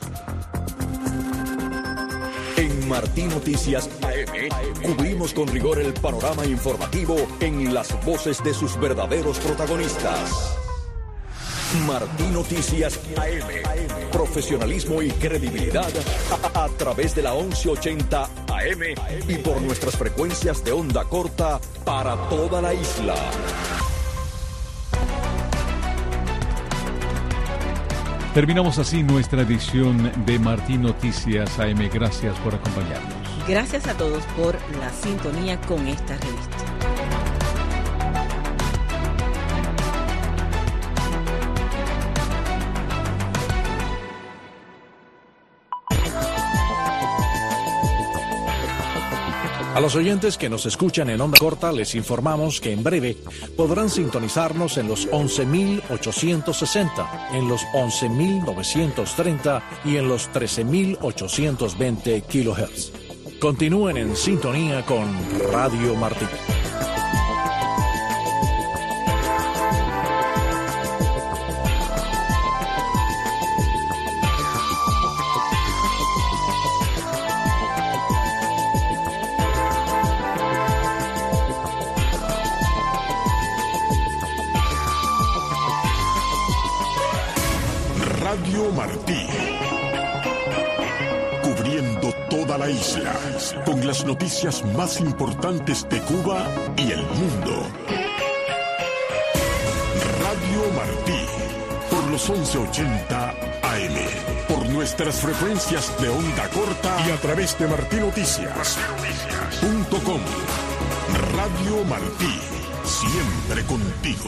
En Martí Noticias AM cubrimos con rigor el panorama informativo en las voces de sus verdaderos protagonistas. Martí Noticias AM. Profesionalismo y credibilidad a través de la 1180 AM y por nuestras frecuencias de onda corta para toda la isla. Terminamos así nuestra edición de Martí Noticias AM. Gracias por acompañarnos. Gracias a todos por la sintonía con esta revista. A los oyentes que nos escuchan en onda corta les informamos que en breve podrán sintonizarnos en los 11.860, en los 11.930 y en los 13.820 kHz. Continúen en sintonía con Radio Martí. Radio Martí, cubriendo toda la isla, con las noticias más importantes de Cuba y el mundo. Radio Martí, por los 1180 AM, por nuestras frecuencias de onda corta y a través de martinoticias.com. Radio Martí, siempre contigo.